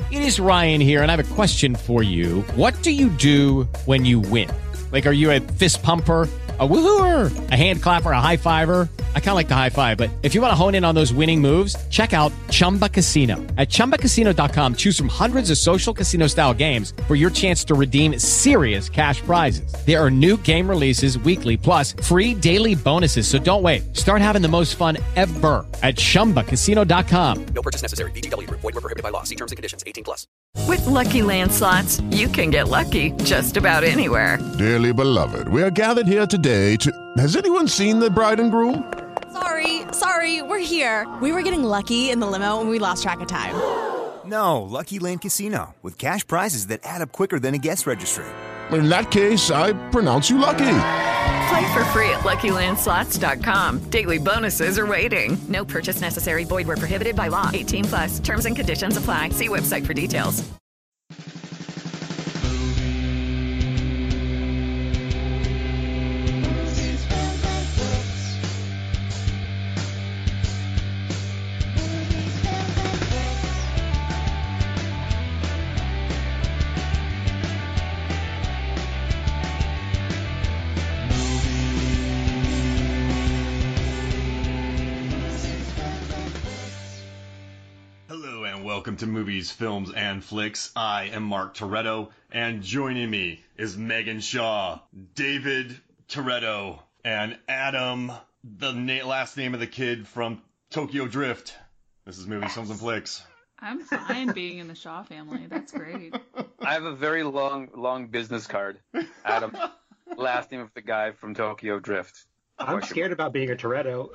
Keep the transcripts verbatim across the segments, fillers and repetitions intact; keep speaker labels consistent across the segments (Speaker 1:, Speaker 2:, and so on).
Speaker 1: It is Ryan here, and I have a question for you. What do you do when you win? Like, are you a fist pumper, a woohooer, a hand clapper, a high fiver? I kind of like the high five, but if you want to hone in on those winning moves, check out Chumba Casino. At chumba casino dot com, choose from hundreds of social casino style games for your chance to redeem serious cash prizes. There are new game releases weekly, plus free daily bonuses. So don't wait. Start having the most fun ever at chumba casino dot com.
Speaker 2: No purchase necessary. V G W Group. Void where prohibited by law. See terms and conditions. eighteen plus.
Speaker 3: With Lucky Land Slots, you can get lucky just about anywhere.
Speaker 4: Dearly beloved, we are gathered here today to... Has anyone seen the bride and groom?
Speaker 5: Sorry, sorry, we're here. We were getting lucky in the limo and we lost track of time.
Speaker 6: No, Lucky Land Casino, with cash prizes that add up quicker than a guest registry.
Speaker 4: In that case, I pronounce you lucky.
Speaker 3: Play for free at lucky land slots dot com. Daily bonuses are waiting. No purchase necessary. Void where prohibited by law. eighteen plus. Terms and conditions apply. See website for details.
Speaker 7: Welcome to Movies, Films, and Flicks. I am Mark Toretto, and joining me is Megan Shaw, David Toretto, and Adam, the na- last name of the kid from Tokyo Drift. This is Movies, Films, and Flicks.
Speaker 8: I'm fine being in the Shaw family. That's great.
Speaker 9: I have a very long, long business card. Adam, last name of the guy from Tokyo Drift.
Speaker 10: I'm scared about being a Toretto.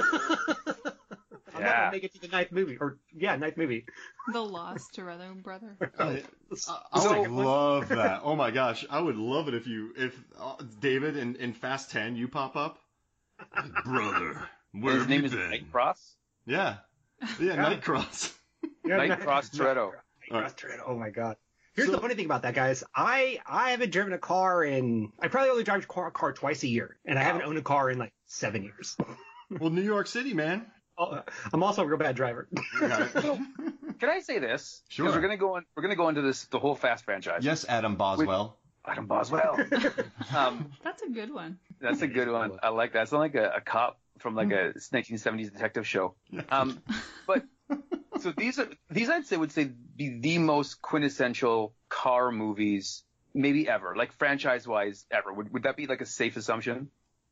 Speaker 10: I'm
Speaker 9: Yeah.
Speaker 10: not gonna make it to the ninth movie, or yeah, ninth movie.
Speaker 8: The Lost Toretto brother.
Speaker 7: I, I would love that. Oh my gosh, I would love it if you, if uh, David in, in Fast ten, you pop up. Like, brother, where
Speaker 9: His
Speaker 7: have
Speaker 9: name
Speaker 7: you
Speaker 9: is
Speaker 7: been?
Speaker 9: Nightcross?
Speaker 7: Yeah, yeah, Nightcross.
Speaker 10: Yeah,
Speaker 9: Nightcross Toretto.
Speaker 10: Nightcross Toretto. Oh my god. Here's so, the funny thing about that, guys. I I haven't driven a car in. I probably only drive a car, car twice a year, and I
Speaker 9: wow.
Speaker 10: haven't owned a car in like seven years.
Speaker 7: Well, New York City, man.
Speaker 10: Oh, I'm also a real bad driver.
Speaker 9: So, can I say this?
Speaker 7: Sure.
Speaker 9: Because we're gonna go on. We're gonna go into this the whole Fast franchise.
Speaker 7: Yes, Adam Boswell.
Speaker 9: With Adam Boswell. um,
Speaker 8: That's a good one.
Speaker 9: That's a good one. I like that. It's not like a, a cop from like a nineteen seventies detective show. Um, but so these are these I'd say would say be the most quintessential car movies maybe ever, like franchise wise ever. Would would that be like a safe assumption?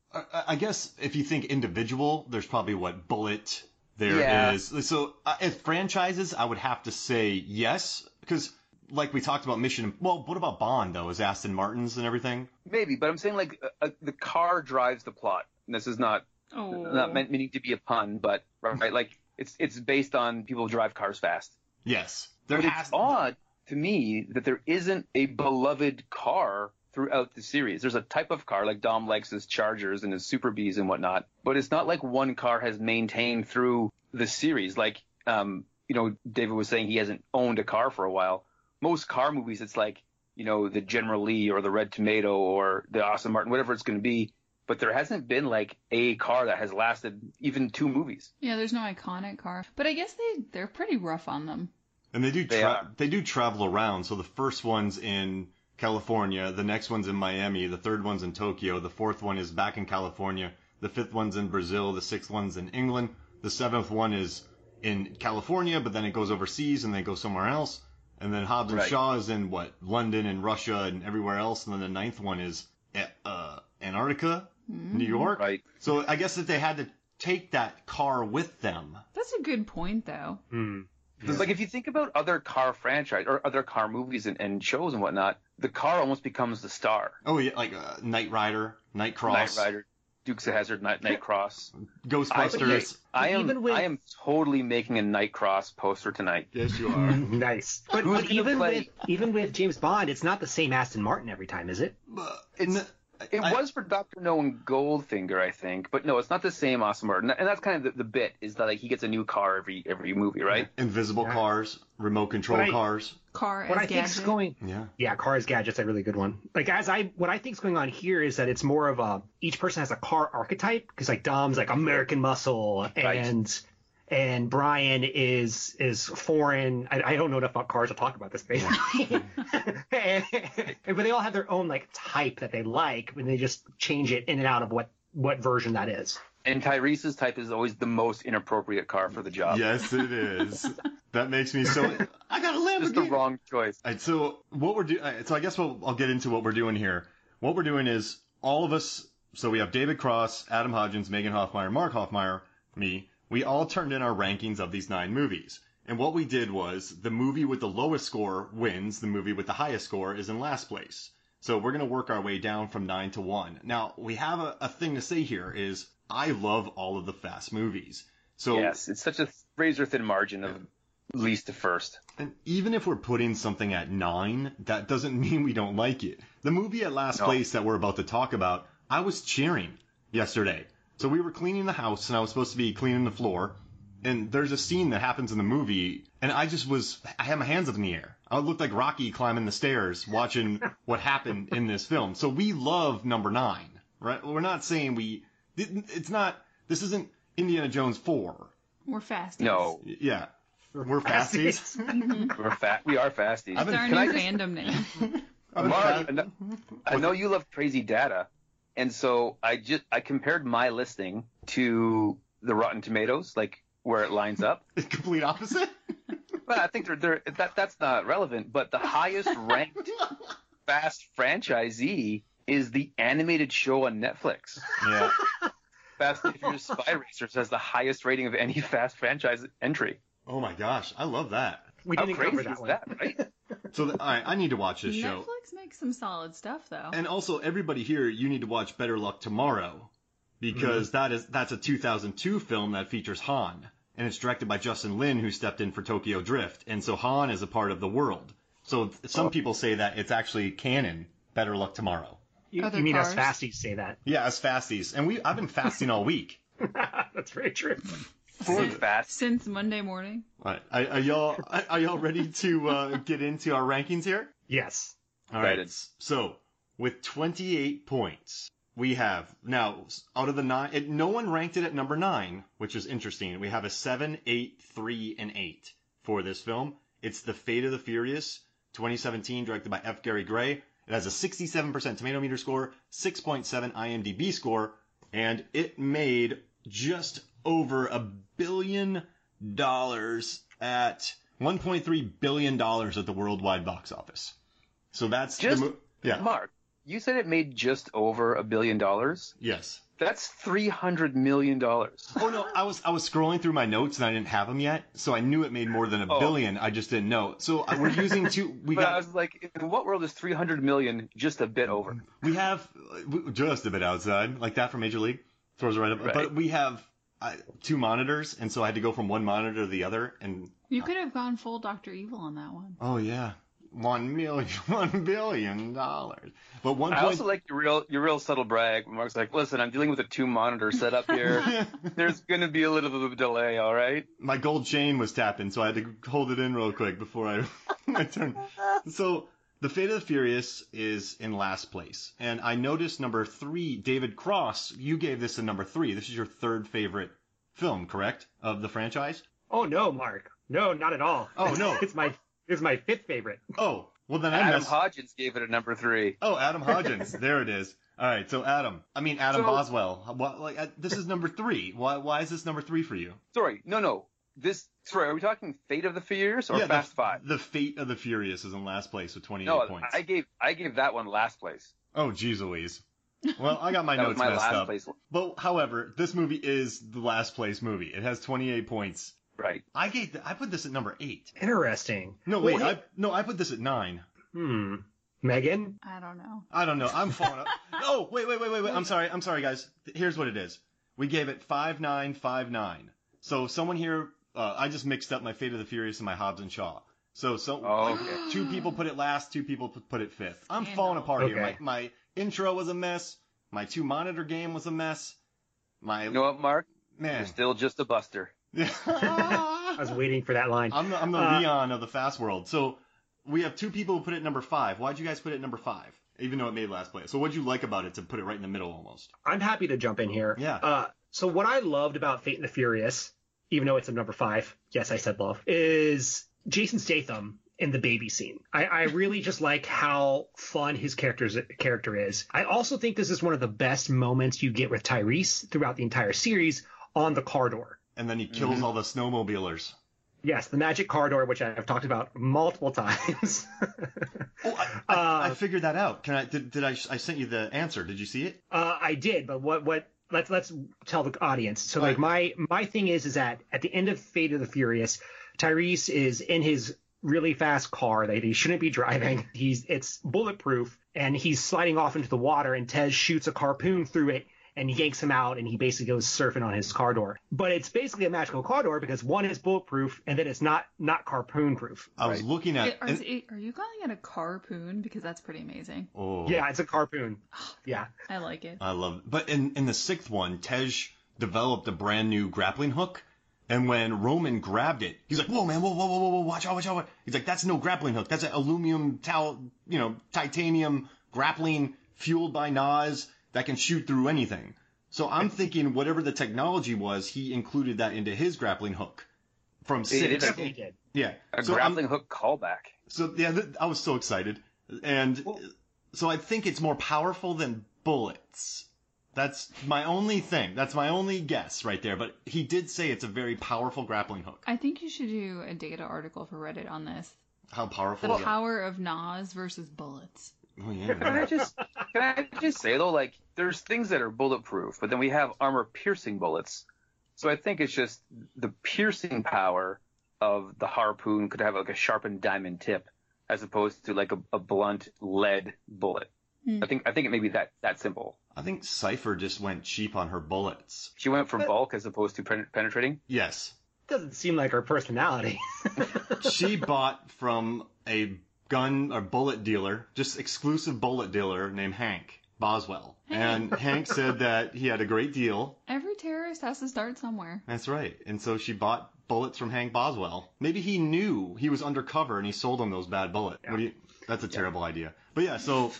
Speaker 7: I guess if you think individual, there's probably what Bullet there
Speaker 9: yeah.
Speaker 7: is. So uh, as franchises, I would have to say yes, because like we talked about Mission. Well, what about Bond though? Is Aston Martin's and everything?
Speaker 9: Maybe, but I'm saying like uh, the car drives the plot. And this is not
Speaker 8: oh.
Speaker 9: not meant meaning to be a pun, but right, like it's it's based on people who drive cars fast.
Speaker 7: Yes, there
Speaker 9: but
Speaker 7: has
Speaker 9: it's odd to me that there isn't a beloved car throughout the series. There's a type of car like Dom likes his Chargers and his Super Bs and whatnot, but it's not like one car has maintained through the series. Like, um, you know, David was saying he hasn't owned a car for a while. Most car movies, it's like, you know, the General Lee or the Red Tomato or the Aston Martin, whatever it's going to be. But there hasn't been like a car that has lasted even two movies.
Speaker 8: Yeah, there's no iconic car. But I guess they, they're pretty rough on them.
Speaker 7: And they do tra-
Speaker 9: they, are.
Speaker 7: they do travel around. So the first one's in California, the next one's in Miami, the third one's in Tokyo, the fourth one is back in California, the fifth one's in Brazil, the sixth one's in England, the seventh one is in California, but then it goes overseas and they go somewhere else, and then Hobbs and
Speaker 9: right.
Speaker 7: Shaw is in what, London and Russia and everywhere else, and then the ninth one is at uh, Antarctica, mm-hmm. New York.
Speaker 9: Right.
Speaker 7: So I guess that they had to take that car with them.
Speaker 8: That's a good point, though.
Speaker 10: Hmm.
Speaker 9: Yeah. Like if you think about other car franchise or other car movies and, and shows and whatnot, the car almost becomes the star.
Speaker 7: Oh yeah, like uh, Knight Rider, Night Cross,
Speaker 9: Night Rider, Dukes of Hazzard, Night, Night Cross,
Speaker 7: Ghostbusters.
Speaker 9: I, I am
Speaker 10: even with...
Speaker 9: I am totally making a Night Cross poster tonight.
Speaker 7: Yes, you are.
Speaker 10: Nice. But,
Speaker 9: Who's
Speaker 10: but even
Speaker 9: play...
Speaker 10: with even with James Bond, it's not the same Aston Martin every time, is it?
Speaker 9: It's. It I, was for Doctor No and Goldfinger, I think, but no, it's not the same Aston Martin, and that's kind of the, the bit is that like he gets a new car every every movie, right?
Speaker 7: Invisible yeah. cars, remote control
Speaker 10: I,
Speaker 7: cars,
Speaker 8: car.
Speaker 10: What
Speaker 8: as
Speaker 10: I think is going,
Speaker 7: yeah,
Speaker 10: yeah, car as gadgets, a really good one. Like as I, what I think is going on here is that it's more of a each person has a car archetype because like Dom's like American muscle and. Right. and Brian is is foreign. I, I don't know enough about cars to talk about this, basically. and, but they all have their own like type that they like, and they just change it in and out of what what version that is.
Speaker 9: And Tyrese's type is always the most inappropriate car for the job.
Speaker 7: Yes, it is. That makes me so. I got a Lamborghini.
Speaker 9: Just the wrong choice.
Speaker 7: All right, so what we're doing. So I guess we'll, I'll get into what we're doing here. What we're doing is all of us. So we have David Cross, Adam Hodgins, Megan Hoffmeyer, Mark Hoffmeyer, me. We all turned in our rankings of these nine movies. And what we did was the movie with the lowest score wins. The movie with the highest score is in last place. So we're going to work our way down from nine to one. Now, we have a, a thing to say here is I love all of the Fast movies. So
Speaker 9: yes, it's such a razor thin margin of least to first.
Speaker 7: And even if we're putting something at nine, that doesn't mean we don't like it. The movie at last
Speaker 9: No.
Speaker 7: place that we're about to talk about, I was cheering yesterday. So we were cleaning the house, and I was supposed to be cleaning the floor. And there's a scene that happens in the movie, and I just was, I had my hands up in the air. I looked like Rocky climbing the stairs watching what happened in this film. So we love number nine, right? We're not saying we, it's not, this isn't Indiana Jones four.
Speaker 8: We're fasties.
Speaker 9: No.
Speaker 7: Yeah. We're fasties.
Speaker 9: We're fat. We are fasties.
Speaker 8: It's our
Speaker 9: Can
Speaker 8: new
Speaker 9: I just-
Speaker 8: fandom name.
Speaker 9: Mark, I know, I know you love Crazy Data, and so I just I compared my listing to the Rotten Tomatoes, like where it lines up.
Speaker 7: Complete opposite.
Speaker 9: But I think they're, they're that that's not relevant. But the highest ranked Fast franchisee is the animated show on Netflix.
Speaker 7: Yeah.
Speaker 9: Fast and Furious Spy Racers has the highest rating of any Fast franchise entry.
Speaker 7: Oh my gosh, I love that.
Speaker 10: We
Speaker 9: How
Speaker 10: didn't
Speaker 9: crazy
Speaker 10: cover that
Speaker 9: is
Speaker 10: one.
Speaker 9: that, right?
Speaker 7: So th- all right, I need to watch this show.
Speaker 8: Netflix makes some solid stuff, though.
Speaker 7: And also, everybody here, you need to watch Better Luck Tomorrow, because
Speaker 10: Mm-hmm.
Speaker 7: that is that's a two thousand two film that features Han, and it's directed by Justin Lin, who stepped in for Tokyo Drift, and so Han is a part of the world. So th- some
Speaker 10: Oh.
Speaker 7: people say that it's actually canon. Better Luck Tomorrow.
Speaker 10: You,
Speaker 8: Other
Speaker 10: you mean us
Speaker 8: cars?
Speaker 10: fasties say that?
Speaker 7: Yeah, as fasties, and we I've been fasting all week.
Speaker 10: That's very true.
Speaker 9: Fully fast.
Speaker 8: Since Monday morning.
Speaker 7: All right, are, are y'all are, are y'all ready to uh, get into our rankings here?
Speaker 10: Yes.
Speaker 7: All right.
Speaker 9: Excited.
Speaker 7: So with twenty-eight points, we have now out of the nine. It, no one ranked it at number nine, which is interesting. We have a seven, eight, three, and eight for this film. It's The Fate of the Furious, twenty seventeen, directed by F. Gary Gray. It has a sixty-seven percent tomato meter score, six point seven IMDb score, and it made just over a billion dollars at one point three billion dollars at the worldwide box office. So that's
Speaker 9: Just
Speaker 7: the mo- yeah.
Speaker 9: Mark, you said it made just over a billion dollars.
Speaker 7: Yes.
Speaker 9: That's three hundred million dollars.
Speaker 7: Oh no, I was I was scrolling through my notes and I didn't have them yet, so I knew it made more than a
Speaker 9: Oh.
Speaker 7: billion. I just didn't know. So uh, we're using two. We
Speaker 9: But I
Speaker 7: got
Speaker 9: was like, in what world is three hundred million just a bit over?
Speaker 7: we have uh, just a bit outside like that for Major League. Throws it right up.
Speaker 9: Right.
Speaker 7: But we have uh, two monitors, and so I had to go from one monitor to the other. And
Speaker 8: You could have gone full Doctor Evil on that one.
Speaker 7: oh yeah, one million, one billion dollars. But one
Speaker 9: I
Speaker 7: point.
Speaker 9: also like your real your real subtle brag. When Mark's like, listen, I'm dealing with a two monitor setup here. There's gonna be a little bit of a delay, all right?
Speaker 7: My gold chain was tapping, so I had to hold it in real quick before I my turn. So The Fate of the Furious is in last place, and I noticed number three, David Cross. You gave this a number three. This is your third favorite film, correct, of the franchise?
Speaker 10: Oh no, Mark. No, not at all.
Speaker 7: Oh, no.
Speaker 10: it's my it's my fifth favorite.
Speaker 7: Oh, well then I
Speaker 9: Adam
Speaker 7: messed.
Speaker 9: Hodgins gave it a number three.
Speaker 7: Oh, Adam Hodgins. There it is. All right, so Adam. I mean Adam
Speaker 9: So-
Speaker 7: Boswell. What, like uh, this is number three. Why why is this number three for you?
Speaker 9: Sorry, no, no. This sorry, are we talking Fate of the Furious or
Speaker 7: yeah,
Speaker 9: Fast
Speaker 7: the,
Speaker 9: Five?
Speaker 7: The Fate of the Furious is in last place with twenty-eight
Speaker 9: No,
Speaker 7: points.
Speaker 9: I gave I gave that one last place.
Speaker 7: Oh, geez Louise. Well, I got my
Speaker 9: That was
Speaker 7: notes
Speaker 9: my
Speaker 7: messed
Speaker 9: last
Speaker 7: up.
Speaker 9: place one.
Speaker 7: But however, this movie is the last place movie. It has twenty-eight points.
Speaker 9: Right.
Speaker 7: I gave th- I put this at number eight.
Speaker 10: Interesting.
Speaker 7: No, wait,
Speaker 10: Well,
Speaker 7: I no, I put this at nine.
Speaker 10: Hmm. Megan?
Speaker 8: I don't know.
Speaker 7: I don't know. I'm falling up. Oh, wait, wait, wait, wait, wait. I'm sorry. I'm sorry, guys. Here's what it is. We gave it five nine five nine. So someone here, uh, I just mixed up my Fate of the Furious and my Hobbs and Shaw. So so
Speaker 9: Oh,
Speaker 7: like,
Speaker 9: okay.
Speaker 7: two people put it last, two people p- put it fifth. I'm
Speaker 8: Scandal.
Speaker 7: falling apart here.
Speaker 10: Okay.
Speaker 7: My my intro was a mess. My two monitor game was a mess. My
Speaker 9: You know what, Mark?
Speaker 7: man.
Speaker 9: You're still just a buster.
Speaker 10: I was waiting for that line.
Speaker 7: I'm the, I'm the
Speaker 10: Uh,
Speaker 7: Leon of the fast world. So we have two people who put it at number five. Why'd you guys put it at number five? Even though it made last place. So what'd you like about it to put it right in the middle almost?
Speaker 10: I'm happy to jump in here.
Speaker 7: Yeah.
Speaker 10: Uh, so what I loved about Fate and the Furious even though it's a number five, yes, I said love, is Jason Statham in the baby scene. I, I really just like how fun his character's, character is. I also think this is one of the best moments you get with Tyrese throughout the entire series on the car door.
Speaker 7: And then he kills mm-hmm. all the snowmobilers.
Speaker 10: Yes, the magic car door, which I've talked about multiple times.
Speaker 7: oh, I, I, uh, I figured that out. Can I? Did, did I? I sent you the answer. Did you see it?
Speaker 10: Uh, I did, but what? What? Let's let's tell the audience. So, like, my my thing is, is that at the end of Fate of the Furious, Tyrese is in his really fast car that he shouldn't be driving. He's it's bulletproof, and he's sliding off into the water, and Tez shoots a harpoon through it and yanks him out, and he basically goes surfing on his car door. But it's basically a magical car door because one is bulletproof, and then it's not not harpoon proof.
Speaker 7: I was
Speaker 10: right?
Speaker 7: looking at.
Speaker 8: Are, and, are you calling it a carpoon? Because that's pretty amazing.
Speaker 7: Oh.
Speaker 10: Yeah, it's a harpoon. Yeah,
Speaker 8: I like it.
Speaker 7: I love it. But in in the sixth one, Tej developed a brand new grappling hook. And when Roman grabbed it, he's like, "Whoa, man! Whoa, whoa, whoa, whoa! Watch out! Watch out!" He's like, "That's no grappling hook. That's an aluminum, tal, you know, titanium grappling fueled by N A S that can shoot through anything." So I'm thinking whatever the technology was, he included that into his grappling hook from six.
Speaker 9: It definitely did.
Speaker 7: Yeah,
Speaker 9: a
Speaker 7: so
Speaker 9: grappling
Speaker 7: I'm,
Speaker 9: hook callback.
Speaker 7: So yeah, th- I was so excited, and well, so I think it's more powerful than bullets. That's my only thing. That's my only guess right there. But he did say it's a very powerful grappling hook.
Speaker 8: I think you should do a data article for Reddit on this.
Speaker 7: How powerful?
Speaker 8: The
Speaker 7: is
Speaker 8: power of N A S versus bullets.
Speaker 7: Oh yeah.
Speaker 9: Can I just can I just say though, like there's things that are bulletproof, but then we have armor-piercing bullets. So I think it's just the piercing power of the harpoon could have like a sharpened diamond tip, as opposed to like a, a blunt lead bullet. Mm. I think I think it may be that that simple.
Speaker 7: I think Cypher just went cheap on her bullets.
Speaker 9: She went for bulk as opposed to pen- penetrating?
Speaker 7: Yes.
Speaker 10: Doesn't seem like her personality.
Speaker 7: She bought from a gun or bullet dealer, just exclusive bullet dealer named Hank Boswell. And Hank said that he had a great deal.
Speaker 8: Every terrorist has to start somewhere.
Speaker 7: That's right. And so she bought bullets from Hank Boswell. Maybe he knew he was undercover and he sold him those bad bullets. Yeah. What do you, that's a terrible yeah. idea. But yeah, so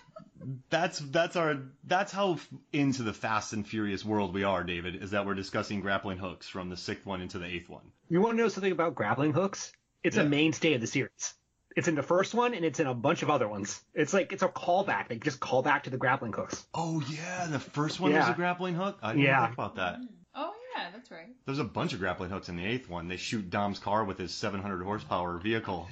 Speaker 7: that's that's our that's how into the Fast and Furious world we are, David, is that we're discussing grappling hooks from the sixth one into the eighth one.
Speaker 10: You want to know something about grappling hooks? It's yeah. a mainstay of the series. It's in the first one, and it's in a bunch of other ones. It's like, it's a callback. They just call back to the grappling hooks.
Speaker 7: Oh, yeah. The first one yeah. was a grappling hook? I didn't
Speaker 10: yeah.
Speaker 7: think about that.
Speaker 8: Oh, yeah, that's right.
Speaker 7: There's a bunch of grappling hooks in the eighth one. They shoot Dom's car with his seven hundred horsepower vehicle.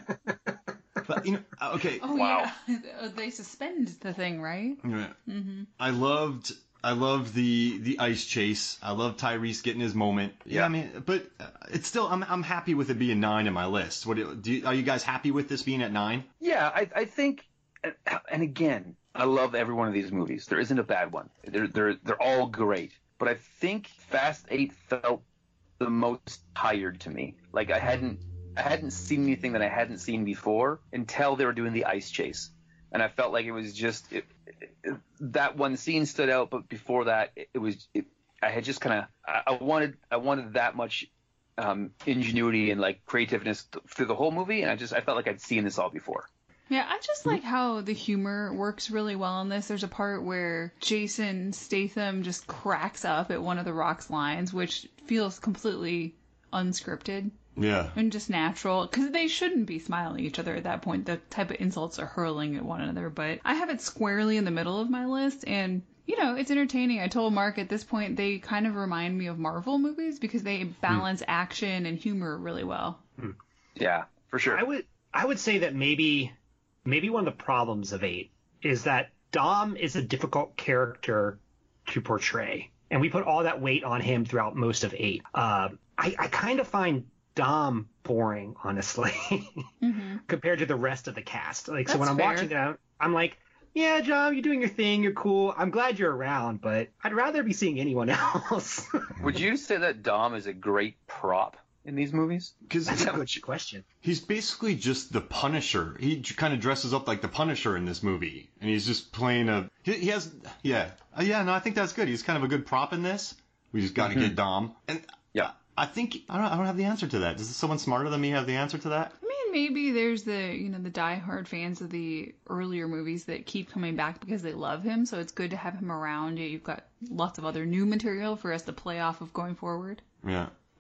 Speaker 7: But, you know, okay.
Speaker 8: Oh,
Speaker 9: wow.
Speaker 8: yeah. They suspend the thing, right?
Speaker 7: Yeah.
Speaker 8: Mm-hmm.
Speaker 7: I loved... I love the the ice chase. I love Tyrese getting his moment. Yeah, yeah I mean, but it's still I'm I'm happy with it being nine in my list. What do you, are you guys happy with this being at nine?
Speaker 9: Yeah, I I think, and again, I love every one of these movies. There isn't a bad one. They're they're they're all great. But I think Fast Eight felt the most tired to me. Like I hadn't I hadn't seen anything that I hadn't seen before until they were doing the ice chase. And I felt like it was just it, it, that one scene stood out, but before that, it, it was it, I had just kind of I, I wanted I wanted that much um, ingenuity and like creativeness through the whole movie, and I just I felt like I'd seen this all before.
Speaker 8: Yeah, I just like how the humor works really well in this. There's a part where Jason Statham just cracks up at one of the Rock's lines, which feels completely unscripted.
Speaker 7: Yeah.
Speaker 8: And just natural, because they shouldn't be smiling at each other at that point. The type of insults are hurling at one another. But I have it squarely in the middle of my list, and, you know, it's entertaining. I told Mark at this point they kind of remind me of Marvel movies because they balance mm. action and humor really well.
Speaker 10: Mm.
Speaker 9: Yeah, for sure.
Speaker 10: I would I would say that maybe maybe one of the problems of eight is that Dom is a difficult character to portray, and we put all that weight on him throughout most of eight. Uh, I, I kind of find Dom boring, honestly, mm-hmm. compared to the rest of the cast. Like,
Speaker 8: That's
Speaker 10: so when I'm
Speaker 8: fair.
Speaker 10: watching that, I'm like, yeah, Dom, you're doing your thing, you're cool. I'm glad you're around, but I'd rather be seeing anyone else.
Speaker 9: Would you say that Dom is a great prop in these movies?
Speaker 7: Because
Speaker 10: that's a good question.
Speaker 7: He's basically just the Punisher. He kind of dresses up like the Punisher in this movie, and he's just playing a. He, he has, yeah, uh, yeah. No, I think that's good. He's kind of a good prop in this. We just got to mm-hmm. get Dom, and
Speaker 9: yeah.
Speaker 7: I think I don't. I don't have the answer to that. Does someone smarter than me have the answer to that?
Speaker 8: I mean, maybe there's the you know the diehard fans of the earlier movies that keep coming back because they love him. So it's good to have him around. You've got lots of other new material for us to play off of going forward.
Speaker 7: Yeah,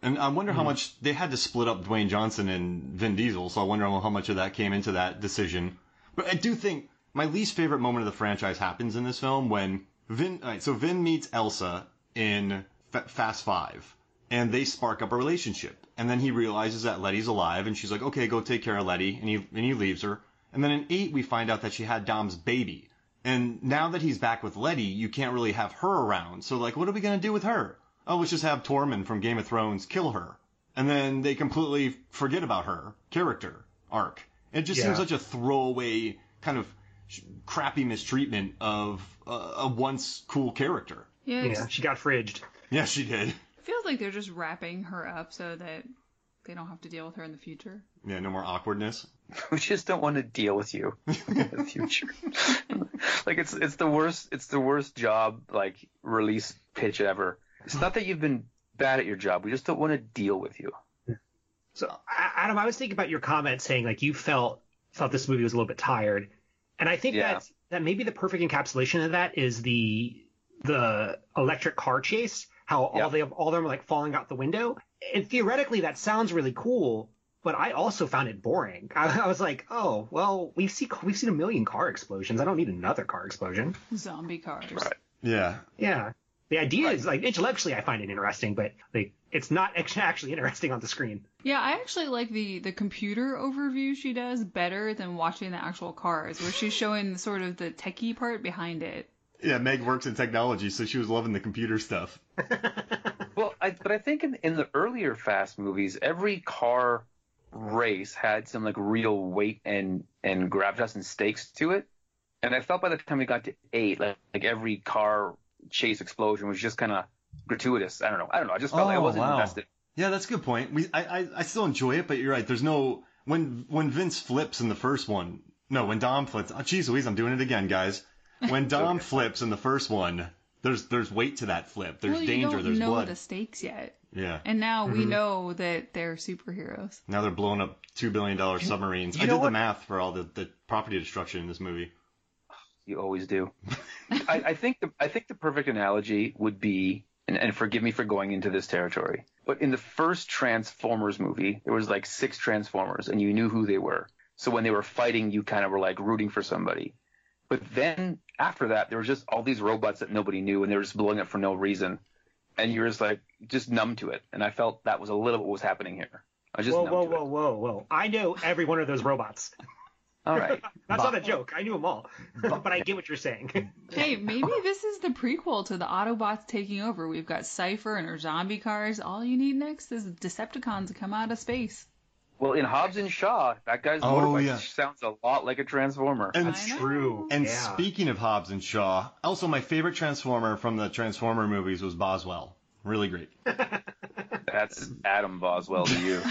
Speaker 7: And I wonder
Speaker 10: Mm.
Speaker 7: how much they had to split up Dwayne Johnson and Vin Diesel, so I wonder how much of that came into that decision. But I do think my least favorite moment of the franchise happens in this film when Vin. All right, so Vin meets Elsa in F- Fast Five, and they spark up a relationship. And then he realizes that Letty's alive, and she's like, "Okay, go take care of Letty," and he and he leaves her. And then in eight, we find out that she had Dom's baby. And now that he's back with Letty, you can't really have her around. So like, what are we gonna do with her? Oh, let's just have Tormund from Game of Thrones kill her. And then they completely forget about her character arc. It just
Speaker 10: Yeah.
Speaker 7: seems such a throwaway kind of crappy mistreatment of a, a once cool character.
Speaker 8: Yeah, it
Speaker 10: Yeah,
Speaker 8: just
Speaker 10: she got fridged.
Speaker 7: Yeah, she did.
Speaker 8: feels like they're just wrapping her up so that they don't have to deal with her in the future.
Speaker 7: Yeah, no more awkwardness.
Speaker 9: We just don't want to deal with you in the future. Like it's it's the worst it's the worst job like release pitch ever. It's not that you've been bad at your job. We just don't want to deal with you.
Speaker 10: So, A- Adam, I was thinking about your comment saying like you felt thought this movie was a little bit tired, and I think
Speaker 9: Yeah.
Speaker 10: that that maybe the perfect encapsulation of that is the the electric car chase. How all
Speaker 9: Yeah.
Speaker 10: they all of them are like falling out the window, and theoretically that sounds really cool. But I also found it boring. I, I was like, oh well, we've seen we've seen a million car explosions. I don't need another car explosion.
Speaker 8: Zombie cars.
Speaker 9: Right.
Speaker 7: Yeah.
Speaker 10: Yeah. The idea is like intellectually I find it interesting, but like it's not act- actually interesting on the screen.
Speaker 8: Yeah, I actually like the, the computer overview she does better than watching the actual cars, where she's showing sort of the techie part behind it.
Speaker 7: Yeah, Meg works in technology, so she was loving the computer stuff.
Speaker 9: Well, I, but I think in, in the earlier Fast movies, every car race had some like real weight and and gravitas and stakes to it. And I felt by the time we got to eight, like, like every car chase explosion was just kind of gratuitous. I don't know. I don't know. I just felt like I
Speaker 7: Oh,
Speaker 9: wasn't
Speaker 7: wow.
Speaker 9: invested.
Speaker 7: Yeah, that's a good point. We, I, I, I still enjoy it, but you're right. There's no when when Vince flips in the first one. No, when Dom flips. Oh, geez Louise, I'm doing it again, guys. When Dom flips in the first one, there's there's weight to that flip. There's
Speaker 8: well, you
Speaker 7: danger.
Speaker 8: don't
Speaker 7: There's
Speaker 8: know
Speaker 7: blood.
Speaker 8: the stakes yet.
Speaker 7: Yeah.
Speaker 8: And now we
Speaker 10: Mhm.
Speaker 8: know that they're superheroes.
Speaker 7: Now they're blowing up two billion dollar submarines.
Speaker 10: you
Speaker 7: I
Speaker 10: know
Speaker 7: did the
Speaker 10: what?
Speaker 7: math for all the, the property destruction in this movie.
Speaker 9: You always do. I, I think the I think the perfect analogy would be, and, and forgive me for going into this territory, but in the first Transformers movie, there was like six Transformers, and you knew who they were. So when they were fighting, you kind of were like rooting for somebody. But then after that, there was just all these robots that nobody knew, and they were just blowing up for no reason, and you were just like just numb to it. And I felt that was a little bit what was happening here. I was just
Speaker 10: Whoa,
Speaker 9: numb
Speaker 10: whoa,
Speaker 9: to
Speaker 10: whoa,
Speaker 9: it.
Speaker 10: whoa, whoa! I know every one of those robots.
Speaker 9: All right.
Speaker 10: That's not a joke. I knew them all. But, but I get what you're saying.
Speaker 8: Hey, maybe this is the prequel to the Autobots taking over. We've got Cypher and her zombie cars. All you need next is Decepticons to come out of space.
Speaker 9: Well, in Hobbs and Shaw, that guy's
Speaker 7: Oh,
Speaker 9: motorbike
Speaker 7: yeah.
Speaker 9: sounds a lot like a Transformer.
Speaker 7: And
Speaker 10: That's
Speaker 8: I know.
Speaker 10: true.
Speaker 7: And
Speaker 10: yeah.
Speaker 7: speaking of Hobbs and Shaw, also my favorite Transformer from the Transformer movies was Boswell. Really great.
Speaker 9: That's Adam Boswell to you.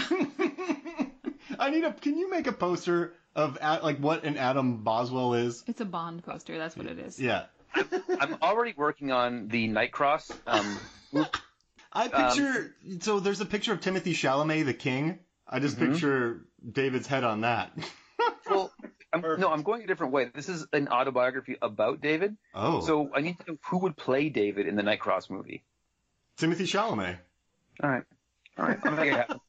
Speaker 7: I need a. Can you make a poster of a- like what an Adam Boswell is?
Speaker 8: It's a Bond poster. That's what it is.
Speaker 7: Yeah.
Speaker 9: I'm already working on the Nightcross. Um,
Speaker 7: I picture. so there's a picture of Timothy Chalamet, the king. I just
Speaker 9: Mhm.
Speaker 7: picture David's head on that.
Speaker 9: well, I'm, no, I'm going a different way. This is an autobiography about David.
Speaker 7: Oh.
Speaker 9: So I need to know who would play David in the Nightcross movie.
Speaker 7: Timothy Chalamet.
Speaker 9: All right. All right. I'm making it happen.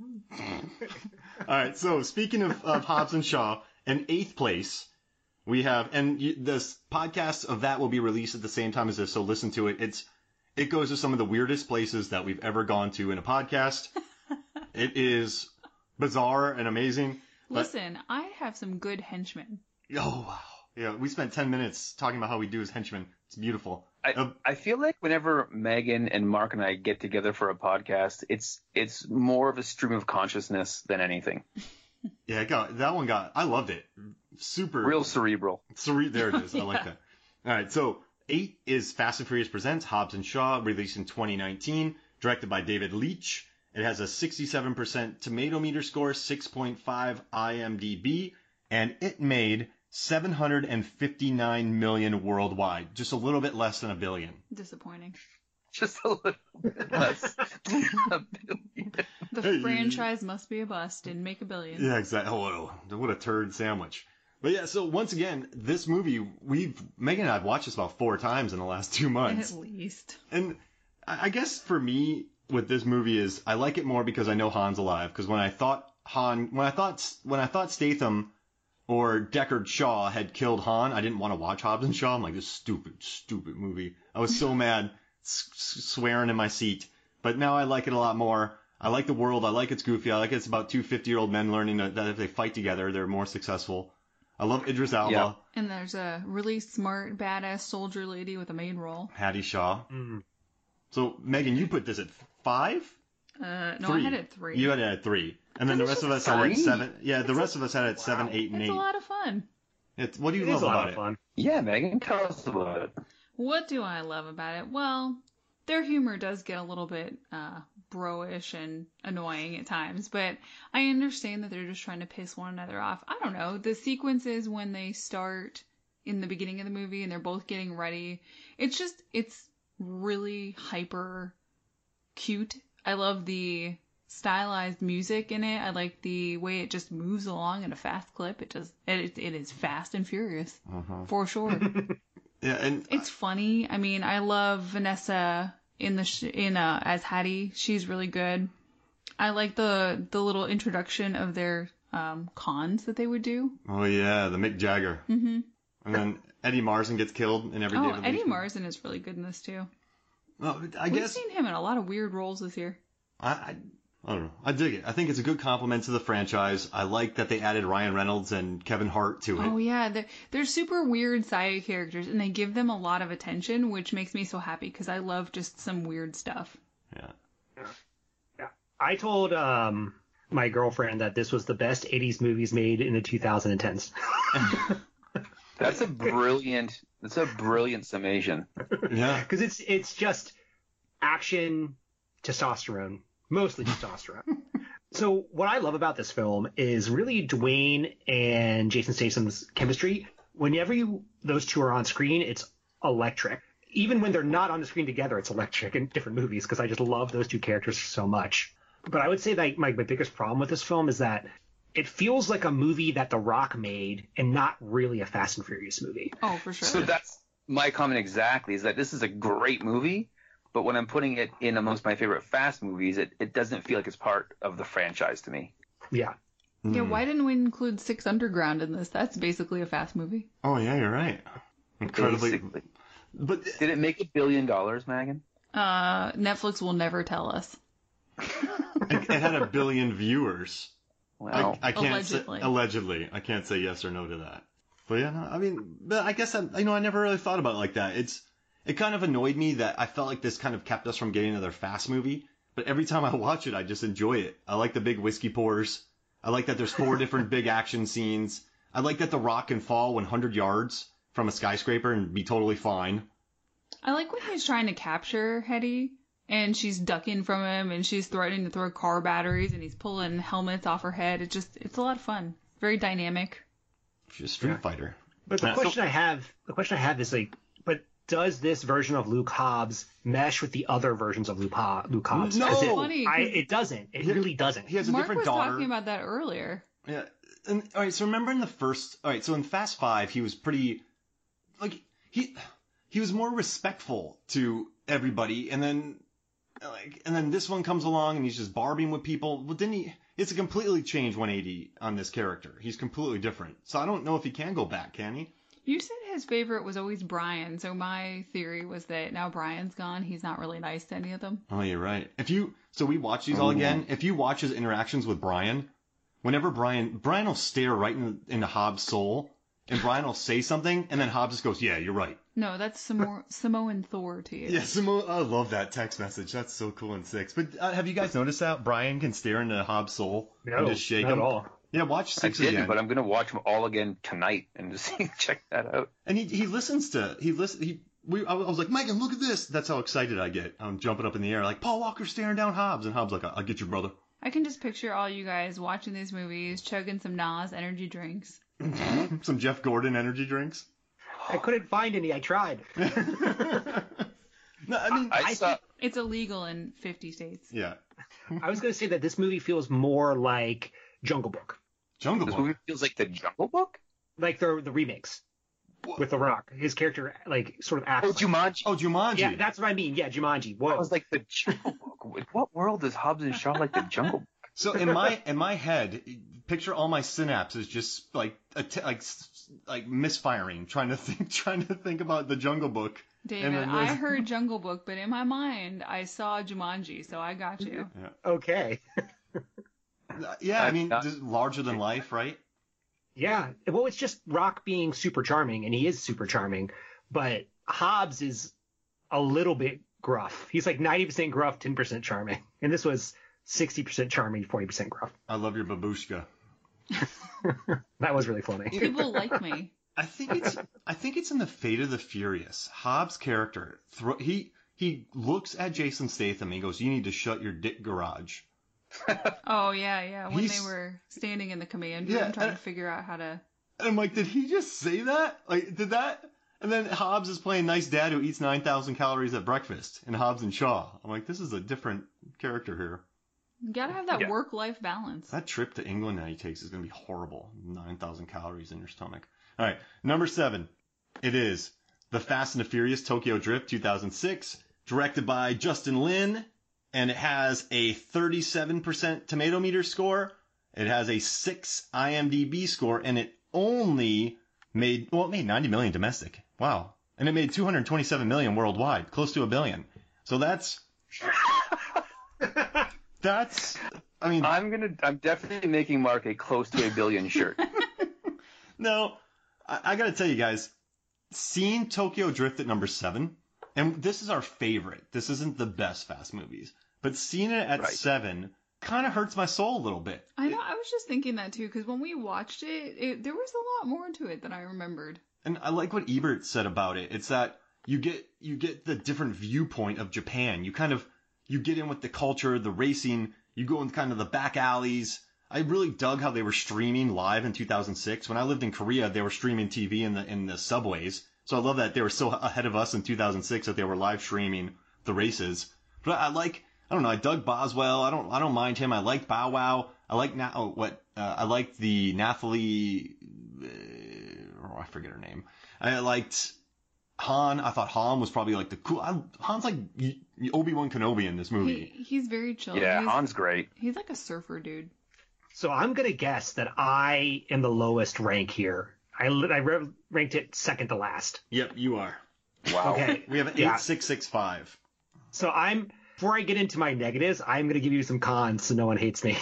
Speaker 7: All right. So speaking of, of Hobbs and Shaw, in eighth place, we have, and y- this podcast of that will be released at the same time as this. So listen to it. It's it goes to some of the weirdest places that we've ever gone to in a podcast. It is bizarre and amazing. But,
Speaker 8: Listen, I have some good henchmen.
Speaker 7: oh wow. Yeah, we spent ten minutes talking about how we do as henchmen. It's beautiful.
Speaker 9: I,
Speaker 7: Uh,
Speaker 9: I feel like whenever Megan and Mark and I get together for a podcast, it's it's more of a stream of consciousness than anything.
Speaker 7: yeah, it got, that one got. I loved it. Super.
Speaker 9: Real cerebral.
Speaker 7: Cere- there it is. I like
Speaker 8: Yeah.
Speaker 7: that. All right, so eight is Fast and Furious Presents Hobbs and Shaw, released in twenty nineteen, directed by David Leitch. It has a sixty-seven percent tomato meter score, six point five I M D B, and it made seven hundred fifty-nine million worldwide, just a little bit less than a billion.
Speaker 8: Disappointing.
Speaker 9: Just a little bit less than a billion.
Speaker 8: The
Speaker 7: Hey.
Speaker 8: franchise must be a bust. Didn't make a billion.
Speaker 7: Yeah, exactly. Oh, what a turd sandwich. But yeah, so once again, this movie, we've, Megan and I have watched this about four times in the last two months.
Speaker 8: At least.
Speaker 7: And I I guess for me, with this movie is I like it more because I know Han's alive. Because when I thought Han, when I thought when I thought Statham or Deckard Shaw had killed Han, I didn't want to watch Hobbs and Shaw. I'm like, this stupid, stupid movie. I was so mad, s- swearing in my seat. But now I like it a lot more. I like the world. I like it's goofy. I like it's about two fifty-year-old men learning that if they fight together, they're more successful. I love Idris Elba.
Speaker 9: Yeah.
Speaker 8: And there's a really smart, badass soldier lady with a main role.
Speaker 7: Hattie Shaw.
Speaker 10: Mm.
Speaker 7: So, Megan, you put this at five?
Speaker 8: Uh, no,
Speaker 7: three.
Speaker 8: I had it at three.
Speaker 7: You had it at three. And then the rest of us had it at seven. Yeah, the rest of us had it at seven, eight, and
Speaker 8: It's
Speaker 7: eight.
Speaker 8: a lot of fun.
Speaker 7: It's, what do you
Speaker 10: It is
Speaker 7: love
Speaker 10: a lot
Speaker 7: about
Speaker 10: of
Speaker 7: it?
Speaker 10: fun.
Speaker 9: Yeah, Megan, tell us about it.
Speaker 8: What do I love about it? Well, their humor does get a little bit uh, bro-ish and annoying at times, but I understand that they're just trying to piss one another off. I don't know. The sequences when they start in the beginning of the movie and they're both getting ready, it's just, it's really hyper cute. I love the stylized music in it. I like the way it just moves along in a fast clip. It just, it, it is fast and furious,
Speaker 7: Uh-huh.
Speaker 8: for sure.
Speaker 7: Yeah, and
Speaker 8: It's funny. I mean, I love Vanessa in the sh- in uh, as Hattie. She's really good. I like the the little introduction of their um, cons that they would do.
Speaker 7: oh yeah, the Mick Jagger.
Speaker 8: Mm-hmm.
Speaker 7: And then Eddie Marsan gets killed in every day
Speaker 8: Oh,
Speaker 7: of the
Speaker 8: Eddie
Speaker 7: Leaf.
Speaker 8: Marsan is really good in this too.
Speaker 7: Well, I
Speaker 8: We've
Speaker 7: guess
Speaker 8: seen him in a lot of weird roles this year.
Speaker 7: I, I I don't know. I dig it. I think it's a good compliment to the franchise. I like that they added Ryan Reynolds and Kevin Hart to it.
Speaker 8: Oh yeah, they're, they're super weird side characters, and they give them a lot of attention, which makes me so happy because I love just some weird stuff.
Speaker 7: Yeah.
Speaker 10: Yeah. I told um, my girlfriend that this was the best eighties movies made in the twenty tens.
Speaker 9: That's a brilliant. That's a brilliant summation.
Speaker 7: Yeah.
Speaker 10: Because it's it's just action, testosterone, mostly testosterone. So what I love about this film is really Dwayne and Jason Statham's chemistry. Whenever you those two are on screen, it's electric. Even when they're not on the screen together, it's electric in different movies because I just love those two characters so much. But I would say that my, my biggest problem with this film is that it feels like a movie that The Rock made and not really a Fast and Furious movie.
Speaker 8: Oh, for sure.
Speaker 9: So that's my comment exactly, is that this is a great movie, but when I'm putting it in amongst my favorite Fast movies, it, it doesn't feel like it's part of the franchise to me.
Speaker 10: Yeah.
Speaker 8: Yeah, why didn't we include Six Underground in this? That's basically a Fast movie.
Speaker 7: Oh yeah, you're right. Incredibly.
Speaker 9: Basically.
Speaker 7: But
Speaker 9: Did it make a billion dollars, Megan?
Speaker 8: Uh, Netflix will never tell us.
Speaker 7: it, it had a billion viewers.
Speaker 9: Well,
Speaker 7: I, I can't
Speaker 8: Allegedly.
Speaker 7: say allegedly. I can't say yes or no to that. But yeah, no, I mean, but I guess I, you know, I never really thought about it like that. It's it kind of annoyed me that I felt like this kind of kept us from getting another Fast movie. But every time I watch it, I just enjoy it. I like the big whiskey pours. I like that there's four different big action scenes. I like that The Rock can fall one hundred yards from a skyscraper and be totally fine.
Speaker 8: I like when he's trying to capture Hetty and she's ducking from him and she's threatening to throw car batteries and he's pulling helmets off her head. It just, it's a lot of fun. Very dynamic.
Speaker 7: She's a Street
Speaker 10: Yeah.
Speaker 7: Fighter.
Speaker 10: But the
Speaker 7: Yeah, so-
Speaker 10: question I have, the question I have is like, but does this version of Luke Hobbs mesh with the other versions of Luke, Ho- Luke Hobbs?
Speaker 7: No.
Speaker 10: 'Cause it,
Speaker 8: Funny,
Speaker 10: I,
Speaker 8: 'cause-
Speaker 10: it doesn't. It really doesn't.
Speaker 7: He has a
Speaker 8: Mark
Speaker 7: different
Speaker 8: was
Speaker 7: daughter.
Speaker 8: talking about that earlier.
Speaker 7: Yeah. And all right, so remember in the first, all right, so in Fast Five, he was pretty, like he he was more respectful to everybody, and then like, and then this one comes along and he's just barbing with people. Well, didn't he? It's a completely changed one eighty on this character. He's completely different. So I don't know if he can go back, can he?
Speaker 8: You said his favorite was always Brian, so my theory was that now Brian's gone, he's not really nice to any of them.
Speaker 7: Oh, you're right. If you, so we watch these all again. If you watch his interactions with Brian, whenever Brian, Brian will stare right in, into Hobbs' soul, and Brian will say something, and then Hobbs just goes, "Yeah, you're right."
Speaker 8: No, that's Samo- Samoan Thor to you.
Speaker 7: Yeah, Samo- I love that text message. That's so cool in six. But uh, have you guys noticed that Brian can stare into Hobbs' soul
Speaker 10: No,
Speaker 7: and just shake
Speaker 10: not
Speaker 7: him?
Speaker 10: at all.
Speaker 7: Yeah, watch
Speaker 9: I
Speaker 7: six
Speaker 9: didn't,
Speaker 7: again.
Speaker 9: but I'm going to watch them all again tonight and just check that out.
Speaker 7: And he he listens to he listen he. We, I was like, Megan, look at this. That's how excited I get. I'm jumping up in the air like Paul Walker staring down Hobbs, and Hobbs like, I'll get your brother.
Speaker 8: I can just picture all you guys watching these movies, chugging some Nas energy drinks.
Speaker 7: Some Jeff Gordon energy drinks.
Speaker 10: I couldn't find any. I tried.
Speaker 7: No, I mean,
Speaker 9: I,
Speaker 10: I
Speaker 9: saw.
Speaker 8: It's illegal in fifty states.
Speaker 7: yeah,
Speaker 10: I was going to say that this movie feels more like Jungle Book,
Speaker 7: Jungle
Speaker 9: This
Speaker 7: Book.
Speaker 9: movie feels like the Jungle Book.
Speaker 10: like the the remakes. with The Rock. His character, like, sort of acts.
Speaker 9: Oh,
Speaker 10: like-
Speaker 9: Jumanji.
Speaker 7: Oh, Jumanji.
Speaker 10: Yeah, that's what I mean. Yeah, Jumanji. Whoa.
Speaker 9: I was like, the Jungle Book. In what world is Hobbs and Shaw like the Jungle Book?
Speaker 7: So in my in my head, picture all my synapses just like att- like like misfiring, trying to think trying to think about the Jungle Book.
Speaker 8: David,
Speaker 7: then
Speaker 8: I
Speaker 7: there's-
Speaker 8: heard Jungle Book, but in my mind, I saw Jumanji, so I got you.
Speaker 10: Okay.
Speaker 7: Yeah, I
Speaker 9: I'm
Speaker 7: mean,
Speaker 9: not-
Speaker 7: just larger than life, right?
Speaker 10: Yeah. Well, it's just Rock being super charming, and he is super charming, but Hobbs is a little bit gruff. He's like ninety percent gruff, ten percent charming. And this was sixty percent charming, forty percent gruff.
Speaker 7: I love your babushka.
Speaker 10: That was really funny.
Speaker 8: People like me.
Speaker 7: I think it's I think it's in the Fate of the Furious. Hobbs' character, thro- he he looks at Jason Statham and he goes, "You need to shut your dick garage."
Speaker 8: Oh, yeah, yeah. When
Speaker 7: He's-
Speaker 8: they were standing in the command room
Speaker 7: Yeah,
Speaker 8: trying
Speaker 7: and-
Speaker 8: to figure out how to...
Speaker 7: And I'm like, did he just say that? Like, did that? And then Hobbs is playing nice dad who eats nine thousand calories at breakfast in Hobbs and Shaw. I'm like, this is a different character here.
Speaker 8: You gotta have that
Speaker 10: Yeah.
Speaker 8: work-life balance.
Speaker 7: That trip to England that he takes is going to be horrible. nine thousand calories in your stomach. All right, number seven. It is The Fast and the Furious Tokyo Drift two thousand six, directed by Justin Lin, and it has a thirty-seven percent tomato meter score. It has a six I M D B score, and it only made, well, it made ninety million domestic. Wow. And it made two hundred twenty-seven million worldwide, close to a billion. So that's, that's, I mean,
Speaker 9: I'm gonna. I'm definitely making Mark a close to a billion shirt.
Speaker 7: no, I, I gotta tell you guys, seeing Tokyo Drift at number seven, and this is our favorite. This isn't the best Fast movies, but seeing it at
Speaker 9: Right.
Speaker 7: seven kind of hurts my soul a little bit.
Speaker 8: I know, I was just thinking that too, because when we watched it, it, there was a lot more to it than I remembered.
Speaker 7: And I like what Ebert said about it. It's that you get you get the different viewpoint of Japan. You kind of you get in with the culture, the racing. You go in kind of the back alleys. I really dug how they were streaming live in two thousand six. When I lived in Korea, they were streaming T V in the in the subways. So I love that they were so ahead of us in two thousand six that they were live streaming the races. But I like I don't know. I dug Boswell. I don't I don't mind him. I liked Bow Wow. I like Na- oh, what uh, I liked the Nathalie. Uh, oh, I forget her name. I liked Han. I thought Han was probably like the cool. I, Han's like Obi-Wan Kenobi in this movie.
Speaker 8: He, he's very chill.
Speaker 9: Yeah,
Speaker 8: he's,
Speaker 9: Han's great.
Speaker 8: He's like a surfer dude.
Speaker 10: So I'm going to guess that I am the lowest rank here. I, li- I re- ranked it second to last.
Speaker 7: Yep, you are.
Speaker 9: Wow.
Speaker 10: Okay.
Speaker 7: We have an
Speaker 10: Yeah.
Speaker 7: eight six six five.
Speaker 10: So I'm, before I get into my negatives, I'm going to give you some cons so no one hates me.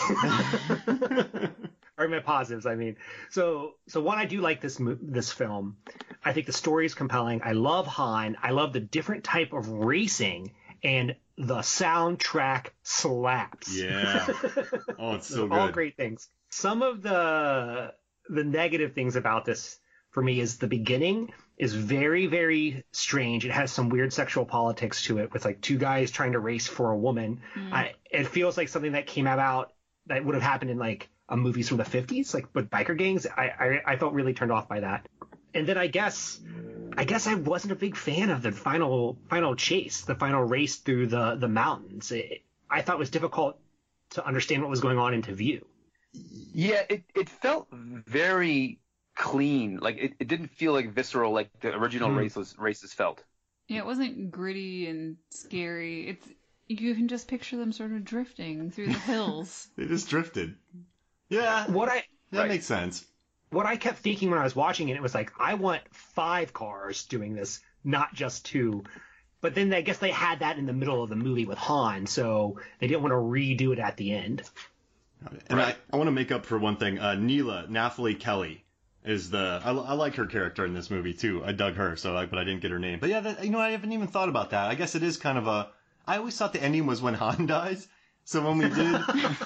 Speaker 10: Or my positives, I mean. So, so one, I do like this mo- this film. I think the story is compelling. I love Han. I love the different type of racing, and the soundtrack slaps.
Speaker 7: Yeah. Oh, it's so good.
Speaker 10: All great things. Some of the the negative things about this for me is the beginning is very, very strange. It has some weird sexual politics to it with like two guys trying to race for a woman.
Speaker 8: Mm.
Speaker 10: I, it feels like something that came about that would have happened in like a movies from the fifties, like with biker gangs. I, I, I felt really turned off by that. And then I guess, I guess I wasn't a big fan of the final, final chase, the final race through the, the mountains. It, I thought it was difficult to understand what was going on and to view.
Speaker 9: Yeah, it, it felt very clean. Like it, it didn't feel like visceral like the original
Speaker 10: Hmm.
Speaker 9: races races felt.
Speaker 8: Yeah, it wasn't gritty and scary. It's you can just picture them sort of drifting through the hills.
Speaker 7: They just drifted. Yeah,
Speaker 10: What I,
Speaker 7: that
Speaker 9: Right.
Speaker 7: makes sense.
Speaker 10: what I kept thinking when I was watching it, it was like, I want five cars doing this, not just two. But then I guess they had that in the middle of the movie with Han, so they didn't want to redo it at the end.
Speaker 7: And I, I want to make up for one thing. Uh, Neela, Nathalie Kelly, is the I, I like her character in this movie too. I dug her, so I, but I didn't get her name. But yeah, that, you know, I haven't even thought about that. I guess it is kind of a. I always thought the ending was when Han dies. So when we did,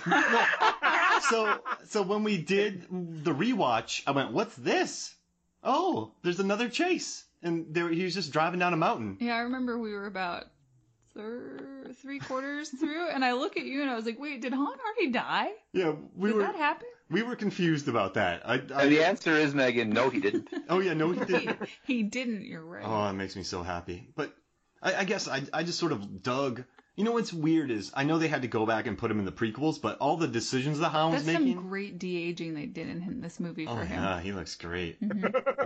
Speaker 7: so so when we did the rewatch, I went, "What's this? Oh, there's another chase." And there, he was just driving down a mountain.
Speaker 8: Yeah, I remember we were about thir- three quarters through, and I look at you and I was like, "Wait, did Han already die?
Speaker 7: Yeah, we
Speaker 8: Did
Speaker 7: were
Speaker 8: that happen?"
Speaker 7: we were confused about that. I, I
Speaker 9: And the answer is, Megan, no, he didn't.
Speaker 7: oh yeah, no, he
Speaker 8: He,
Speaker 7: didn't.
Speaker 8: he didn't. You're right.
Speaker 7: Oh, that makes me so happy. But I, I guess I, I just sort of dug. You know what's weird is I know they had to go back and put him in the prequels, but all the decisions that Han was
Speaker 8: That's
Speaker 7: making.
Speaker 8: some great de-aging they did in him, this movie for
Speaker 7: Oh
Speaker 8: him.
Speaker 7: yeah, he looks great.
Speaker 8: Mhm.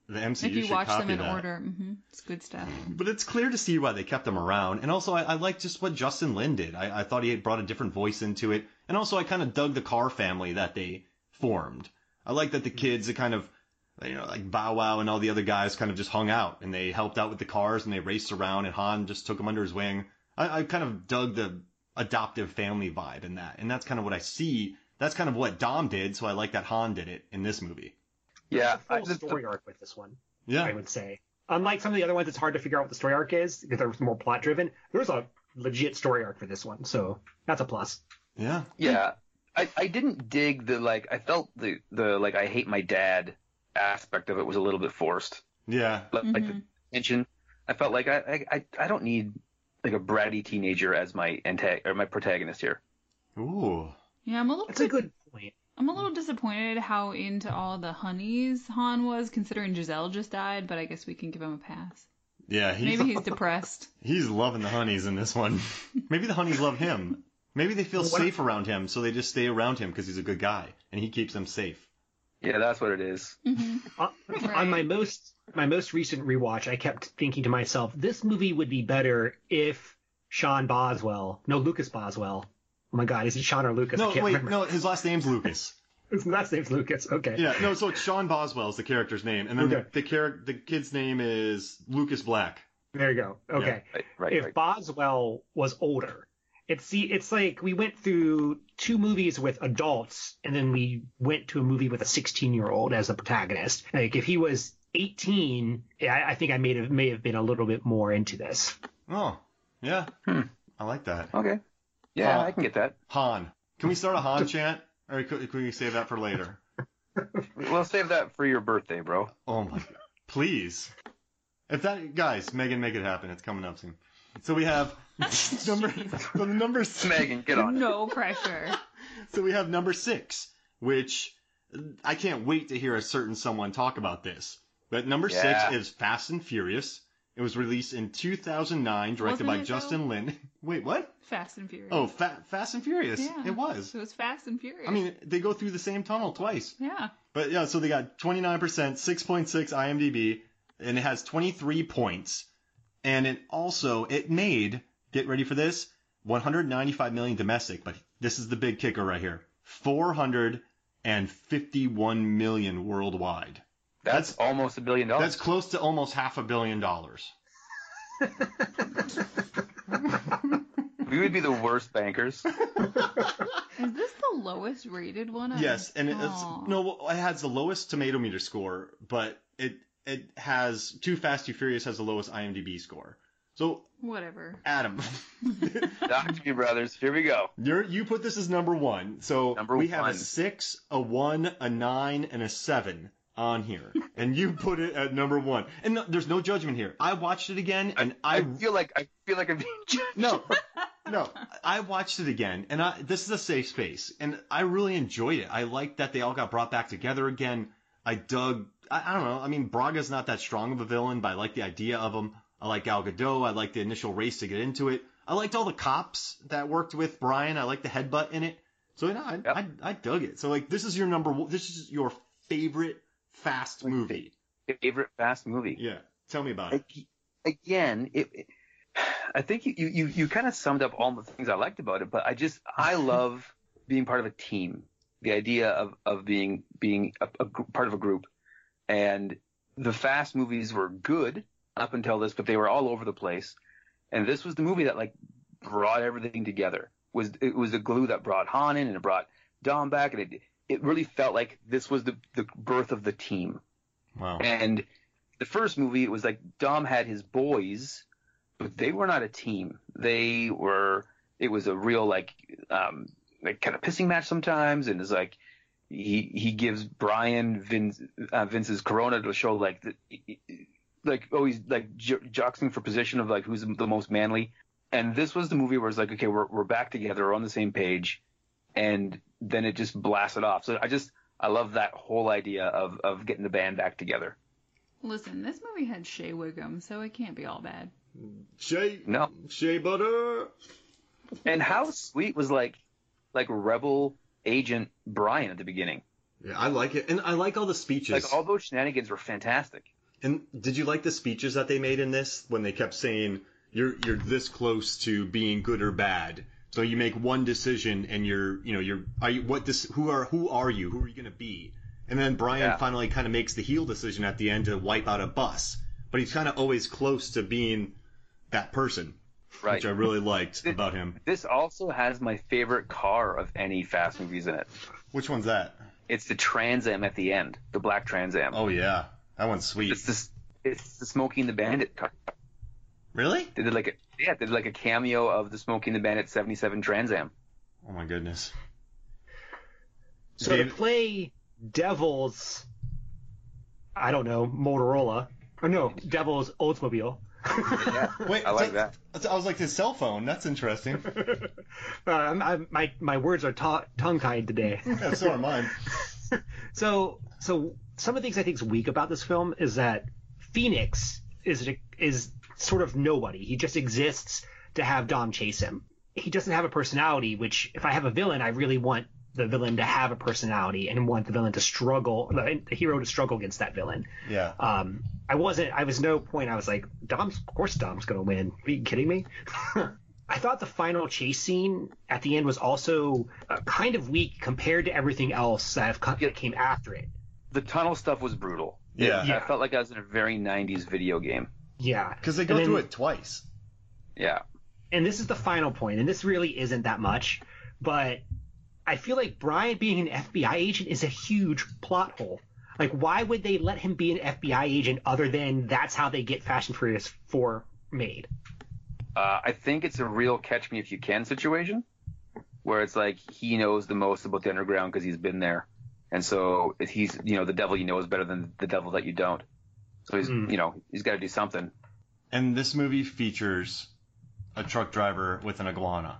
Speaker 7: The M C U
Speaker 8: If you
Speaker 7: should
Speaker 8: watch
Speaker 7: copy
Speaker 8: them in
Speaker 7: that.
Speaker 8: order, hmm it's good stuff.
Speaker 7: But it's clear to see why they kept him around. And also, I, I like just what Justin Lin did. I, I thought he had brought a different voice into it. And also, I kind of dug the Carr family that they formed. I like that the kids, it kind of, you know, like Bow Wow and all the other guys kind of just hung out. And they helped out with the cars and they raced around and Han just took them under his wing. I, I kind of dug the adoptive family vibe in that. And that's kind of what I see. That's kind of what Dom did. So I like that Han did it in this movie.
Speaker 9: Yeah.
Speaker 10: Full
Speaker 9: I, the,
Speaker 10: story arc with this one.
Speaker 7: Yeah.
Speaker 10: I would say. Unlike some of the other ones, it's hard to figure out what the story arc is because they're more plot driven. There's a legit story arc for this one, so that's a plus.
Speaker 7: Yeah.
Speaker 9: Yeah. I, I didn't dig the, like, I felt the, the, like, I hate my dad aspect of it was a little bit forced.
Speaker 7: Yeah.
Speaker 9: Like,
Speaker 8: Mm-hmm.
Speaker 9: like the tension. I felt like I, I, I don't need, like, a bratty teenager as my antag- or my protagonist here.
Speaker 7: Ooh.
Speaker 8: Yeah, I'm a little.
Speaker 10: That's a good point.
Speaker 8: I'm a little disappointed how into all the honeys Han was, considering Giselle just died. But I guess we can give him a pass.
Speaker 7: Yeah. He's,
Speaker 8: Maybe he's depressed.
Speaker 7: he's loving the honeys in this one. Maybe the honeys love him. Maybe they feel
Speaker 10: Well, what-
Speaker 7: safe around him, so they just stay around him because he's a good guy and he keeps them safe.
Speaker 9: Yeah, that's what it is.
Speaker 10: On, on my most my most recent rewatch, I kept thinking to myself, this movie would be better if Sean Boswell, no Lucas Boswell. Oh my God, is it Sean or Lucas?
Speaker 7: No,
Speaker 10: I can't
Speaker 7: wait,
Speaker 10: remember.
Speaker 7: no, his last name's Lucas.
Speaker 10: His last name's Lucas. Okay.
Speaker 7: Yeah, no, so it's Sean Boswell is the character's name, and then
Speaker 10: Okay.
Speaker 7: the the, char- the kid's name is Lucas Black.
Speaker 10: There you go. Okay.
Speaker 9: Right, right,
Speaker 10: if
Speaker 9: right.
Speaker 10: Boswell was older, it's see, it's like we went through two movies with adults, and then we went to a movie with a sixteen-year-old as the protagonist. Like if he was eighteen, I, I think I may have may have been a little bit more into this.
Speaker 7: Oh, yeah,
Speaker 9: Hmm.
Speaker 7: I like that.
Speaker 9: Okay. Yeah,
Speaker 7: Uh,
Speaker 9: I can get that.
Speaker 7: Han. Can we start a Han chant, or could, could we save that for later?
Speaker 9: We'll save that for your birthday, bro.
Speaker 7: Oh my, please. If that, guys, Megan, make it happen. It's coming up soon. So we have number, so the number six.
Speaker 9: Megan, get on it.
Speaker 8: No pressure.
Speaker 7: So we have number six, which I can't wait to hear a certain someone talk about this. But number
Speaker 9: Yeah.
Speaker 7: six is Fast and Furious. It was released in two thousand nine, directed
Speaker 8: Wasn't
Speaker 7: by
Speaker 8: it,
Speaker 7: Justin
Speaker 8: though?
Speaker 7: Lin. Wait, what?
Speaker 8: Fast and Furious.
Speaker 7: Oh, Fa- Fast and Furious.
Speaker 8: yeah.
Speaker 7: It was.
Speaker 8: It was Fast and Furious.
Speaker 7: I mean, they go through the same tunnel twice.
Speaker 8: yeah.
Speaker 7: But yeah, so they got twenty-nine percent, six point six IMDb, and it has twenty-three points. And it also, it made, get ready for this, one hundred ninety-five million domestic, but this is the big kicker right here, four hundred fifty-one million worldwide.
Speaker 9: That's, almost a billion dollars.
Speaker 7: That's close to almost half a billion dollars.
Speaker 9: We would be the worst bankers.
Speaker 8: Is this the lowest rated one? I've-
Speaker 7: Yes, and it's,
Speaker 8: Aw.
Speaker 7: no, it has the lowest tomato meter score, but it it has, Too Fast, Too Furious has the lowest IMDb score. So,
Speaker 8: Whatever.
Speaker 7: Adam,
Speaker 9: Talk to me, brothers. Here we go.
Speaker 7: you're, you put this as number one. So
Speaker 9: Number
Speaker 7: we have
Speaker 9: one.
Speaker 7: a six, a one, a nine, and a seven on here. And you put it at number one. And no, there's no judgment here. I watched it again, and I,
Speaker 9: I feel like I feel like I'm being judged.
Speaker 7: no, no, I watched it again, and I, this is a safe space, and I really enjoyed it. I liked that they all got brought back together again. I dug, I, I don't know, I mean, Braga's not that strong of a villain, but I like the idea of him. I like Gal Gadot. I like the initial race to get into it. I liked all the cops that worked with Brian. I liked the headbutt in it. So, you know, I,
Speaker 9: Yep.
Speaker 7: I, I dug it. So, like, this is your number one, this is your favorite Fast movie.
Speaker 9: Favorite fast movie.
Speaker 7: Yeah, tell me about it.
Speaker 9: Ag- Again, it, it- I think you, you, you kind of summed up all the things I liked about it, but I just, I love being part of a team. The idea of, of being, being a, a gr- part of a group. And the Fast movies were good up until this, but they were all over the place. And this was the movie that like brought everything together. Was it was the glue that brought Han in and it brought Dom back, and it it really felt like this was the the birth of the team.
Speaker 7: Wow.
Speaker 9: And the first movie, it was like Dom had his boys, but they were not a team. They were. It was a real like um like kind of pissing match sometimes, and it's like he he gives Brian Vince uh, Vince's Corona to show like the, like oh he's like jo- joxing for position of like who's the most manly. And this was the movie where it's like, okay, we're we're back together, we're on the same page, and then it just blasted off. So I just I love that whole idea of of getting the band back together.
Speaker 8: Listen, this movie had Shea Wiggum, so it can't be all bad.
Speaker 7: Shea,
Speaker 9: No.
Speaker 7: Shea Butter.
Speaker 9: And how sweet was like like Rebel Agent Brian at the beginning.
Speaker 7: Yeah, I like it. And I like all the speeches.
Speaker 9: Like all those shenanigans were fantastic.
Speaker 7: And did you like the speeches that they made in this when they kept saying you're you're this close to being good or bad? So you make one decision and you're you know you're are you what this who are who are you who are you gonna be? And then Brian
Speaker 9: Yeah.
Speaker 7: finally kind of makes the heel decision at the end to wipe out a bus, but he's kind of always close to being that person,
Speaker 9: Right.
Speaker 7: which I really liked
Speaker 9: This-
Speaker 7: about him.
Speaker 9: This also has my favorite car of any Fast movies in it.
Speaker 7: Which one's that?
Speaker 9: It's the Trans Am at the end, the black Trans Am.
Speaker 7: Oh yeah, that one's sweet.
Speaker 9: It's this. It's the Smokey and the Bandit car.
Speaker 7: Really?
Speaker 9: They did like a yeah, they did like a cameo of the Smokey and the Bandit seventy-seven Trans Am.
Speaker 7: Oh my goodness.
Speaker 10: So
Speaker 7: David-
Speaker 10: to play Devil's, I don't know, Motorola, or no, Devil's Oldsmobile.
Speaker 9: Yeah,
Speaker 7: Wait,
Speaker 9: I like
Speaker 7: so-
Speaker 9: that.
Speaker 7: I was like his cell phone. That's interesting.
Speaker 10: uh, I'm, I'm, my my words are ta- tongue-tied today.
Speaker 7: Yeah, so are mine.
Speaker 10: So so some of the things I think is weak about this film is that Phoenix is is sort of nobody. He just exists to have Dom chase him. He doesn't have a personality, which if I have a villain, I really want the villain to have a personality and want the villain to struggle, the, the hero to struggle against that villain.
Speaker 7: Yeah.
Speaker 10: Um, I wasn't, I was no point, I was like, Dom's, of course Dom's going to win. Are you kidding me? I thought the final chase scene at the end was also uh, kind of weak compared to everything else that have come, that came after it.
Speaker 9: The tunnel stuff was brutal.
Speaker 7: Yeah.
Speaker 9: It-
Speaker 10: Yeah.
Speaker 9: I felt like I was in a very nineties video game.
Speaker 10: Yeah.
Speaker 7: Because they go
Speaker 10: And then-
Speaker 7: through it twice.
Speaker 9: Yeah.
Speaker 10: And this is the final point, and this really isn't that much, but I feel like Brian being an F B I agent is a huge plot hole. Like, why would they let him be an F B I agent other than that's how they get Fast and Furious four made?
Speaker 9: Uh, I think it's a real catch me if you can situation where it's like he knows the most about the underground because he's been there. And so if he's, you know, the devil you know is better than the devil that you don't. So he's,
Speaker 10: Mm.
Speaker 9: you know, he's got to do something.
Speaker 7: And this movie features a truck driver with an iguana.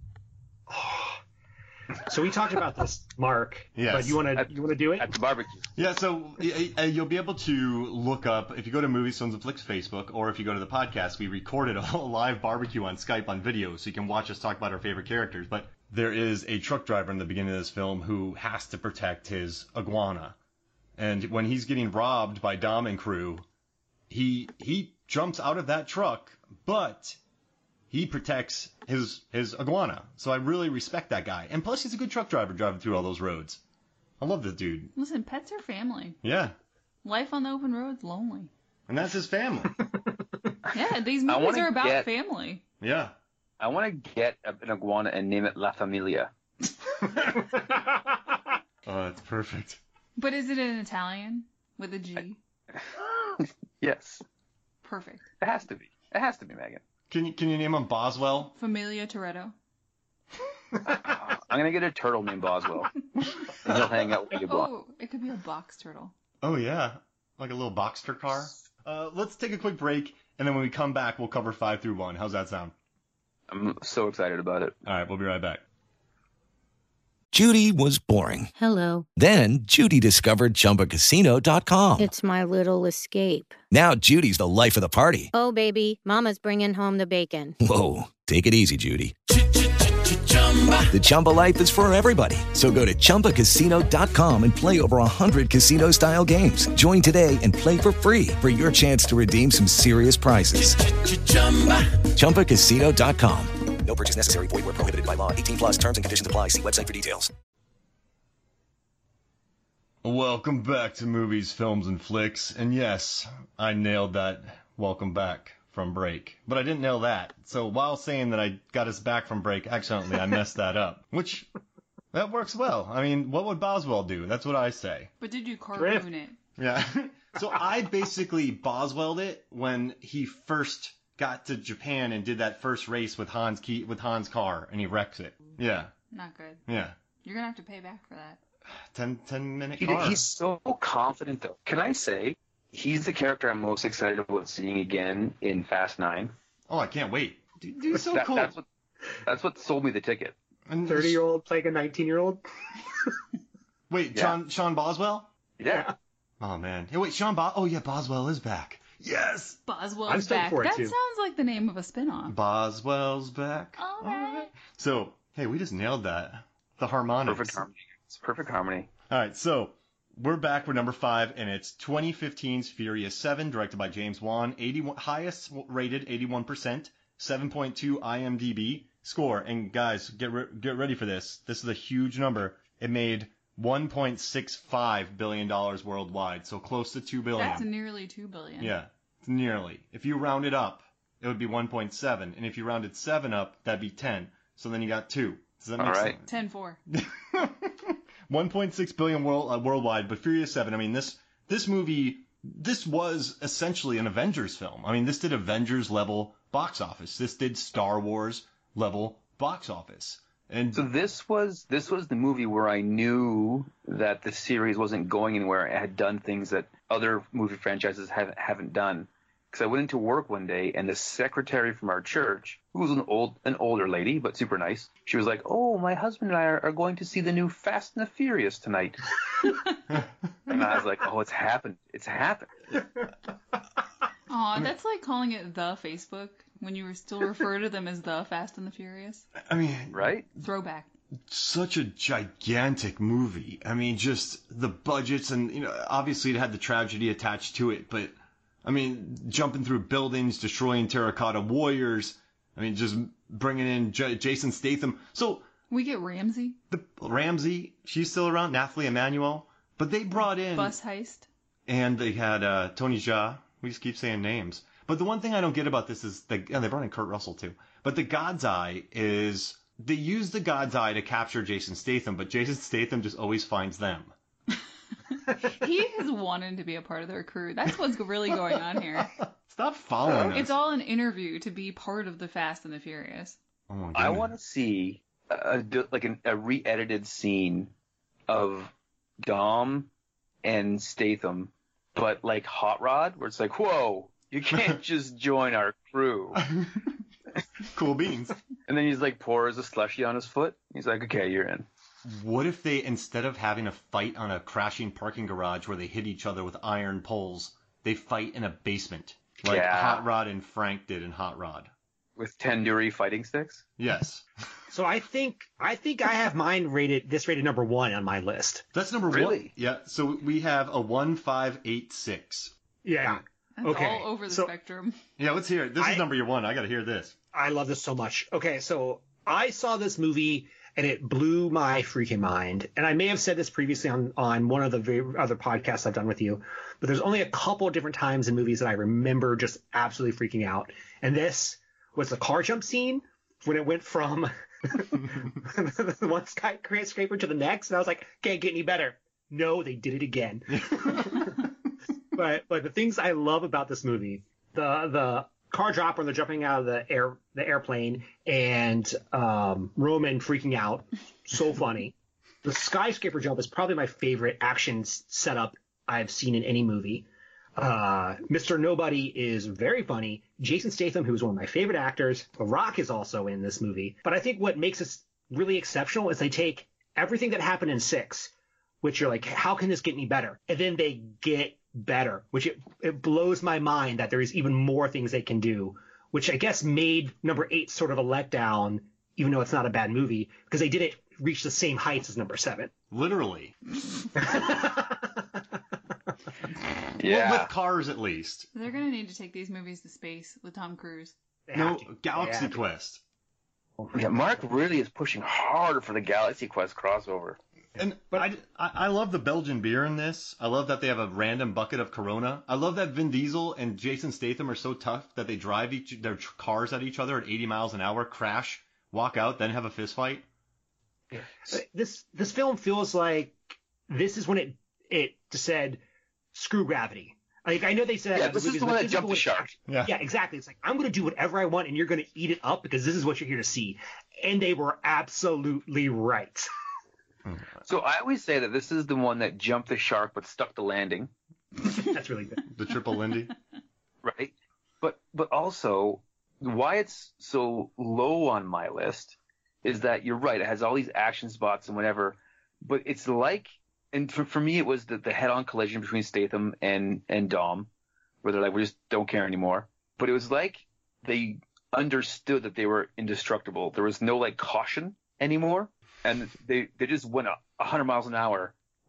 Speaker 10: So we talked about this, Mark.
Speaker 7: Yes.
Speaker 10: But you want to
Speaker 9: At-
Speaker 10: you want to do it?
Speaker 9: At the barbecue.
Speaker 7: Yeah, so y- y- you'll be able to look up, if you go to Movies, Films, and Flicks Facebook, or if you go to the podcast, we recorded a live barbecue on Skype on video, so you can watch us talk about our favorite characters. But there is a truck driver in the beginning of this film who has to protect his iguana. And when he's getting robbed by Dom and crew, he he jumps out of that truck, but he protects his his iguana. So I really respect that guy. And plus, he's a good truck driver driving through all those roads. I love this dude.
Speaker 8: Listen, pets are family.
Speaker 7: Yeah.
Speaker 8: Life on the open road's lonely.
Speaker 7: And that's his family.
Speaker 8: Yeah, these
Speaker 9: I
Speaker 8: movies
Speaker 9: wanna
Speaker 8: are about
Speaker 9: get-
Speaker 8: family.
Speaker 7: Yeah.
Speaker 9: I want to get an iguana and name it La Familia.
Speaker 7: Oh, that's perfect.
Speaker 8: But is it in Italian with a G?
Speaker 9: Yes.
Speaker 8: Perfect.
Speaker 9: It has to be. It has to be, Megan.
Speaker 7: Can you can you name him Boswell?
Speaker 8: Familia Toretto.
Speaker 9: I'm going to get a turtle named Boswell. And he'll hang out with the iguana.
Speaker 8: Oh, it could be a box turtle.
Speaker 7: Oh yeah, like a little Boxster car. Uh, let's take a quick break, and then when we come back, we'll cover five through one. How's that sound?
Speaker 9: I'm so excited about it.
Speaker 7: All right, we'll be right back.
Speaker 11: Judy was boring.
Speaker 12: Hello.
Speaker 11: Then Judy discovered Chumba Casino dot com.
Speaker 12: It's my little escape.
Speaker 11: Now Judy's the life of the party.
Speaker 12: Oh, baby, mama's bringing home the bacon.
Speaker 11: Whoa, take it easy, Judy. The Chumba life is for everybody. So go to Chumba Casino dot com and play over one hundred casino-style games. Join today and play for free for your chance to redeem some serious prizes. Chumba Casino dot com.
Speaker 2: No purchase necessary. Void where prohibited by law. eighteen plus terms and conditions apply. See website for details.
Speaker 7: Welcome back to Movies, Films, and Flicks. And yes, I nailed that welcome back from break. But I didn't nail that. So while saying that I got us back from break, accidentally I messed that up. Which, that works well. I mean, what would Boswell do? That's what I say.
Speaker 8: But did you cartoon it?
Speaker 7: Yeah. So I basically Boswelled it when he first got to Japan and did that first race with Hans key, with Hans' car, and he wrecks it. Yeah.
Speaker 8: Not good.
Speaker 7: Yeah.
Speaker 8: You're gonna have to pay back for that.
Speaker 7: ten, ten minute
Speaker 9: He,
Speaker 7: car.
Speaker 9: he's so confident, though. Can I say he's the character I'm most excited about seeing again in Fast Nine?
Speaker 7: Oh, I can't wait. Dude, dude so
Speaker 9: That-
Speaker 7: cool.
Speaker 9: That's what, that's what sold me the ticket.
Speaker 10: thirty-year-old playing a nineteen-year-old?
Speaker 7: Wait,
Speaker 9: Yeah.
Speaker 7: Sean, Sean Boswell?
Speaker 9: Yeah.
Speaker 7: Oh, man. Hey, wait, Sean Bos... Oh, yeah, Boswell is back. Yes!
Speaker 8: Boswell's
Speaker 10: I'm stoked
Speaker 8: back.
Speaker 10: for it,
Speaker 8: That
Speaker 10: too.
Speaker 8: sounds like the name of a spinoff.
Speaker 7: Boswell's back.
Speaker 8: All right.
Speaker 7: So, hey, we just nailed that. The harmonics.
Speaker 9: Perfect harmony. It's perfect harmony.
Speaker 7: All right, so we're back with number five, and it's twenty fifteen's Furious seven, directed by James Wan. eighty-one highest rated, eighty-one percent, seven point two IMDb score. And guys, get re- get ready for this. This is a huge number. It made one point six five billion dollars worldwide, so close to two billion dollars.
Speaker 8: That's nearly two billion dollars.
Speaker 7: Yeah, nearly. If you round it up, it would be one point seven, and if you rounded seven up, that'd be ten. So then you got two. Does that make
Speaker 9: All
Speaker 7: sense?
Speaker 9: right.
Speaker 8: ten four.
Speaker 7: one point six billion world, uh, worldwide, but Furious seven, I mean, this this movie, this was essentially an Avengers film. I mean, this did Avengers level box office. This did Star Wars level box office. And
Speaker 9: so this was this was the movie where I knew that the series wasn't going anywhere. It had done things that other movie franchises haven't haven't done. Because I went into work one day, and the secretary from our church, who was an old an older lady but super nice, she was like, "Oh, my husband and I are, are going to see the new Fast and the Furious tonight." And I was like, "Oh, it's happened! It's happened!"
Speaker 8: Aw, that's like calling it the Facebook when you were still refer to them as the Fast and the Furious.
Speaker 7: I mean,
Speaker 9: right?
Speaker 8: Throwback.
Speaker 7: Such a gigantic movie. I mean, just the budgets, and you know, obviously it had the tragedy attached to it, but I mean, jumping through buildings, destroying terracotta warriors. I mean, just bringing in J- Jason Statham. So
Speaker 8: we get Ramsey.
Speaker 7: The Ramsey, she's still around. Nathalie Emmanuel, but they brought in
Speaker 8: Bus Heist,
Speaker 7: and they had uh, Tony Jaa. We just keep saying names. But the one thing I don't get about this is the and they brought in Kurt Russell too. But the God's Eye is they use the God's Eye to capture Jason Statham, but Jason Statham just always finds them.
Speaker 8: He has wanted to be a part of their crew. That's what's really going on here.
Speaker 7: Stop following us.
Speaker 8: It's all an interview to be part of the Fast and the Furious.
Speaker 7: Oh my
Speaker 9: I want to see a, like an, a re-edited scene of Dom and Statham, but like Hot Rod, where it's like, whoa, you can't just join our crew.
Speaker 7: Cool beans.
Speaker 9: And then he's like pours a slushie on his foot. He's like, okay, you're in.
Speaker 7: What if they, instead of having a fight on a crashing parking garage where they hit each other with iron poles, they fight in a basement, like
Speaker 9: Yeah.
Speaker 7: Hot Rod and Frank did in Hot Rod?
Speaker 9: With tandoori fighting sticks?
Speaker 7: Yes.
Speaker 10: So I think I think I have mine rated this rated number one on my list.
Speaker 7: That's number
Speaker 9: Really?
Speaker 7: one. Yeah. So we have a one five eight six.
Speaker 10: Yeah.
Speaker 8: That's
Speaker 10: Okay.
Speaker 8: all over the
Speaker 10: So-
Speaker 8: spectrum.
Speaker 7: Yeah, let's hear it. This
Speaker 10: I-
Speaker 7: is number one. I got to hear this.
Speaker 10: I love this so much. Okay, so I saw this movie and it blew my freaking mind. And I may have said this previously on, on one of the very other podcasts I've done with you, but there's only a couple of different times in movies that I remember just absolutely freaking out. And this was the car jump scene when it went from one skyscraper to the next. And I was like, can't get any better. No, they did it again. but but the things I love about this movie, the the car drop when they're jumping out of the air the airplane and um, Roman freaking out, so funny. The skyscraper jump is probably my favorite action s- setup I've seen in any movie. Uh, Mister Nobody is very funny. Jason Statham, who is one of my favorite actors, The Rock is also in this movie. But I think what makes this really exceptional is they take everything that happened in six, which you're like, how can this get any better? And then they get better, which it, it blows my mind that there is even more things they can do, which I guess made number eight sort of a letdown, even though it's not a bad movie, because they didn't reach the same heights as number seven.
Speaker 7: Literally.
Speaker 9: Yeah.
Speaker 7: Well, with cars, at least.
Speaker 8: They're going to need to take these movies to space with Tom Cruise.
Speaker 10: They
Speaker 7: No,
Speaker 10: have to. They
Speaker 7: Galaxy
Speaker 10: have to.
Speaker 7: Quest.
Speaker 9: Yeah, Mark really is pushing hard for the Galaxy Quest crossover.
Speaker 7: And but I, I I love the Belgian beer in this. I love that they have a random bucket of Corona. I love that Vin Diesel and Jason Statham are so tough that they drive each their tr- cars at each other at eighty miles an hour, crash, walk out, then have a fist fight.
Speaker 10: This this film feels like this is when it it said screw gravity. Like I know they said
Speaker 9: Yeah, this is the one that jumped the shark.
Speaker 7: Yeah.
Speaker 10: Yeah, exactly. It's like I'm going to do whatever I want, and you're going to eat it up because this is what you're here to see. And they were absolutely right.
Speaker 9: So I always say that this is the one that jumped the shark but stuck the landing,
Speaker 10: That's really good.
Speaker 7: The triple Lindy.
Speaker 9: right? But but also why it's so low on my list is that you're right. It has all these action spots and whatever, but it's like, and for, for me it was the, the head-on collision between Statham and and Dom, where they're like, we just don't care anymore. But it was like they understood that they were indestructible. There was no like caution anymore. And they, they just went a hundred miles an hour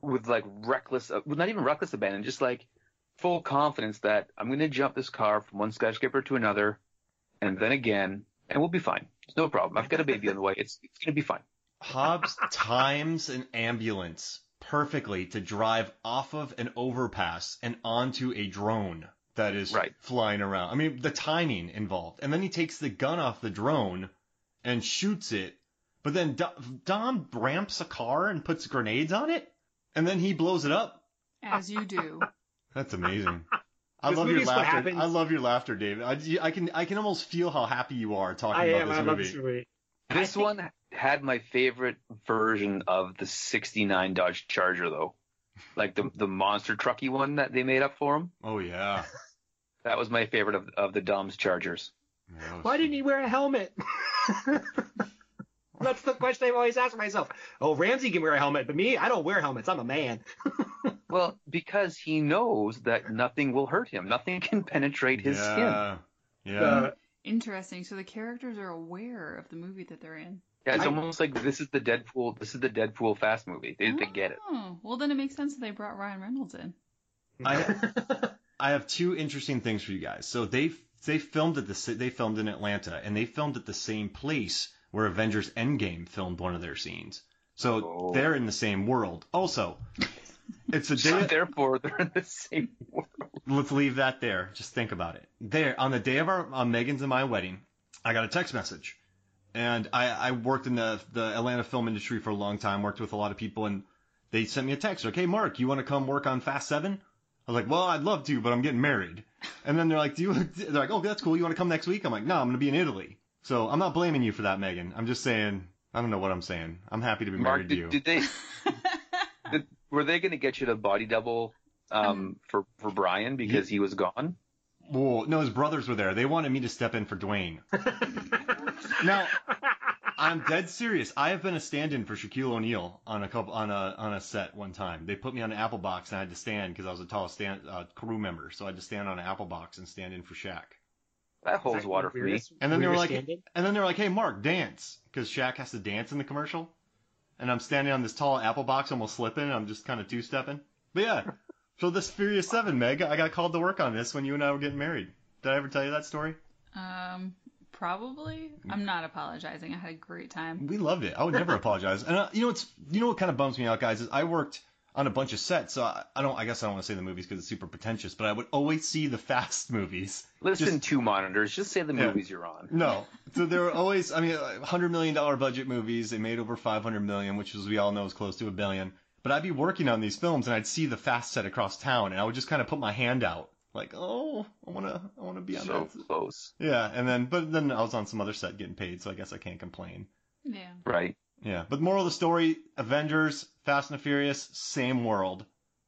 Speaker 9: with like reckless, uh, not even reckless abandon, just like full confidence that I'm going to jump this car from one skyscraper to another, and then again, and we'll be fine. It's no problem. I've got a baby on the way. It's, it's going to be fine.
Speaker 7: Hobbs times an ambulance perfectly to drive off of an overpass and onto a drone that is
Speaker 9: right.
Speaker 7: flying around. I mean, the timing involved. And then he takes the gun off the drone and shoots it. But then Dom ramps a car and puts grenades on it, and then he blows it up.
Speaker 8: As you do.
Speaker 7: That's amazing. I
Speaker 10: This
Speaker 7: love your
Speaker 10: movie's what
Speaker 7: laughter.
Speaker 10: happens-
Speaker 7: I love your laughter, David. I, I can I can almost feel how happy you are talking
Speaker 10: I
Speaker 7: about
Speaker 10: am.
Speaker 7: this
Speaker 10: I
Speaker 7: movie.
Speaker 10: love this movie.
Speaker 9: This one had my favorite version of the sixty-nine Dodge Charger, though. Like the the monster trucky one that they made up for him.
Speaker 7: Oh, yeah.
Speaker 9: That was my favorite of, of the Dom's Chargers.
Speaker 10: Why didn't he wear a helmet? That's the question I've always asked myself. Oh, Ramsey can wear a helmet, but me, I don't wear helmets. I'm a man.
Speaker 9: Well, because he knows that nothing will hurt him. Nothing can penetrate his
Speaker 7: yeah.
Speaker 9: skin.
Speaker 7: Yeah.
Speaker 10: Uh,
Speaker 8: Interesting. So the characters are aware of the movie that they're in.
Speaker 9: Yeah, it's
Speaker 10: I-
Speaker 9: almost like this is the Deadpool. This is the Deadpool Fast movie. They, they get it.
Speaker 8: Oh, well then it makes sense that they brought Ryan Reynolds in.
Speaker 7: I I have two interesting things for you guys. So they they filmed at the they filmed in Atlanta, and they filmed at the same place where Avengers Endgame filmed one of their scenes. So
Speaker 9: Oh.
Speaker 7: they're in the same world. Also, it's a
Speaker 9: So
Speaker 7: day.
Speaker 9: therefore, they're in the same world.
Speaker 7: Let's leave that there. Just think about it. There, on the day of our on Megan's and my wedding, I got a text message. And I, I worked in the, the Atlanta film industry for a long time, worked with a lot of people, and they sent me a text. Like, hey, Mark, you want to come work on Fast seven? I was like, well, I'd love to, but I'm getting married. And then they're like, do you, they're like, oh, that's cool. You want to come next week? I'm like, no, I'm going to be in Italy. So I'm not blaming you for that, Megan. I'm just saying, I don't know what I'm saying. I'm happy to be
Speaker 9: Mark,
Speaker 7: married to you.
Speaker 9: did, did they? did, were they going to get you to body double um, for for Brian because he was gone?
Speaker 7: Well, no, his brothers were there. They wanted me to step in for Dwayne. Now, I'm dead serious. I have been a stand-in for Shaquille O'Neal on a couple on a on a set one time. They put me on an apple box and I had to stand because I was a tall stand uh, crew member, so I had to stand on an apple box and stand in for Shaq.
Speaker 9: That holds water for me.
Speaker 7: And then they were like,
Speaker 10: Weirdest stand-in?
Speaker 7: and then they're like, hey, Mark, dance, because Shaq has to dance in the commercial. And I'm standing on this tall apple box, almost slipping. And I'm just kind of two-stepping. But yeah, so this Furious Seven, Meg, I got called to work on this when you and I were getting married. Did I ever tell you that story?
Speaker 8: Um, probably. I'm not apologizing. I had a great time.
Speaker 7: We loved it. I would never apologize. And uh, you know what's, you know what kind of bums me out, guys, is I worked on a bunch of sets. So I, I don't, I guess I don't want to say the movies because it's super pretentious, but I would always see the Fast movies.
Speaker 9: Listen,
Speaker 7: Just-
Speaker 9: two monitors. Just say the
Speaker 7: Yeah.
Speaker 9: movies you're on.
Speaker 7: No. So there were always, I mean, one hundred million dollars budget movies. They made over five hundred million, which, as we all know, is close to a billion. But I'd be working on these films, and I'd see the Fast set across town, and I would just kind of put my hand out, like, oh, I want to I want to be on
Speaker 9: So
Speaker 7: that.
Speaker 9: close.
Speaker 7: Yeah, and then, but then I was on some other set getting paid, so I guess I can't complain.
Speaker 8: Yeah.
Speaker 9: Right.
Speaker 7: Yeah, but moral of the story, Avengers, Fast and the Furious, same world.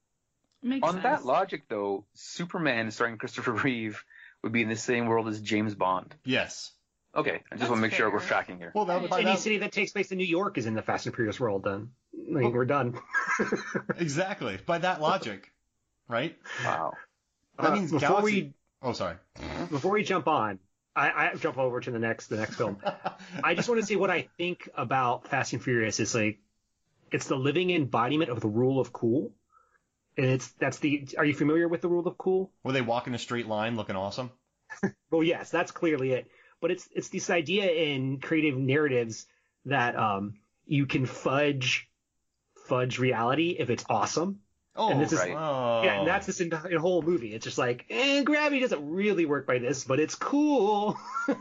Speaker 8: Makes
Speaker 9: On
Speaker 8: sense.
Speaker 9: that logic, though, Superman starring Christopher Reeve would be in the same world as James Bond.
Speaker 7: Yes.
Speaker 9: Okay, I just
Speaker 8: That's
Speaker 9: want to make sure we're
Speaker 8: fair.
Speaker 9: tracking here.
Speaker 7: Well, that would,
Speaker 10: Any
Speaker 7: that,
Speaker 10: city that takes place in New York is in the Fast and Furious world. Then I mean, we're done.
Speaker 7: exactly. By that logic, right?
Speaker 9: Wow.
Speaker 7: That
Speaker 10: Uh,
Speaker 7: means
Speaker 10: before
Speaker 7: Galaxy...
Speaker 10: we
Speaker 7: Oh, sorry.
Speaker 10: before we jump on, I, I jump over to the next the next film. I just want to say what I think about Fast and Furious is like it's the living embodiment of the rule of cool, and it's that's the. Are you familiar with the rule of cool?
Speaker 7: Were they walking a straight line looking awesome?
Speaker 10: Well, yes, that's clearly it. But it's it's this idea in creative narratives that um you can fudge fudge reality if it's awesome.
Speaker 7: Oh,
Speaker 10: And this is-
Speaker 7: right. Oh.
Speaker 10: Yeah, and that's this entire whole movie. It's just like, eh, gravity doesn't really work by this, but it's cool.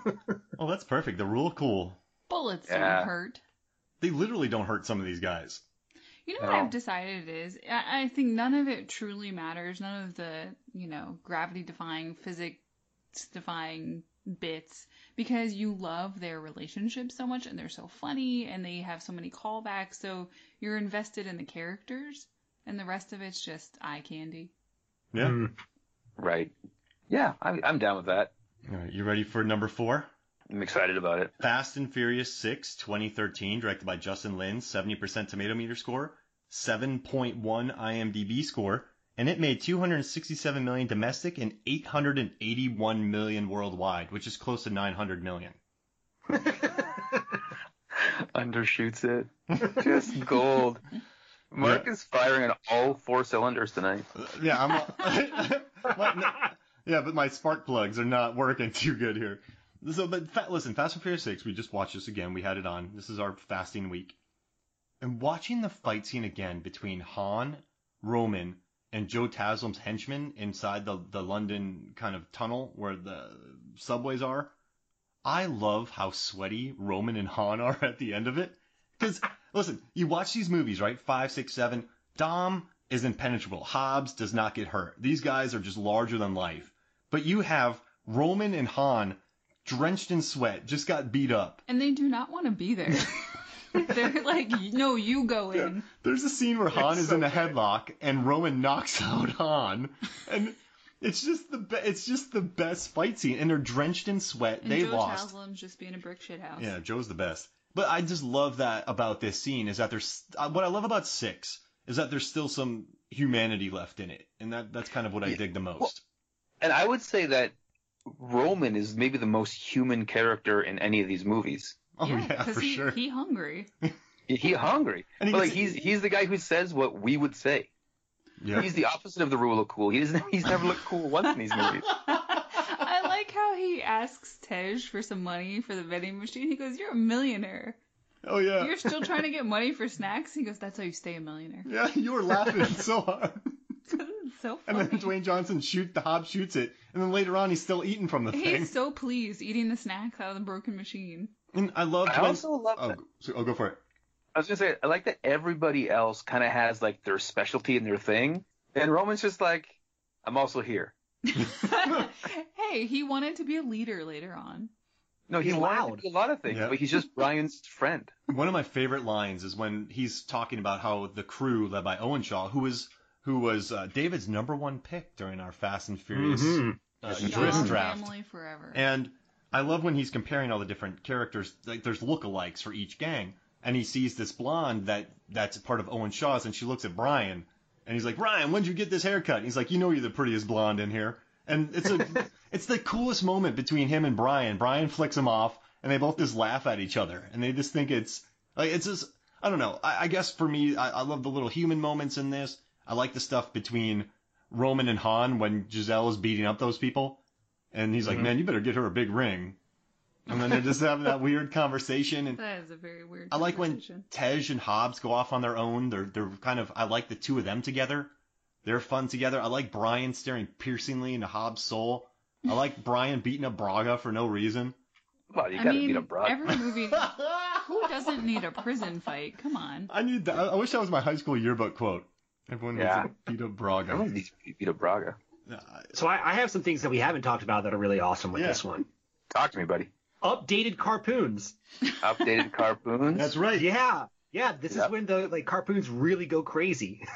Speaker 7: Oh, that's perfect. The rule of cool.
Speaker 8: Bullets
Speaker 9: Yeah.
Speaker 8: don't hurt.
Speaker 7: They literally don't hurt some of these guys.
Speaker 8: You know what
Speaker 9: No.
Speaker 8: I've decided it is? I, I think none of it truly matters. None of the, you know, gravity-defying, physics-defying bits. Because you love their relationship so much, and they're so funny, and they have so many callbacks, so you're invested in the characters, and the rest of it's just eye candy.
Speaker 7: Yeah.
Speaker 10: Mm.
Speaker 9: Right. Yeah, I'm, I'm down with that.
Speaker 7: All right, you ready for number four?
Speaker 9: I'm excited about it.
Speaker 7: Fast and Furious six, twenty thirteen, directed by Justin Lin, seventy percent tomato meter score, seven point one IMDb score, and it made two hundred sixty-seven million domestic and eight hundred eighty-one million worldwide, which is close to nine hundred million.
Speaker 9: Undershoots it. Just gold. Mark is firing on all four cylinders tonight.
Speaker 7: Yeah, I'm. my, no, yeah, but my spark plugs are not working too good here. So, but fa- listen, Fast and Furious six. We just watched this again. We had it on. This is our fasting week, and watching the fight scene again between Han, Roman, and Joe Taslim's henchmen inside the the London kind of tunnel where the subways are. I love how sweaty Roman and Han are at the end of it. Because, listen, you watch these movies, right? Five, six, seven. Dom is impenetrable. Hobbs does not get hurt. These guys are just larger than life. But you have Roman and Han drenched in sweat, just got beat up.
Speaker 8: And they do not want to be there. They're like, no, you go in.
Speaker 7: Yeah. There's a scene where Han
Speaker 10: It's
Speaker 7: is
Speaker 10: so
Speaker 7: in a
Speaker 10: good.
Speaker 7: headlock and Roman knocks out Han. And it's just the be- it's just the best fight scene. And they're drenched in sweat.
Speaker 8: And
Speaker 7: they
Speaker 8: Joe
Speaker 7: lost.
Speaker 8: Taslim's just being a brick shit house.
Speaker 7: Yeah, Joe's the best. But I just love that about this scene is that there's uh, what I love about six is that there's still some humanity left in it, and that that's kind of what I dig the most.
Speaker 9: Well, and I would say that Roman is maybe the most human character in any of these movies.
Speaker 7: Oh yeah,
Speaker 8: yeah
Speaker 7: for
Speaker 8: he,
Speaker 7: sure.
Speaker 8: He hungry.
Speaker 9: He, he hungry,
Speaker 7: And he
Speaker 9: but like
Speaker 7: gets-
Speaker 9: he's he's the guy who says what we would say.
Speaker 7: Yeah.
Speaker 9: He's the opposite of the rule of cool. He doesn't. He's never looked cool once in these movies.
Speaker 8: I like how he asks Tej for some money for the vending machine. He goes, "You're a millionaire.
Speaker 7: Oh yeah.
Speaker 8: You're still trying to get money for snacks." He goes, "That's how you stay a millionaire."
Speaker 7: Yeah, you were laughing so hard.
Speaker 8: It's so
Speaker 7: And
Speaker 8: funny.
Speaker 7: then Dwayne Johnson shoot the Hobbs shoots it, and then later on he's still eating from the thing.
Speaker 8: He's so pleased eating the snacks out of the broken machine.
Speaker 7: And I love.
Speaker 9: I
Speaker 7: when-
Speaker 9: also love
Speaker 7: Oh,
Speaker 9: that.
Speaker 7: so, oh, go for it.
Speaker 9: I was gonna say I like that everybody else kind of has like their specialty and their thing, and Roman's just like, I'm also here.
Speaker 8: Hey, he wanted to be a leader later on.
Speaker 9: No, he
Speaker 10: He's
Speaker 9: wanted
Speaker 10: loud.
Speaker 9: to be a lot of things,
Speaker 7: Yeah.
Speaker 9: but he's just Brian's friend.
Speaker 7: One of my favorite lines is when he's talking about how the crew led by Owen Shaw, who was who was uh, David's number one pick during our Fast and Furious
Speaker 10: Mhm.
Speaker 7: uh,
Speaker 9: Shaw
Speaker 7: Drift
Speaker 8: Shaw
Speaker 7: draft.
Speaker 8: family forever.
Speaker 7: And I love when he's comparing all the different characters. Like there's lookalikes for each gang, and he sees this blonde that that's part of Owen Shaw's, and she looks at Brian, and he's like, "Brian, when'd you get this haircut?" And he's like, "You know, you're the prettiest blonde in here." And it's a it's the coolest moment between him and Brian. Brian flicks him off, and they both just laugh at each other, and they just think it's like it's just I don't know. I, I guess for me, I, I love the little human moments in this. I like the stuff between Roman and Han when Giselle is beating up those people. And he's like,
Speaker 10: Mhm.
Speaker 7: man, you better get her a big ring. And then they're just having that weird conversation. And
Speaker 8: That is a very weird
Speaker 7: I like when
Speaker 8: conversation.
Speaker 7: Tej and Hobbs go off on their own. They're they're kind of I like the two of them together. They're fun together. I like Brian staring piercingly into Hobbs' soul. I like Brian beating up Braga for no reason.
Speaker 9: Well, you
Speaker 8: I
Speaker 9: gotta
Speaker 8: mean,
Speaker 9: beat up Brock.
Speaker 8: every movie. Who doesn't need a prison fight? Come on.
Speaker 7: I need that. I wish that was my high school yearbook quote. Everyone needs
Speaker 9: Yeah.
Speaker 7: to beat up Braga.
Speaker 9: Everyone needs to beat up Braga.
Speaker 10: So I, I have some things that we haven't talked about that are really awesome with
Speaker 7: Yeah.
Speaker 10: this one.
Speaker 9: Talk to me, buddy.
Speaker 10: Updated carpoons.
Speaker 9: Updated carpoons.
Speaker 7: That's right.
Speaker 10: Yeah. Yeah, this
Speaker 9: Yep.
Speaker 10: is when the like carpoons really go crazy.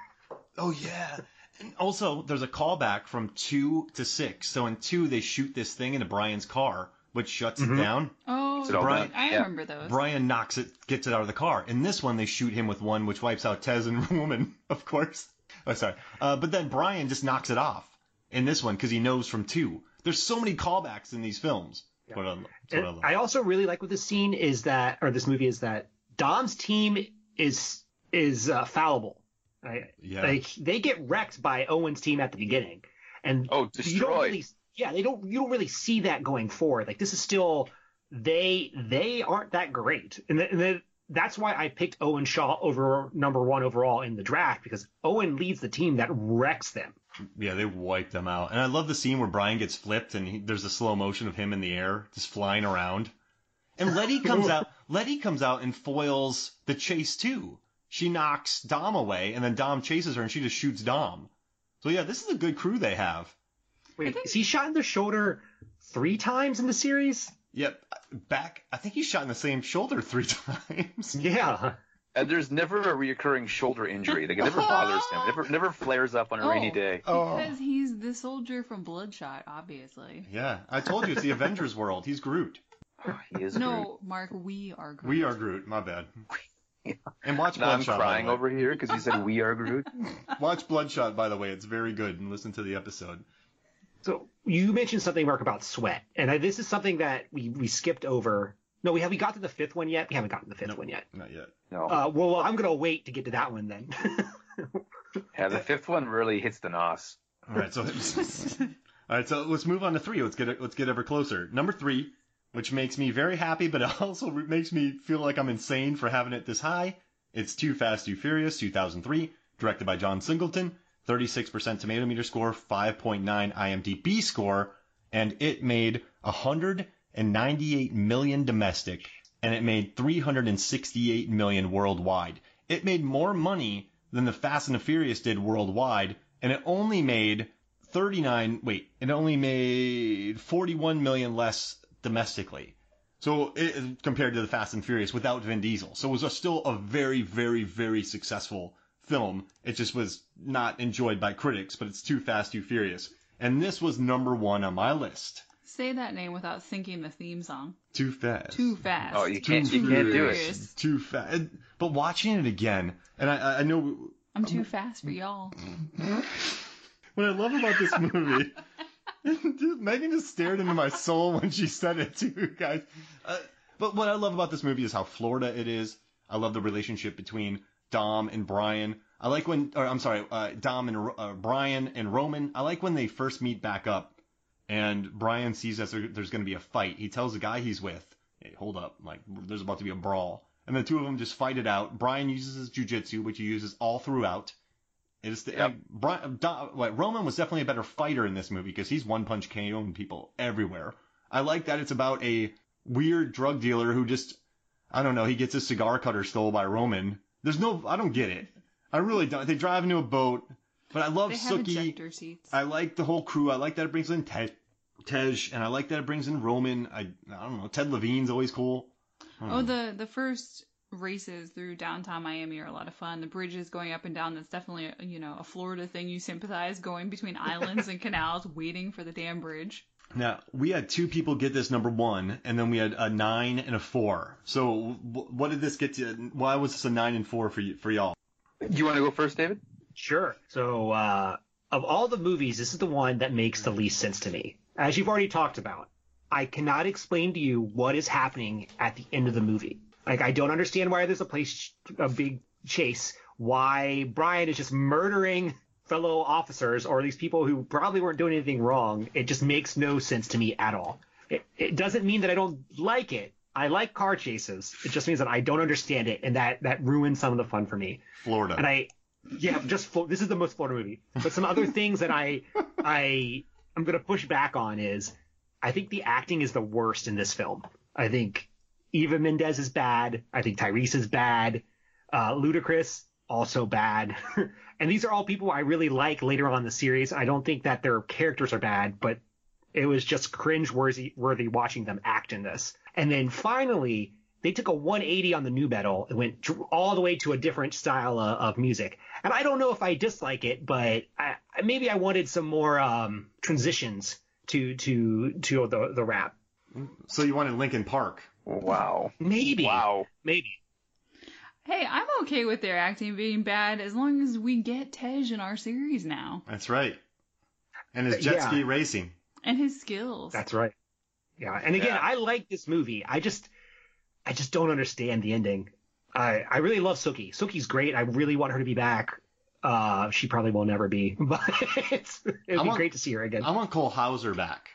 Speaker 7: Oh yeah. And also, there's a callback from two to six. So in two, they shoot this thing into Brian's car, which shuts
Speaker 10: Mhm.
Speaker 7: it down.
Speaker 8: Oh,
Speaker 9: Is it all
Speaker 8: right.
Speaker 9: done?
Speaker 8: I
Speaker 9: Yeah.
Speaker 8: remember those.
Speaker 7: Brian knocks it, gets it out of the car. In this one, they shoot him with one, which wipes out Tez and Woman, of course. Oh, sorry. Uh, but then Brian just knocks it off in this one because he knows from two. There's so many callbacks in these films. That's what I, that's what I
Speaker 10: And
Speaker 7: love.
Speaker 10: I also really like with this scene is that, or this movie is that Dom's team is is uh, fallible. Right?
Speaker 7: Yeah.
Speaker 10: Like they get wrecked by Owen's team at the beginning, and
Speaker 9: Oh,
Speaker 10: you don't
Speaker 9: destroyed.
Speaker 10: really, yeah, they don't. You don't really see that going forward. Like this is still they they aren't that great, and, th- and then that's why I picked Owen Shaw over number one overall in the draft because Owen leads the team that wrecks them.
Speaker 7: Yeah, they wipe them out. And I love the scene where Brian gets flipped and he, there's a slow motion of him in the air, just flying around. And Letty comes out. Letty comes out and foils the chase too. She knocks Dom away, and then Dom chases her, and she just shoots Dom. So yeah, this is a good crew they have.
Speaker 10: Wait, is he shot in the shoulder three times in the series?
Speaker 7: Yep, back. I think he's shot in the same shoulder three times.
Speaker 10: Yeah.
Speaker 9: And there's never a reoccurring shoulder injury. Like it never bothers him. It never never flares up on a
Speaker 8: Oh,
Speaker 9: rainy day.
Speaker 8: Because he's the soldier from Bloodshot, obviously.
Speaker 7: Yeah, I told you it's the Avengers world. He's Groot.
Speaker 9: He is
Speaker 8: No, Mark, we are Groot.
Speaker 7: We are Groot. My bad. And watch
Speaker 9: Now I'm
Speaker 7: Bloodshot. by
Speaker 9: crying
Speaker 7: the way.
Speaker 9: over here because you said we are Groot.
Speaker 7: Watch Bloodshot, by the way. It's very good, and listen to the episode.
Speaker 10: So you mentioned something, Mark, about sweat, and I, this is something that we, we skipped over No, we have we got to the fifth one yet? We haven't gotten to the fifth
Speaker 7: Nope,
Speaker 10: one yet.
Speaker 7: Not yet.
Speaker 9: No.
Speaker 10: Uh, well, I'm gonna wait to get to that one then.
Speaker 9: Yeah, the fifth one really hits the nos.
Speaker 7: All right, so all right, so let's move on to three. Let's get let's get ever closer. Number three, which makes me very happy, but it also makes me feel like I'm insane for having it this high. It's Too Fast, Too Furious, two thousand three, directed by John Singleton, thirty-six percent tomato meter score, five point nine I M D B score, and it made one hundred ninety-eight million domestic, and it made three hundred sixty-eight million worldwide. It made more money than the Fast and the Furious did worldwide, and it only made thirty-nine, wait, it only made forty-one million less domestically. So it, compared to the Fast and Furious without Vin Diesel. So it was a, still a very, very, very successful film. It just was not enjoyed by critics, but it's Too Fast, Too Furious. And this was number one on my list.
Speaker 8: Say that name without thinking the theme song.
Speaker 7: Too Fast.
Speaker 8: Too Fast.
Speaker 9: Oh, you can't, you can't do it.
Speaker 7: Too fast. But watching it again, and I, I know...
Speaker 8: I'm too fast for y'all.
Speaker 7: What I love about this movie... Dude, Megan just stared into my soul when she said it too, guys. Uh, but what I love about this movie is how Florida it is. I love the relationship between Dom and Brian. I like when, or I'm sorry, uh, Dom and uh, Brian and Roman. I like when they first meet back up, and Brian sees that there, there's going to be a fight. He tells the guy he's with, "Hey, hold up, like there's about to be a brawl," and the two of them just fight it out. Brian uses his jujitsu, which he uses all throughout. It's the, yep. like, Brian, Dom, like, Roman was definitely a better fighter in this movie because he's one punch KOing people everywhere. I like that it's about a weird drug dealer who just, I don't know, he gets his cigar cutter stolen by Roman. There's no, I don't get it. I really don't. They drive into a boat, but I love
Speaker 8: they have
Speaker 7: Sookie.
Speaker 8: ejector seats.
Speaker 7: I like the whole crew. I like that it brings in Tej, Tej and I like that it brings in Roman. I, I don't know, Ted Levine's always cool.
Speaker 8: Oh,
Speaker 7: know.
Speaker 8: the the first races through downtown Miami are a lot of fun. The bridges going up and down, that's definitely a, you know, a Florida thing. You sympathize going between islands and canals waiting for the damn bridge.
Speaker 7: Now, we had two people get this number one, and then we had a nine and a four. So w- what did this get to? Why was this a nine and four for y- for y'all?
Speaker 9: Do you want to go first, David?
Speaker 10: Sure. So uh, of all the movies, this is the one that makes the least sense to me. As you've already talked about, I cannot explain to you what is happening at the end of the movie. Like, I don't understand why there's a place, a big chase, why Brian is just murdering fellow officers or these people who probably weren't doing anything wrong. It just makes no sense to me at all. It, it doesn't mean that I don't like it. I like car chases. It just means that I don't understand it, and that, that ruins some of the fun for me.
Speaker 7: Florida.
Speaker 10: And I, yeah, just, this is the most Florida movie. But some other things that I, I, I'm going to push back on is, I think the acting is the worst in this film. I think Eva Mendes is bad. I think Tyrese is bad. Uh, Ludacris, also bad. And these are all people I really like later on in the series. I don't think that their characters are bad, but it was just cringe-worthy worthy watching them act in this. And then finally, they took a one eighty on the nu metal and went all the way to a different style of, of music. And I don't know if I dislike it, but I, maybe I wanted some more um, transitions to to to the the rap.
Speaker 7: So you wanted Linkin Park?
Speaker 9: Wow.
Speaker 10: Maybe.
Speaker 9: Wow.
Speaker 10: Maybe.
Speaker 8: Hey, I'm okay with their acting being bad as long as we get Tej in our series now.
Speaker 7: That's right. And his jet
Speaker 10: Yeah.
Speaker 7: ski racing.
Speaker 8: And his skills.
Speaker 10: That's right. Yeah. And again,
Speaker 9: Yeah.
Speaker 10: I like this movie. I just I just don't understand the ending. I I really love Sookie. Sookie's great. I really want her to be back. Uh, she probably will never be, but it's, it'd
Speaker 7: I
Speaker 10: be
Speaker 7: want-
Speaker 10: great to see her again.
Speaker 7: I want Cole Hauser back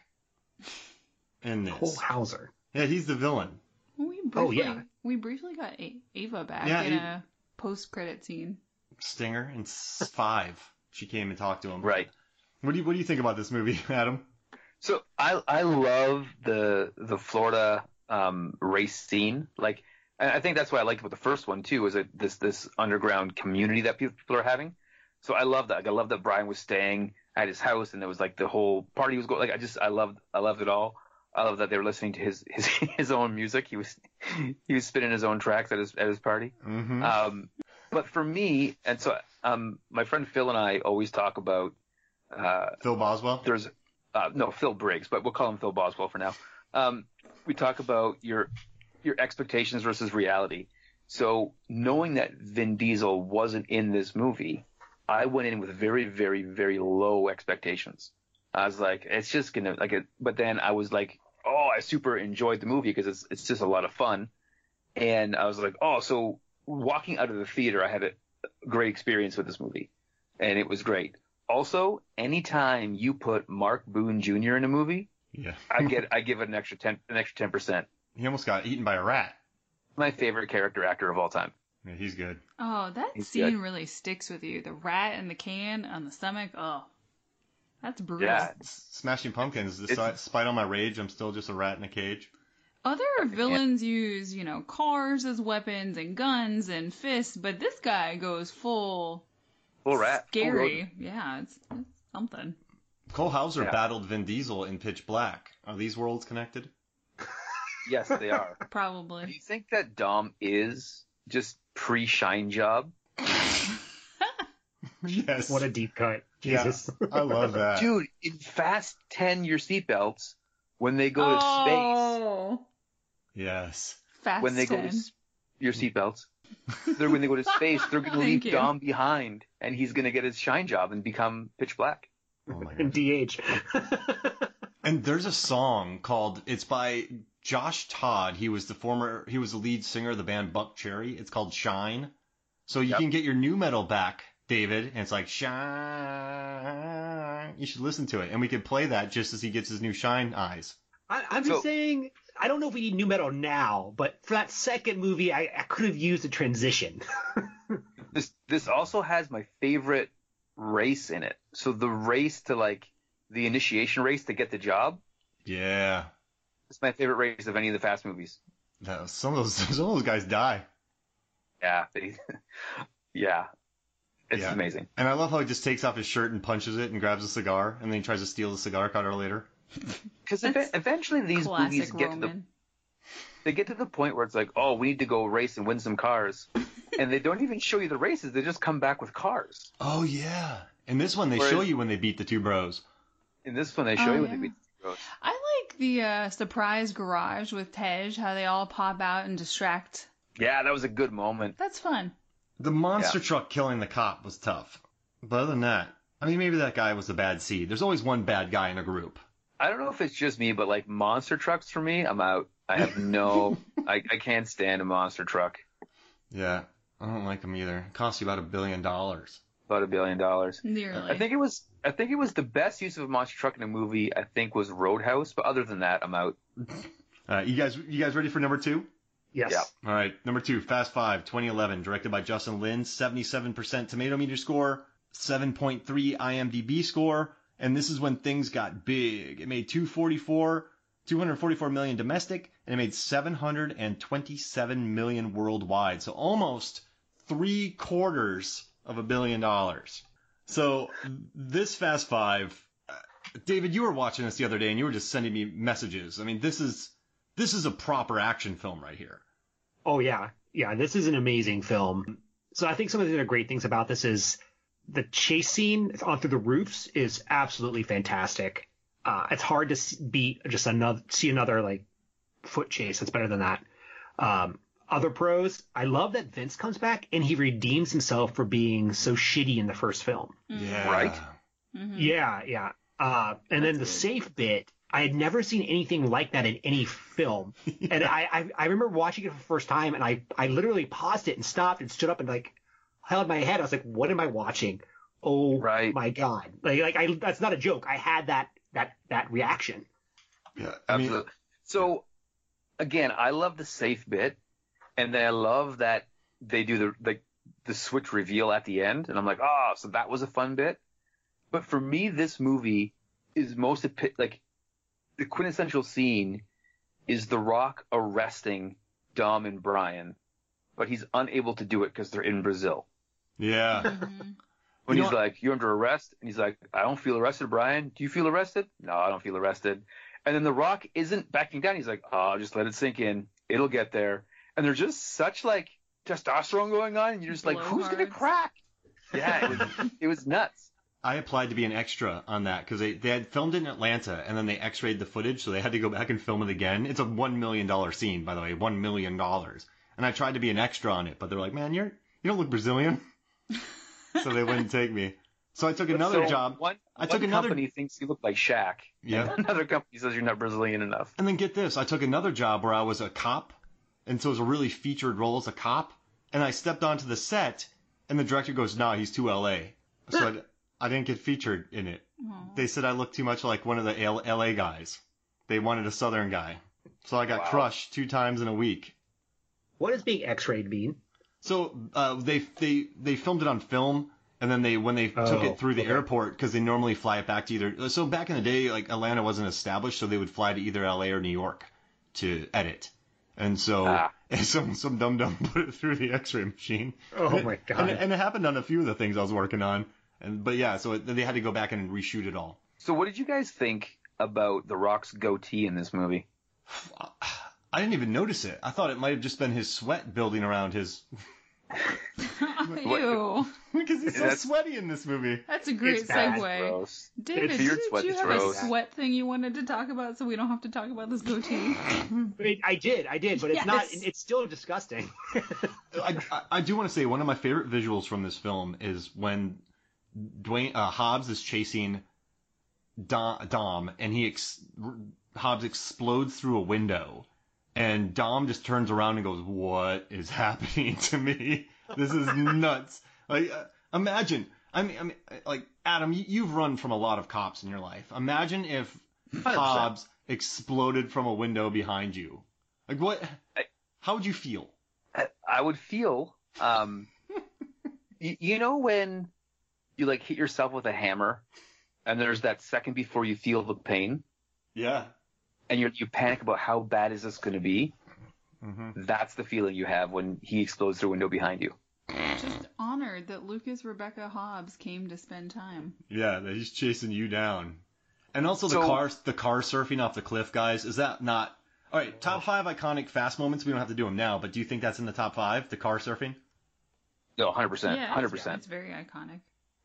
Speaker 7: in this.
Speaker 10: Cole Hauser.
Speaker 7: Yeah, he's the villain.
Speaker 8: We briefly,
Speaker 10: Oh, yeah.
Speaker 8: We briefly got A- Ava back
Speaker 7: Yeah,
Speaker 8: in
Speaker 7: he-
Speaker 8: a post-credit scene.
Speaker 7: Stinger in s- five. She came and talked to him.
Speaker 9: Right.
Speaker 7: What do you What do you think about this movie, Adam?
Speaker 9: So I I love the the Florida um, race scene. Like, and I think that's what I liked about the first one too, is that this this underground community that people are having. So I love that. Like, I love that Brian was staying at his house, and it was like the whole party was going. Like, I just I loved I loved it all. I love that they were listening to his his his own music. He was he was spinning his own tracks at his at his party.
Speaker 7: Mm-hmm.
Speaker 9: Um, but for me, and so um, my friend Phil and I always talk about uh,
Speaker 7: Phil Boswell?
Speaker 9: There's uh, no Phil Briggs, but we'll call him Phil Boswell for now. Um, we talk about your your expectations versus reality. So knowing that Vin Diesel wasn't in this movie, I went in with very, very, very low expectations. I was like, it's just gonna like it. But then I was like, oh, I super enjoyed the movie because it's it's just a lot of fun. And I was like, oh, so walking out of the theater, I had a great experience with this movie, and it was great. Also, anytime you put Mark Boone Junior in a movie,
Speaker 7: yeah,
Speaker 9: I get I give it an extra ten an extra ten percent.
Speaker 7: He almost got eaten by a rat.
Speaker 9: My favorite character actor of all time.
Speaker 7: Yeah, he's good.
Speaker 8: Oh, that
Speaker 9: He's
Speaker 8: scene
Speaker 9: good.
Speaker 8: really sticks with you. The rat and the can on the stomach. Oh, that's brutal.
Speaker 9: Yeah,
Speaker 7: Smashing Pumpkins.
Speaker 9: It's-
Speaker 7: Despite all my rage, I'm still just a rat in a cage.
Speaker 8: Other villains use, you know, cars as weapons and guns and fists, but this guy goes full
Speaker 9: full rat, full
Speaker 8: scary.
Speaker 9: rodent.
Speaker 8: Yeah, it's, it's something.
Speaker 7: Cole Hauser
Speaker 9: Yeah.
Speaker 7: battled Vin Diesel in Pitch Black. Are these worlds connected?
Speaker 9: Yes, they are. Do
Speaker 8: Probably.
Speaker 9: you think that Dom is just pre-Shine Job?
Speaker 7: Yes.
Speaker 10: What a deep cut.
Speaker 7: Yeah,
Speaker 10: Jesus.
Speaker 7: I love that.
Speaker 9: Dude, in Fast ten, your seatbelts, when they go to space,
Speaker 8: Oh,
Speaker 7: Yes.
Speaker 8: Fast
Speaker 9: when they go to
Speaker 8: ten.
Speaker 9: s- your seatbelts, they're when they go to space, they're going to leave
Speaker 8: Thank you.
Speaker 9: Dom behind, and he's going to get his Shine Job and become Pitch Black.
Speaker 7: Oh my
Speaker 10: In
Speaker 7: god.
Speaker 10: D H.
Speaker 7: And there's a song called, it's by Josh Todd. He was the former, he was the lead singer of the band Buck Cherry. It's called Shine. So you
Speaker 9: Yep.
Speaker 7: can get your new metal back, David, and it's like Shine. You should listen to it. And we could play that just as he gets his new Shine eyes.
Speaker 10: I, I'm just
Speaker 9: So-
Speaker 10: saying, I don't know if we need new metal now, but for that second movie, I, I could have used a transition.
Speaker 9: This this also has my favorite race in it. So the race to like the initiation race to get the job.
Speaker 7: Yeah.
Speaker 9: It's my favorite race of any of the Fast movies.
Speaker 7: No, some of those, some of those guys die.
Speaker 9: Yeah, they, yeah, it's
Speaker 7: Yeah.
Speaker 9: amazing.
Speaker 7: And I love how he just takes off his shirt and punches it and grabs a cigar, and then he tries to steal the cigar cutter later.
Speaker 9: Because
Speaker 8: That's
Speaker 9: eventually these
Speaker 8: Classic
Speaker 9: movies get to the
Speaker 8: Roman.
Speaker 9: they get to the point where it's like, oh, we need to go race and win some cars, and they don't even show you the races. They just come back with cars.
Speaker 7: Oh, yeah. In this one, they
Speaker 9: Whereas-
Speaker 7: show you when they beat the two bros.
Speaker 9: In this one, they show
Speaker 8: Oh,
Speaker 9: you when
Speaker 8: yeah.
Speaker 9: they beat the road.
Speaker 8: I like the uh, surprise garage with Tej, how they all pop out and distract.
Speaker 9: Yeah, that was a good moment.
Speaker 8: That's fun.
Speaker 7: The monster
Speaker 9: Yeah.
Speaker 7: truck killing the cop was tough. But other than that, I mean, maybe that guy was a bad seed. There's always one bad guy in a group.
Speaker 9: I don't know if it's just me, but like monster trucks for me, I'm out. I have no, I, I can't stand a monster truck.
Speaker 7: Yeah, I don't like them either. It costs you about a billion dollars.
Speaker 9: About a billion dollars.
Speaker 8: Nearly.
Speaker 9: I think it was. I think it was the best use of a monster truck in a movie. I think was Roadhouse, but other than that, I'm out.
Speaker 7: Uh, you guys, you guys ready for number two?
Speaker 10: Yes.
Speaker 9: Yeah.
Speaker 7: All right, number two, Fast Five, twenty eleven, directed by Justin Lin, seventy-seven percent tomato meter score, seven point three IMDb score, and this is when things got big. It made two forty-four, two hundred forty-four million domestic, and it made seven hundred twenty-seven million worldwide. So almost three quarters of a billion dollars. So this Fast Five, uh, David, you were watching this the other day, and you were just sending me messages. I mean, this is this is a proper action film right here.
Speaker 10: Oh, yeah. Yeah, this is an amazing film. So I think some of the other great things about this is the chase scene on through the roofs is absolutely fantastic. Uh, it's hard to s- beat just another, see another like foot chase that's better than that. Um, other pros, I love that Vince comes back and he redeems himself for being so shitty in the first film.
Speaker 7: Yeah.
Speaker 9: Right?
Speaker 8: Mm-hmm.
Speaker 10: Yeah, yeah. Uh, and then the safe bit, I had never seen anything like that in any film. And I, I, I remember watching it for the first time, and I, I literally paused it and stopped and stood up and like held my head. I was like, "What am I watching? Oh
Speaker 9: Right.
Speaker 10: my god!" Like, like I, that's not a joke. I had that, that, that reaction.
Speaker 7: Yeah, I mean,
Speaker 9: Absolutely. So, again, I love the safe bit, and then I love that they do the the, the switch reveal at the end, and I'm like, oh, so that was a fun bit. But for me, this movie is most epi- like the quintessential scene is The Rock arresting Dom and Brian, but he's unable to do it because they're in Brazil.
Speaker 7: yeah.
Speaker 9: When
Speaker 7: You
Speaker 9: he's
Speaker 7: know-
Speaker 9: like, "You're under arrest," and he's like, "I don't feel arrested, Brian. Do you feel arrested?" "No, I don't feel arrested." And then The Rock isn't backing down. He's like, "Oh, just let it sink in. It'll get there." And there's just such like testosterone going on, and you're just like, "Who's gonna
Speaker 8: Blowhards.
Speaker 9: crack?" Yeah, it was, it was nuts.
Speaker 7: I applied to be an extra on that because they, they had filmed it in Atlanta and then they x-rayed the footage, so they had to go back and film it again. It's a one million dollars scene, by the way, one million dollars. And I tried to be an extra on it, but they're like, man, you're, you don't look Brazilian. So they wouldn't take me. So I took another
Speaker 9: so
Speaker 7: job.
Speaker 9: One,
Speaker 7: I took
Speaker 9: one
Speaker 7: another
Speaker 9: company thinks you look like Shaq.
Speaker 7: Yeah.
Speaker 9: And another company says you're not Brazilian enough.
Speaker 7: And then get this, I took another job where I was a cop, and so it was a really featured role as a cop, and I stepped onto the set, and the director goes, "Nah, he's too L A." So I, I didn't get featured in it.
Speaker 8: Aww.
Speaker 7: They said I looked too much like one of the L- LA guys. They wanted a Southern guy. So I got
Speaker 10: Wow.
Speaker 7: crushed two times in a week.
Speaker 10: What does being X-rayed mean?
Speaker 7: So uh, they they they filmed it on film, and then they when they
Speaker 10: Oh,
Speaker 7: took it through the
Speaker 10: okay.
Speaker 7: airport, because they normally fly it back to either. So back in the day, like Atlanta wasn't established, so they would fly to either L A or New York to edit. And so
Speaker 9: Ah.
Speaker 7: some some dum dum put it through the X-ray machine.
Speaker 10: Oh
Speaker 7: And it-
Speaker 10: my God.
Speaker 7: And, it- and it happened on a few of the things I was working on. And but yeah, so it, they had to go back and reshoot it all.
Speaker 9: So what did you guys think about The Rock's goatee in this movie?
Speaker 7: I didn't even notice it. I thought it might have just been his sweat building around his.
Speaker 8: Ew.
Speaker 7: Because he's so
Speaker 9: That's-
Speaker 7: sweady in this movie.
Speaker 8: That's a great
Speaker 10: It's bad,
Speaker 8: segue.
Speaker 9: Gross.
Speaker 8: David,
Speaker 9: It's beard
Speaker 8: did
Speaker 9: sweat
Speaker 8: you
Speaker 9: that's
Speaker 8: have
Speaker 9: gross.
Speaker 8: a sweat thing you wanted to talk about so we don't have to talk about this goatee?
Speaker 10: I I did, I did, but it's
Speaker 8: Yes.
Speaker 10: not. It's still disgusting.
Speaker 7: I, I, I do want to say one of my favorite visuals from this film is when Dwayne uh, Hobbs is chasing Dom, Dom and he ex, Hobbs explodes through a window, and Dom just turns around and goes, "What is happening to me? This is nuts!" Like, uh, imagine. I mean, I mean, like Adam, you, you've run from a lot of cops in your life. Imagine if
Speaker 9: one hundred percent.
Speaker 7: Hobbs exploded from a window behind you. Like, what? How would you feel?
Speaker 9: I, I would feel, um, you, you know when you like hit yourself with a hammer, and there's that second before you feel the pain,
Speaker 7: Yeah.
Speaker 9: and you you panic about how bad is this going to be.
Speaker 7: Mm-hmm.
Speaker 9: That's the feeling you have when he explodes through a window behind you.
Speaker 8: Just honored that Lucas Rebecca Hobbs came to spend time.
Speaker 7: Yeah, that he's chasing you down. And also the
Speaker 9: So-
Speaker 7: car, the car surfing off the cliff, guys. Is that not? All right, top five iconic fast moments. We don't have to do them now, but do you think that's in the top five? The car surfing?
Speaker 9: No, one hundred percent.
Speaker 8: Yeah,
Speaker 9: one hundred
Speaker 8: it's,
Speaker 9: percent.
Speaker 8: it's very iconic.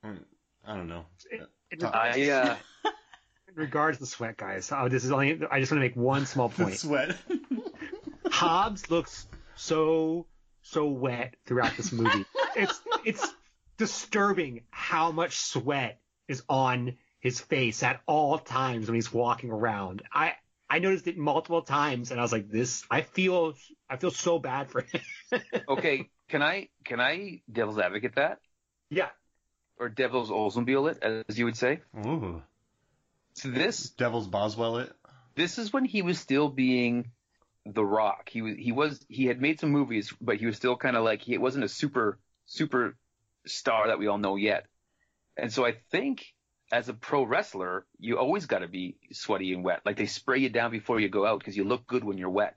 Speaker 7: I don't know.
Speaker 10: In
Speaker 7: Top-
Speaker 10: regards,
Speaker 9: I, uh,
Speaker 10: in regards to the sweat, guys, oh, this is only. I just want to make one small point.
Speaker 7: Sweat.
Speaker 10: Hobbs looks so so wet throughout this movie. It's it's disturbing how much sweat is on his face at all times when he's walking around. I I noticed it multiple times, and I was like, "This." I feel I feel so bad for him.
Speaker 9: Okay, can I can I devil's advocate that,
Speaker 10: Yeah.
Speaker 9: or devil's Oldsmobile it, as you would say?
Speaker 7: Ooh.
Speaker 9: So this
Speaker 7: Devil's Boswell it.
Speaker 9: this is when he was still being The Rock. He was he was he had made some movies, but he was still kind of like he wasn't a super super star that we all know yet. And so I think as a pro wrestler, you always got to be sweaty and wet. Like they spray you down before you go out because you look good when you're wet.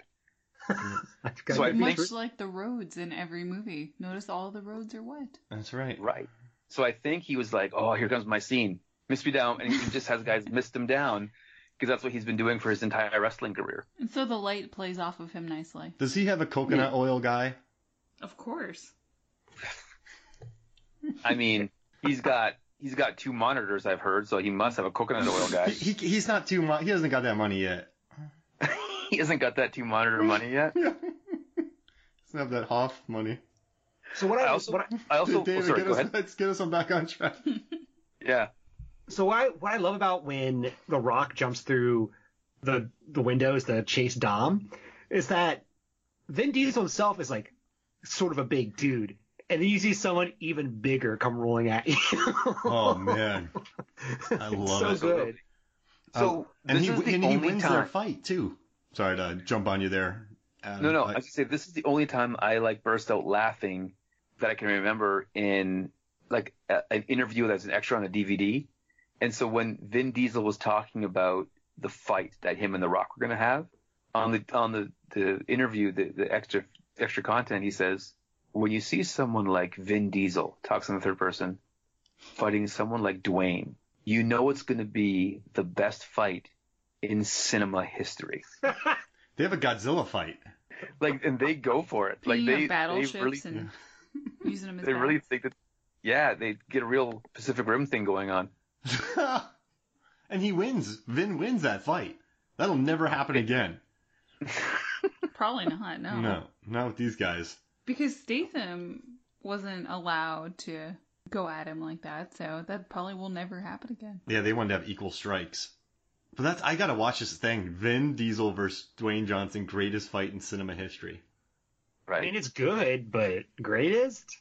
Speaker 9: So I
Speaker 8: Much
Speaker 9: think
Speaker 8: like the roads in every movie. Notice all the roads are wet.
Speaker 7: That's right.
Speaker 9: right. So I think he was like, oh, here comes my scene. Miss me down, and he just has guys mist him down because that's what he's been doing for his entire wrestling career.
Speaker 8: And so the light plays off of him nicely.
Speaker 7: Does he have a coconut oil guy?
Speaker 8: Of course.
Speaker 9: I mean, he's got he's got two monitors, I've heard, so he must have a coconut oil guy.
Speaker 7: He, he he's not too. Mo- he hasn't got that money yet.
Speaker 9: He hasn't got that two monitor money yet.
Speaker 7: Doesn't have that Hoff money.
Speaker 10: So what I,
Speaker 9: I also,
Speaker 10: what I
Speaker 9: I also,
Speaker 7: David,
Speaker 9: oh, sorry,
Speaker 7: get
Speaker 9: go
Speaker 7: us,
Speaker 9: ahead.
Speaker 7: let's get us on back on track.
Speaker 9: Yeah.
Speaker 10: So what I what I love about when The Rock jumps through the the windows to chase Dom is that Vin Diesel himself is like sort of a big dude, and then you see someone even bigger come rolling at you.
Speaker 7: Oh man, I love
Speaker 10: so
Speaker 7: it.
Speaker 10: good.
Speaker 9: So
Speaker 7: Um, and
Speaker 9: this
Speaker 7: he
Speaker 9: is the
Speaker 7: and he
Speaker 9: only
Speaker 7: wins
Speaker 9: time.
Speaker 7: their fight too. Sorry to jump on you there. Adam.
Speaker 9: No, no.
Speaker 7: I-
Speaker 9: I was gonna say this is the only time I like burst out laughing that I can remember in like a, an interview that's an extra on a D V D. And so when Vin Diesel was talking about the fight that him and The Rock were gonna have on the on the, the interview, the, the extra extra content, he says, when you see someone like Vin Diesel, talks in the third person, fighting someone like Dwayne, you know it's gonna be the best fight in cinema history.
Speaker 7: They have a Godzilla fight.
Speaker 9: Like, and they go for it. Like
Speaker 8: Being
Speaker 9: they,
Speaker 8: of battleships
Speaker 9: they really,
Speaker 8: and using them as
Speaker 9: they really
Speaker 8: bats.
Speaker 9: think that, yeah, they get a real Pacific Rim thing going on.
Speaker 7: And he wins. Vin wins that fight. That'll never happen again.
Speaker 8: Probably not, no.
Speaker 7: No, not with these guys.
Speaker 8: Because Statham wasn't allowed to go at him like that. So that probably will never happen again.
Speaker 7: Yeah, they wanted to have equal strikes. But that's I gotta watch this thing. Vin Diesel versus Dwayne Johnson, greatest fight in cinema history.
Speaker 10: I mean, it's good, but greatest?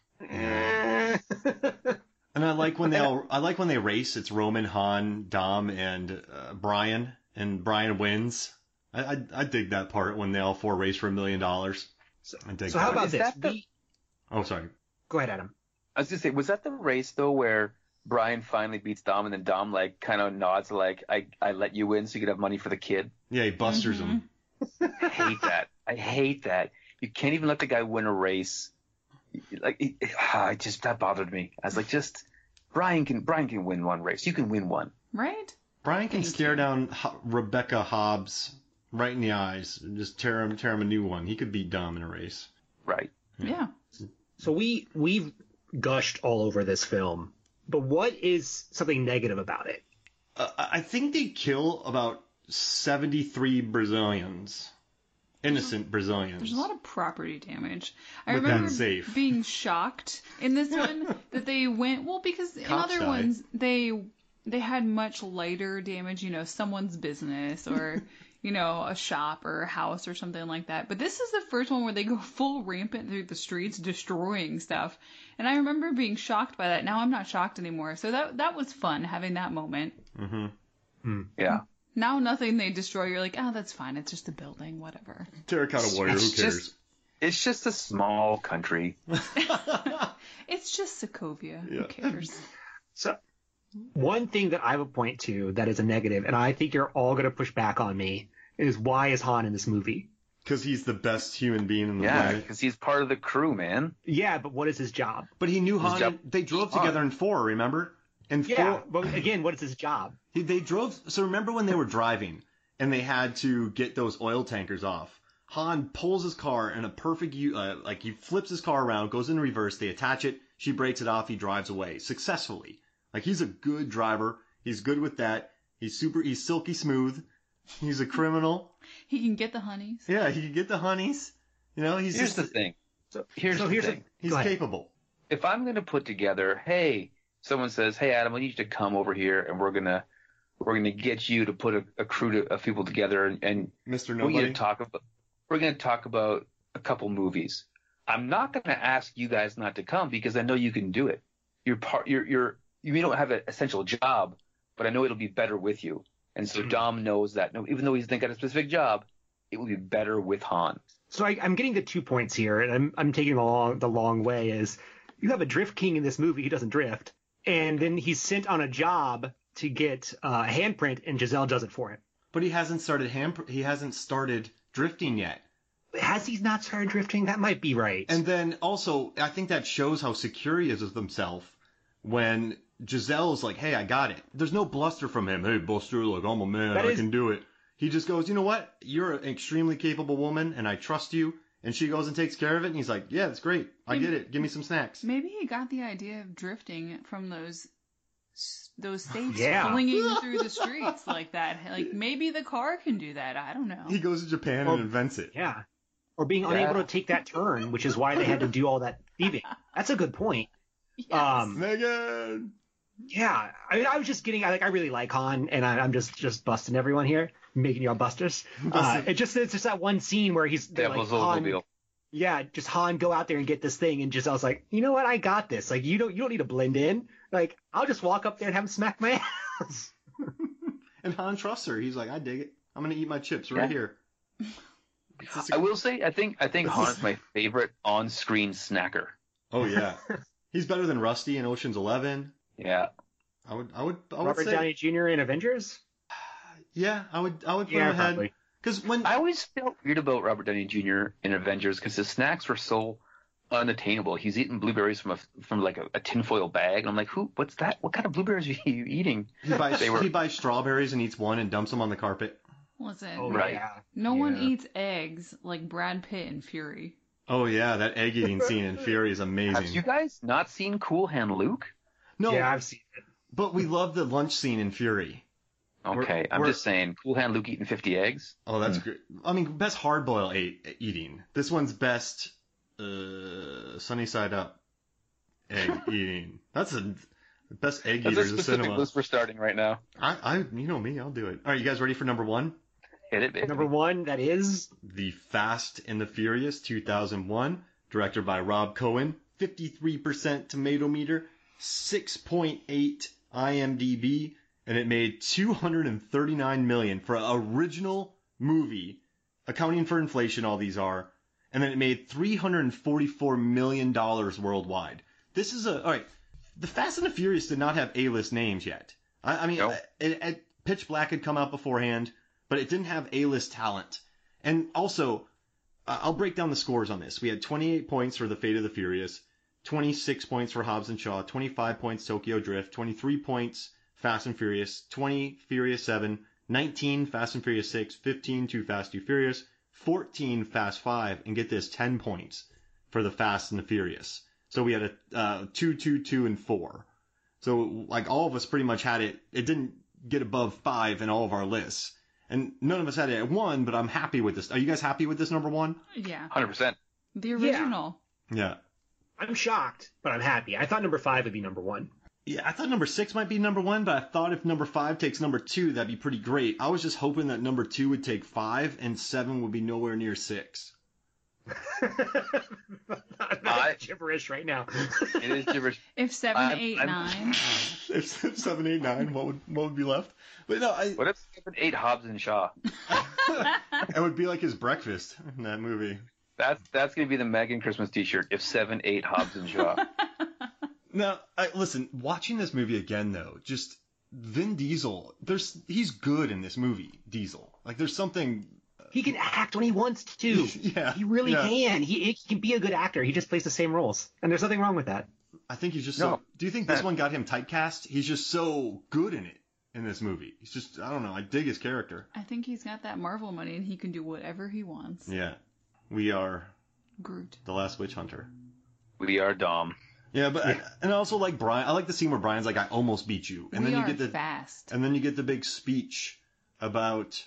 Speaker 7: And I like when they all, I like when they race. It's Roman, Han, Dom, and uh, Brian, and Brian wins. I, I I dig that part when they all four race for a million dollars. I dig
Speaker 10: So
Speaker 7: that.
Speaker 10: how about
Speaker 9: Is
Speaker 10: this?
Speaker 9: that the-
Speaker 10: We-
Speaker 7: Oh, sorry.
Speaker 10: Go ahead, Adam.
Speaker 9: I was gonna say, was that the race though where Brian finally beats Dom and then Dom like kind of nods like I I let you win so you could have money for the kid?
Speaker 7: Yeah, he busters him.
Speaker 9: I hate that. I hate that. You can't even let the guy win a race. Like it, it, ah, it just that bothered me. I was like, just Brian can Brian can win one race. You can win one.
Speaker 8: Right?
Speaker 7: Brian can
Speaker 8: Thank
Speaker 7: stare
Speaker 8: you.
Speaker 7: down Ho- Rebecca Hobbs right in the eyes and just tear him tear him a new one. He could beat Dom in a race.
Speaker 9: Right.
Speaker 8: Yeah.
Speaker 10: So we we've gushed all over this film, but what is something negative about it?
Speaker 7: Uh, I think they kill about seventy-three Brazilians. Innocent Brazilians.
Speaker 8: There's a lot of property damage. I
Speaker 7: But
Speaker 8: remember
Speaker 7: that's safe.
Speaker 8: being shocked in this one that they went well because in
Speaker 7: Cops
Speaker 8: other
Speaker 7: died.
Speaker 8: ones they they had much lighter damage, you know, someone's business or you know a shop or a house or something like that. But this is the first one where they go full rampant through the streets, destroying stuff. And I remember being shocked by that. Now I'm not shocked anymore. So that that was fun having that moment.
Speaker 7: Mm-hmm.
Speaker 9: Yeah.
Speaker 8: Now nothing they destroy, you're like, oh, that's fine. It's just a building, whatever.
Speaker 7: Terracotta Warrior, who
Speaker 9: It's
Speaker 7: cares?
Speaker 9: just- It's just a small country.
Speaker 8: It's just Sokovia.
Speaker 7: Yeah.
Speaker 8: Who cares?
Speaker 10: So one thing that I would point to that is a negative, and I think you're all going to push back on me, is why is Han in this movie?
Speaker 7: Because he's the best human being in the
Speaker 9: Yeah,
Speaker 7: planet.
Speaker 9: because he's part of the crew, man.
Speaker 10: Yeah, but what is his job?
Speaker 7: But he knew
Speaker 9: His
Speaker 7: Han.
Speaker 9: job-
Speaker 7: They drove
Speaker 9: Han.
Speaker 7: together in four, remember? In
Speaker 10: Yeah,
Speaker 7: four,
Speaker 10: but again, what is his job?
Speaker 7: He- They drove. So remember when they were driving and they had to get those oil tankers off? Han pulls his car in a perfect, u- uh, like he flips his car around, goes in reverse. They attach it. She breaks it off. He drives away successfully. Like he's a good driver. He's good with that. He's super. He's silky smooth. He's a criminal.
Speaker 8: He can get the honeys.
Speaker 7: Yeah, he can get the honeys. You know, he's
Speaker 9: Here's
Speaker 7: just
Speaker 9: the thing.
Speaker 10: So
Speaker 9: Here's
Speaker 10: so
Speaker 9: the
Speaker 10: here's
Speaker 9: thing.
Speaker 7: he's
Speaker 10: Go ahead.
Speaker 7: capable.
Speaker 9: If I'm going to put together, hey, someone says, hey, Adam, I need you to come over here and we're going to we're going to get you to put a, a crew to, of people together and, and
Speaker 7: Mister
Speaker 9: we're going
Speaker 7: Nobody.
Speaker 9: to talk about we're going to talk about a couple movies. I'm not going to ask you guys not to come because I know you can do it. You're part. You're you're you may not have an essential job, but I know it'll be better with you. And so Dom knows that. No, even though he's not got a specific job, it will be better with Han.
Speaker 10: So I, I'm getting the two points here, and I'm I'm taking the long the long way. Is you have a drift king in this movie who doesn't drift, and then he's sent on a job to get uh, a handprint, and Giselle does it for him.
Speaker 7: But he hasn't started hand. He hasn't started drifting yet.
Speaker 10: Has he not started drifting? That might be right.
Speaker 7: And then also, I think that shows how secure he is of himself when Giselle's like, hey, I got it. There's no bluster from him. Hey, Buster, look, I'm a man.
Speaker 10: That
Speaker 7: I
Speaker 10: is-
Speaker 7: can do it. He just goes, you know what? You're an extremely capable woman, and I trust you. And she goes and takes care of it. And he's like, yeah, that's great. I get it. Give me some snacks.
Speaker 8: Maybe he got the idea of drifting from those those states
Speaker 10: Yeah.
Speaker 8: flinging through the streets like that. Like maybe the car can do that. I don't know.
Speaker 7: He goes to Japan
Speaker 10: Well,
Speaker 7: and invents it.
Speaker 10: Yeah. Or being unable
Speaker 9: Yeah.
Speaker 10: to take that turn, which is why they had to do all that thieving. That's a good point.
Speaker 8: Yes.
Speaker 10: Um,
Speaker 7: Megan!
Speaker 10: yeah. I mean, I was just getting, I like, I really like Han, and I, I'm just, just busting everyone here, making y'all busters. Uh, it just, it's just that one scene where he's like,
Speaker 9: Devil's
Speaker 10: Han,
Speaker 9: Oldsmobile.
Speaker 10: yeah, just Han, go out there and get this thing, and Giselle's like, you know what, I got this. Like, you don't, you don't need to blend in. Like, I'll just walk up there and have him smack my ass.
Speaker 7: And Han trusts her. He's like, I dig it. I'm going to eat my chips right
Speaker 9: Yeah.
Speaker 7: here.
Speaker 9: I will say, I think I think Han is my favorite on-screen snacker.
Speaker 7: Oh, yeah. He's better than Rusty in Ocean's Eleven.
Speaker 9: Yeah.
Speaker 7: I would, I would, I would
Speaker 10: Robert
Speaker 7: say,
Speaker 10: Downey Junior in Avengers?
Speaker 7: yeah, I would, I would put
Speaker 10: Yeah,
Speaker 7: him ahead.
Speaker 10: probably.
Speaker 7: Because when,
Speaker 9: I always felt weird about Robert Downey Junior in Avengers because his snacks were so unattainable. He's eating blueberries from a from like a, a tinfoil bag, and I'm like, who? What's that? What kind of blueberries are you eating?
Speaker 7: he buys,
Speaker 9: They were-
Speaker 7: he buys strawberries and eats one and dumps them on the carpet.
Speaker 8: Listen,
Speaker 10: Oh,
Speaker 9: Right.
Speaker 10: yeah.
Speaker 8: no one
Speaker 10: Yeah.
Speaker 8: eats eggs like Brad Pitt in Fury.
Speaker 7: Oh, yeah, that egg eating scene in Fury is amazing.
Speaker 9: Have you guys not seen Cool Hand Luke?
Speaker 7: No,
Speaker 10: Yeah, I've seen it.
Speaker 7: but we love the lunch scene in Fury.
Speaker 9: Okay,
Speaker 7: We're-
Speaker 9: I'm
Speaker 7: we're-
Speaker 9: just saying, Cool Hand Luke eating fifty eggs.
Speaker 7: Oh, that's great. I mean, best hard boil eating. This one's best uh, sunny side up. egg eating. That's a the best egg
Speaker 9: That's
Speaker 7: eaters
Speaker 9: a
Speaker 7: of
Speaker 9: specific
Speaker 7: cinema.
Speaker 9: list we're starting right now.
Speaker 7: I, I, you know me, I'll do it. All right, you guys ready for number one?
Speaker 9: Hit it, baby.
Speaker 10: Number one, that is
Speaker 7: The Fast and the Furious two thousand one, directed by Rob Cohen, fifty-three percent tomato meter, six point eight I M D B, and it made two hundred thirty-nine million dollars for an original movie, accounting for inflation, all these are, and then it made three hundred forty-four million dollars worldwide. This is a, all right, The Fast and the Furious did not have A-list names yet. I, I mean,
Speaker 9: Nope.
Speaker 7: it, it, Pitch Black had come out beforehand, but it didn't have A-list talent. And also, uh, I'll break down the scores on this. We had twenty-eight points for The Fate of the Furious, twenty-six points for Hobbs and Shaw, twenty-five points Tokyo Drift, twenty-three points Fast and Furious, twenty Furious seven, nineteen Fast and Furious six, fifteen Too Fast, Too Furious, fourteen Fast five, and get this, ten points for The Fast and the Furious. So we had a uh, two, two, two, and four. So like all of us pretty much had it. It didn't get above five in all of our lists. And none of us had it at one, but I'm happy with this. Are you guys happy with this number one?
Speaker 8: Yeah.
Speaker 9: one hundred percent.
Speaker 8: The original.
Speaker 7: Yeah.
Speaker 10: I'm shocked, but I'm happy. I thought number five would be number one.
Speaker 7: Yeah, I thought number six might be number one, but I thought if number five takes number two, that'd be pretty great. I was just hoping that number two would take five and seven would be nowhere near six.
Speaker 10: I'm not gibberish right now.
Speaker 9: It is gibberish.
Speaker 8: If seven,
Speaker 9: I'm-
Speaker 8: eight,
Speaker 9: I'm-
Speaker 8: nine.
Speaker 7: If, if seven, eight, nine, what would what would be left? But no, I,
Speaker 9: What if seven, eight Hobbs and Shaw?
Speaker 7: it would be like his breakfast in that movie.
Speaker 9: That's that's gonna be the Megan Christmas T-shirt. If seven, eight Hobbs and Shaw.
Speaker 7: Now, I, listen, watching this movie again though, just Vin Diesel, there's he's good in this movie, Diesel. Like there's something.
Speaker 10: He can act when he wants to.
Speaker 7: Yeah,
Speaker 10: He really
Speaker 7: yeah.
Speaker 10: can. He, he can be a good actor. He just plays the same roles. And there's nothing wrong with that.
Speaker 7: I think he's just
Speaker 9: No.
Speaker 7: so. Do you think this
Speaker 9: Uh,
Speaker 7: one got him typecast? He's just so good in it in this movie. He's just I don't know. I dig his character.
Speaker 8: I think he's got that Marvel money and he can do whatever he wants.
Speaker 7: Yeah, we are
Speaker 8: Groot.
Speaker 7: the Last Witch Hunter.
Speaker 9: We are Dom.
Speaker 7: Yeah, but I, and I also like Brian. I like the scene where Brian's like, "I almost beat you," and
Speaker 8: we
Speaker 7: then you
Speaker 8: are
Speaker 7: get the
Speaker 8: fast.
Speaker 7: and then you get the big speech about.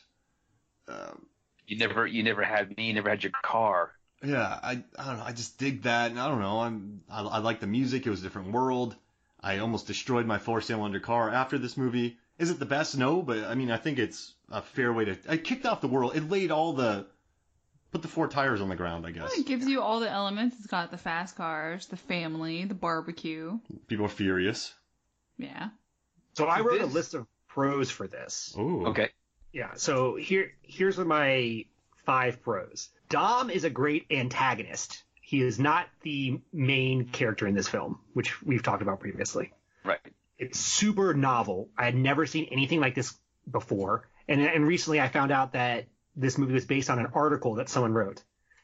Speaker 7: Uh,
Speaker 9: You never you never had me. You never had your car.
Speaker 7: Yeah, I I don't know. I just dig that, and I don't know. I'm I, I like the music. It was a different world. I almost destroyed my four-cylinder car after this movie. Is it the best? No, but I mean, I think it's a fair way to. It kicked off the world. It laid all the, put the four tires on the ground. I guess
Speaker 8: Well, it gives you all the elements. It's got the fast cars, the family, the barbecue.
Speaker 7: people are furious.
Speaker 8: Yeah.
Speaker 10: So I wrote a
Speaker 9: This-
Speaker 10: list of pros for this.
Speaker 7: Ooh.
Speaker 9: Okay.
Speaker 10: Yeah, so here here's my five pros. Dom is a great antagonist. He is not the main character in this film, which we've talked about previously.
Speaker 9: Right.
Speaker 10: It's super novel. I had never seen anything like this before. And and recently I found out that this movie was based on an article that someone wrote.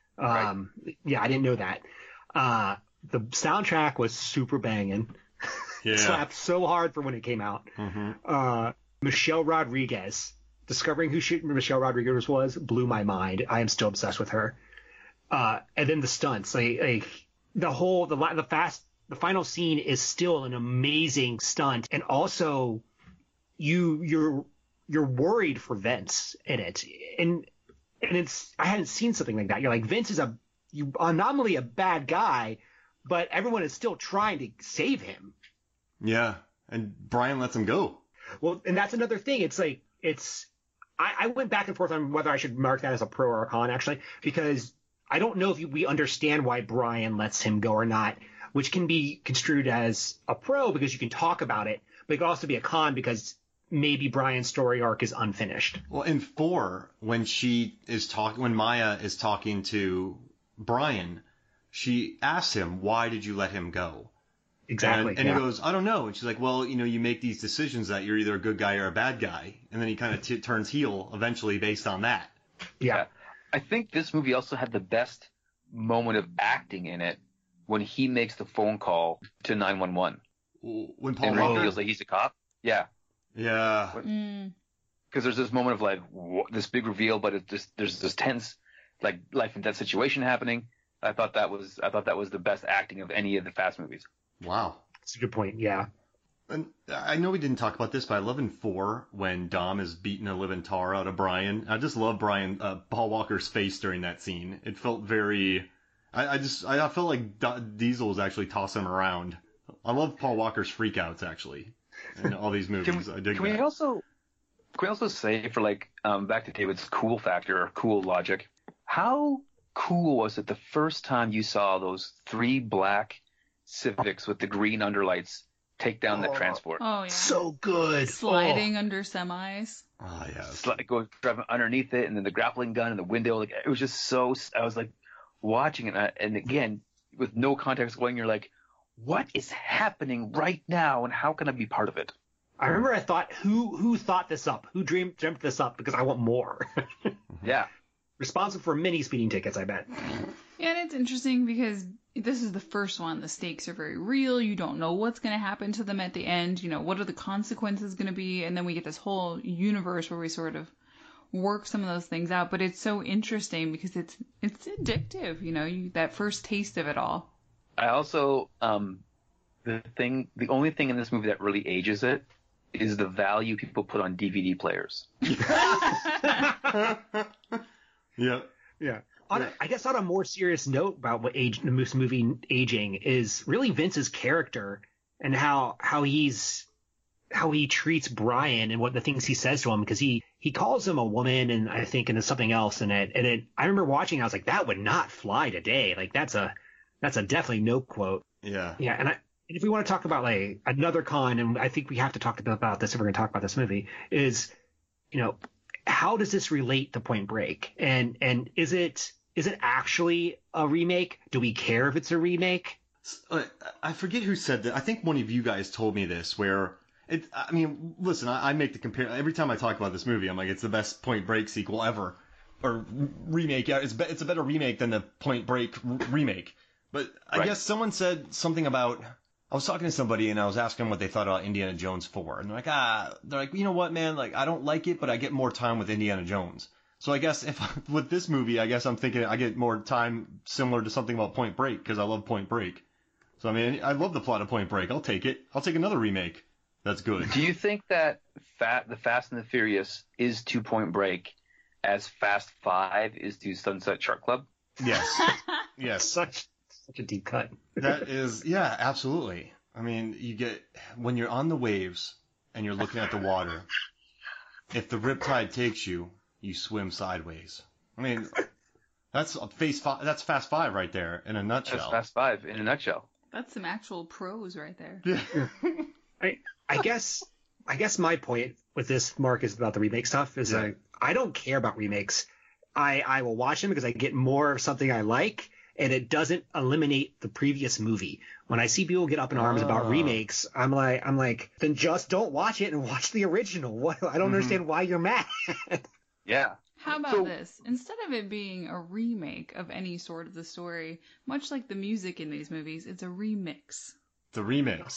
Speaker 10: Um, Yeah, I didn't know that. Uh, the soundtrack was super banging.
Speaker 7: Yeah.
Speaker 10: Slapped so hard for when it came out.
Speaker 7: Mm-hmm.
Speaker 10: Uh, Michelle Rodriguez. Discovering who she, Michelle Rodriguez was blew my mind. I am still obsessed with her. Uh, and then the stunts, like, like the whole, the the fast, the final scene is still an amazing stunt, and also you you're you're worried for Vince in it, and and it's I hadn't seen something like that. You're like, Vince is a you are nominally a bad guy, but everyone is still trying to save him.
Speaker 7: Yeah, and Brian lets him go.
Speaker 10: Well, and that's another thing. It's like it's. I, I went back and forth on whether I should mark that as a pro or a con, actually, because I don't know if we understand why Brian lets him go or not, which can be construed as a pro because you can talk about it, but it can also be a con because maybe Brian's story arc is unfinished.
Speaker 7: Well, in four, when she is talking, when Maya is talking to Brian, she asks him, "Why did you let him go?"
Speaker 10: Exactly.
Speaker 7: And, and
Speaker 10: yeah.
Speaker 7: he goes, "I don't know." And she's like, "Well, you know, you make these decisions that you're either a good guy or a bad guy." And then he kind of t- turns heel eventually based on that.
Speaker 10: Yeah.
Speaker 9: I think this movie also had the best moment of acting in it when he makes the phone call to nine one one.
Speaker 7: When Paul
Speaker 9: and
Speaker 7: Walker
Speaker 9: reveals that he's a cop. Yeah.
Speaker 7: Yeah.
Speaker 8: Mm.
Speaker 9: Because there's this moment of like wh- this big reveal, but it just there's this tense like life and death situation happening. I thought that was I thought that was the best acting of any of the Fast movies.
Speaker 7: Wow.
Speaker 10: That's a good point. Yeah.
Speaker 7: And I know we didn't talk about this, but I love in four when Dom is beating a living tar out of Brian. I just love Brian, uh, Paul Walker's face during that scene. It felt very, I, I just, I felt like D- Diesel was actually tossing him around I love Paul Walker's freakouts actually, in all these movies.
Speaker 9: Can we,
Speaker 7: I dig
Speaker 9: can
Speaker 7: that.
Speaker 9: we also can we also say for like um, back to David's cool factor or cool logic? How cool was it the first time you saw those three black Civics with the green underlights take down the
Speaker 10: Oh.
Speaker 9: transport?
Speaker 8: Oh yeah.
Speaker 10: So good.
Speaker 8: Sliding under semis.
Speaker 7: Oh yeah.
Speaker 9: Sli- go driving underneath it, and then the grappling gun and the window. Like it was just so. I was like watching it, and, I, and again with no context going, you're like, what is happening right now, and how can I be part of it?
Speaker 10: I remember I thought, who who thought this up? Who dreamed dreamt this up? Because I want more.
Speaker 9: Yeah.
Speaker 10: Responsible for many speeding tickets, I bet.
Speaker 8: Yeah, and it's interesting because this is the first one. The stakes are very real. You don't know what's going to happen to them at the end. You know, what are the consequences going to be? And then we get this whole universe where we sort of work some of those things out. But it's so interesting because it's it's addictive. You know, you, that first taste of it all.
Speaker 9: I also um the thing the only thing in this movie that really ages it is the value people put on D V D players.
Speaker 7: Yeah.
Speaker 10: Yeah. On a, I guess on a more serious note about what age the this movie aging is really Vince's character and how how he's how he treats Brian and what the things he says to him, because he he calls him a woman and I think and something else in it. And it, I remember watching, I was like, that would not fly today. Like that's a that's a definitely no quote.
Speaker 7: Yeah.
Speaker 10: Yeah, and I, and if we want to talk about like another con, and I think we have to talk about this if we're going to talk about this movie, is, you know, how does this relate to Point Break? And and is it is it actually a remake? Do we care if it's a remake?
Speaker 7: Uh, I forget who said that. I think one of you guys told me this, where it. I mean, listen, I, I make the compare every time I talk about this movie. I'm like, it's the best Point Break sequel ever, or remake. Yeah, it's be, it's a better remake than the Point Break r- remake. But I
Speaker 9: Right.
Speaker 7: guess someone said something about. I was talking to somebody and I was asking them what they thought about Indiana Jones four, and they're like, ah, they're like, you know what, man, like I don't like it, but I get more time with Indiana Jones. So I guess if with this movie, I guess I'm thinking I get more time similar to something about Point Break because I love Point Break. So I mean, I love the plot of Point Break. I'll take it. I'll take another remake. That's good.
Speaker 9: Do you think that Fat the Fast and the Furious is to Point Break as Fast Five is to Sunset Shark Club?
Speaker 7: Yes. Yes.
Speaker 10: Such such a deep cut.
Speaker 7: That is, yeah, absolutely. I mean, you get when you're on the waves and you're looking at the water. If the riptide takes you, you swim sideways. I mean, that's a face five, that's Fast Five right there in a nutshell.
Speaker 9: That's Fast Five in a nutshell.
Speaker 8: That's some actual prose right there.
Speaker 7: Yeah.
Speaker 10: I I guess I guess my point with this, Mark, is about the remake stuff. Is
Speaker 7: Yeah.
Speaker 10: like, I don't care about remakes. I I will watch them because I get more of something I like, and it doesn't eliminate the previous movie. When I see people get up in arms
Speaker 7: Oh.
Speaker 10: about remakes, I'm like I'm like then just don't watch it and watch the original. What I don't
Speaker 7: Mhm.
Speaker 10: understand why you're mad.
Speaker 9: Yeah.
Speaker 8: How about
Speaker 9: So-
Speaker 8: this? Instead of it being a remake of any sort of the story, much like the music in these movies, it's a remix.
Speaker 7: The remix.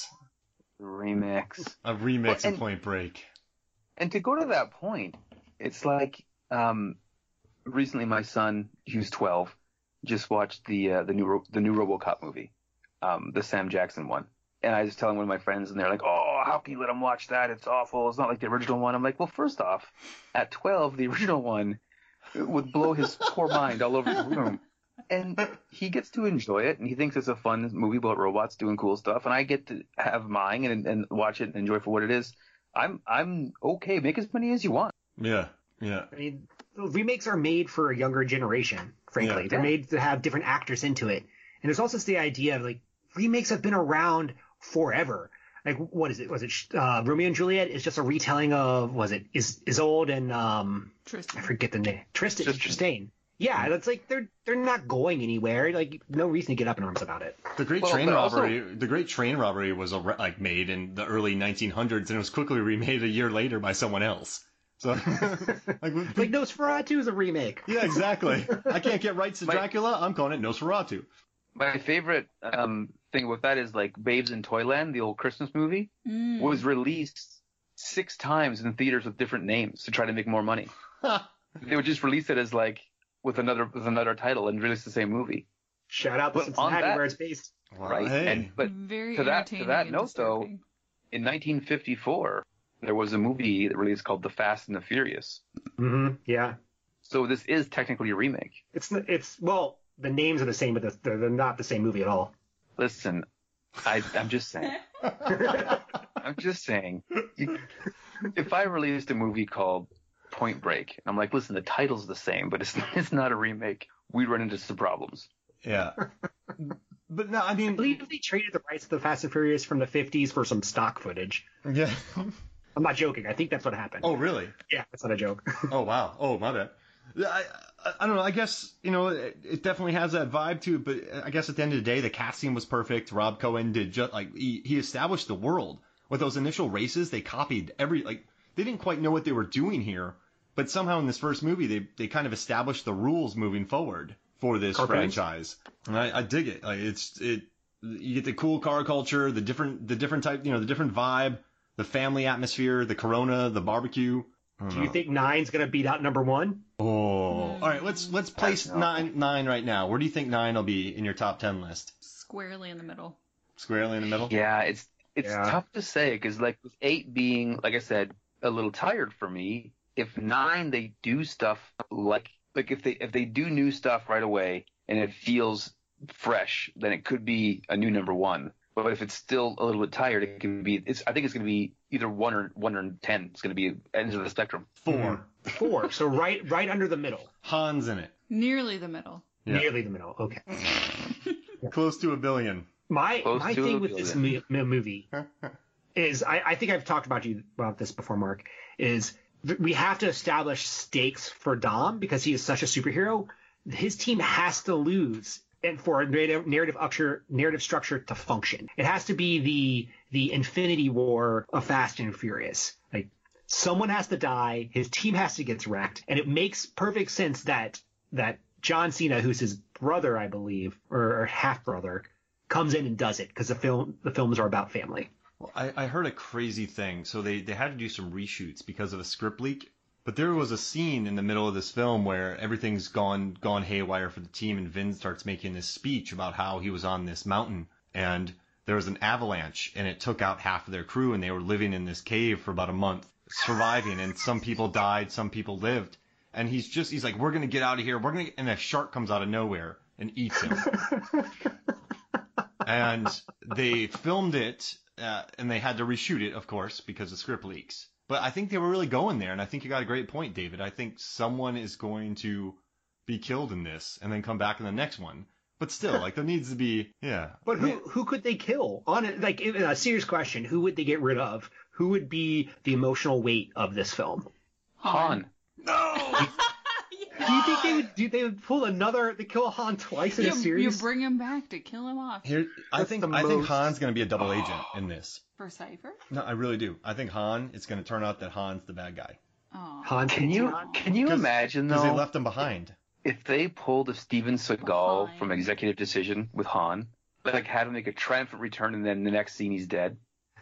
Speaker 9: Remix.
Speaker 7: A remix
Speaker 9: Well,
Speaker 7: of
Speaker 9: and-
Speaker 7: Point Break.
Speaker 9: And to go to that point, it's like um, recently my son, who's twelve, just watched the uh, the new Ro- the new RoboCop movie, um, the Sam Jackson one. And I was telling one of my friends, and they're like, "Oh, how can you let him watch that? It's awful. It's not like the original one." I'm like, "Well, first off, at twelve, the original one would blow his poor mind all over the room." And he gets to enjoy it, and he thinks it's a fun movie about robots doing cool stuff, and I get to have mine and, and watch it and enjoy it for what it is. I'm I'm okay. Make as many as you want.
Speaker 7: Yeah. Yeah.
Speaker 10: I mean, remakes are made for a younger generation, frankly.
Speaker 7: Yeah.
Speaker 10: They're made to have different actors into it. And there's also the idea of, like, remakes have been around forever. Like, what is it? Was it uh, Romeo and Juliet is just a retelling of, was it Is Isolde and, um,
Speaker 8: Tristan.
Speaker 10: I forget the name. Tristan.
Speaker 9: Tristan.
Speaker 10: Tristan. Yeah, that's like, they're they're not going anywhere. Like, no reason to get up in arms about it.
Speaker 7: The Great
Speaker 9: Well,
Speaker 7: Train
Speaker 9: but also-
Speaker 7: Robbery. The Great Train Robbery was a, like made in the early nineteen hundreds, and it was quickly remade a year later by someone else. So, like,
Speaker 10: Like, Nosferatu is a remake.
Speaker 7: yeah, exactly. I can't get rights to
Speaker 9: My-
Speaker 7: Dracula. I'm calling it Nosferatu.
Speaker 9: My favorite um, thing with that is like Babes in Toyland, the old Christmas movie,
Speaker 8: Mm.
Speaker 9: was released six times in theaters with different names to try to make more money. They would just release it as like with another with another title and release the same movie.
Speaker 10: Shout out to
Speaker 9: But on
Speaker 10: Cincinnati,
Speaker 9: that-
Speaker 10: where it's based.
Speaker 7: Well,
Speaker 9: Right.
Speaker 7: Hey.
Speaker 9: And, but
Speaker 8: Very
Speaker 9: to that to
Speaker 8: entertaining
Speaker 9: that
Speaker 8: and
Speaker 9: note, though,
Speaker 8: disturbing.
Speaker 9: in nineteen fifty-four, there was a movie that released called The Fast and the Furious.
Speaker 10: Mm-hmm. Yeah.
Speaker 9: So this is technically a remake.
Speaker 10: It's, it's, well, the names are the same, but they're, they're not the same movie at all.
Speaker 9: Listen, I, I'm just saying. I'm just saying. You, if I released a movie called Point Break, I'm like, listen, the title's the same, but it's it's not a remake, we'd run into some problems.
Speaker 7: Yeah. But no, I mean,
Speaker 10: I believe they traded the rights to the Fast and Furious from the fifties for some stock footage.
Speaker 7: Yeah.
Speaker 10: I'm not joking. I think that's what happened.
Speaker 7: Oh, really?
Speaker 10: Yeah, that's not a joke.
Speaker 7: Oh, wow. Oh, my bad. I, I, I don't know. I guess, you know, it, it definitely has that vibe to it, but I guess at the end of the day, the casting was perfect. Rob Cohen did just, like, he, he established the world. With those initial races, they copied every, like, they didn't quite know what they were doing here, but somehow in this first movie, they, they kind of established the rules moving forward for this
Speaker 10: Car
Speaker 7: franchise. And I, I dig it. Like, it's, it, you get the cool car culture, the different, the different type, you know, the different vibe, the family atmosphere, the Corona, the barbecue.
Speaker 10: Do you think nine's gonna beat out number one?
Speaker 7: Oh, all right. Let's let's place nine nine right now. Where do you think nine will be in your top ten list?
Speaker 8: Squarely in the middle.
Speaker 7: Squarely in the middle.
Speaker 9: Yeah, it's it's
Speaker 10: Yeah.
Speaker 9: tough to say because like with eight being, like I said, a little tired for me. If nine they do stuff like like if they if they do new stuff right away and it feels fresh, then it could be a new number one. But if it's still a little bit tired, it can be. It's. I think it's going to be either one or one or ten. It's going to be ends of the spectrum.
Speaker 7: Four.
Speaker 10: Four. So right, right under the middle.
Speaker 7: Han's in it.
Speaker 8: Nearly the middle.
Speaker 7: Yeah.
Speaker 10: Nearly the middle. Okay.
Speaker 7: Close to a billion.
Speaker 10: My
Speaker 9: Close
Speaker 10: my
Speaker 9: to
Speaker 10: thing
Speaker 9: a
Speaker 10: with this
Speaker 9: billion.
Speaker 10: mo- movie is I, I think I've talked about you about this before, Mark. Is th- we have to establish stakes for Dom because he is such a superhero. His team has to lose. And for a narrative, narrative structure, narrative structure to function, it has to be the the Infinity War of Fast and Furious. Like someone has to die, his team has to get wrecked, and it makes perfect sense that that John Cena, who's his brother, I believe, or, or half brother, comes in and does it because the film the films are about family.
Speaker 7: Well, I, I heard a crazy thing. So they, they had to do some reshoots because of a script leak. But there was a scene in the middle of this film where everything's gone gone haywire for the team, and Vin starts making this speech about how he was on this mountain and there was an avalanche and it took out half of their crew, and they were living in this cave for about a month, surviving, and some people died, some people lived. And he's just he's like, we're gonna get out of here, we're gonna, and a shark comes out of nowhere and eats him. And they filmed it, uh, and they had to reshoot it, of course, because of script leaks. But I think they were really going there, and I think you got a great point, David. I think someone is going to be killed in this and then come back in the next one. But still, like, there needs to be, yeah.
Speaker 10: But who who could they kill? On it, like in a serious question, who would they get rid of? Who would be the emotional weight of this film?
Speaker 9: Han.
Speaker 7: No.
Speaker 10: Do you think they would do they would pull another they kill Han twice in
Speaker 8: You,
Speaker 10: a
Speaker 8: you
Speaker 10: series?
Speaker 8: bring him back to kill him off.
Speaker 7: Here, I
Speaker 10: That's
Speaker 7: think
Speaker 10: the
Speaker 7: I think
Speaker 10: most-
Speaker 7: Han's going to be a double agent in this.
Speaker 8: For Cypher?
Speaker 7: No, I really do. I think Han, it's going to turn out that Han's the bad guy.
Speaker 8: Oh.
Speaker 10: Han,
Speaker 9: Can you can you imagine
Speaker 7: Because
Speaker 9: though
Speaker 7: they left him behind.
Speaker 9: if they pulled a Steven Seagal
Speaker 8: Behind.
Speaker 9: from Executive Decision with Han, like had him make a triumphant return and then the next scene he's dead?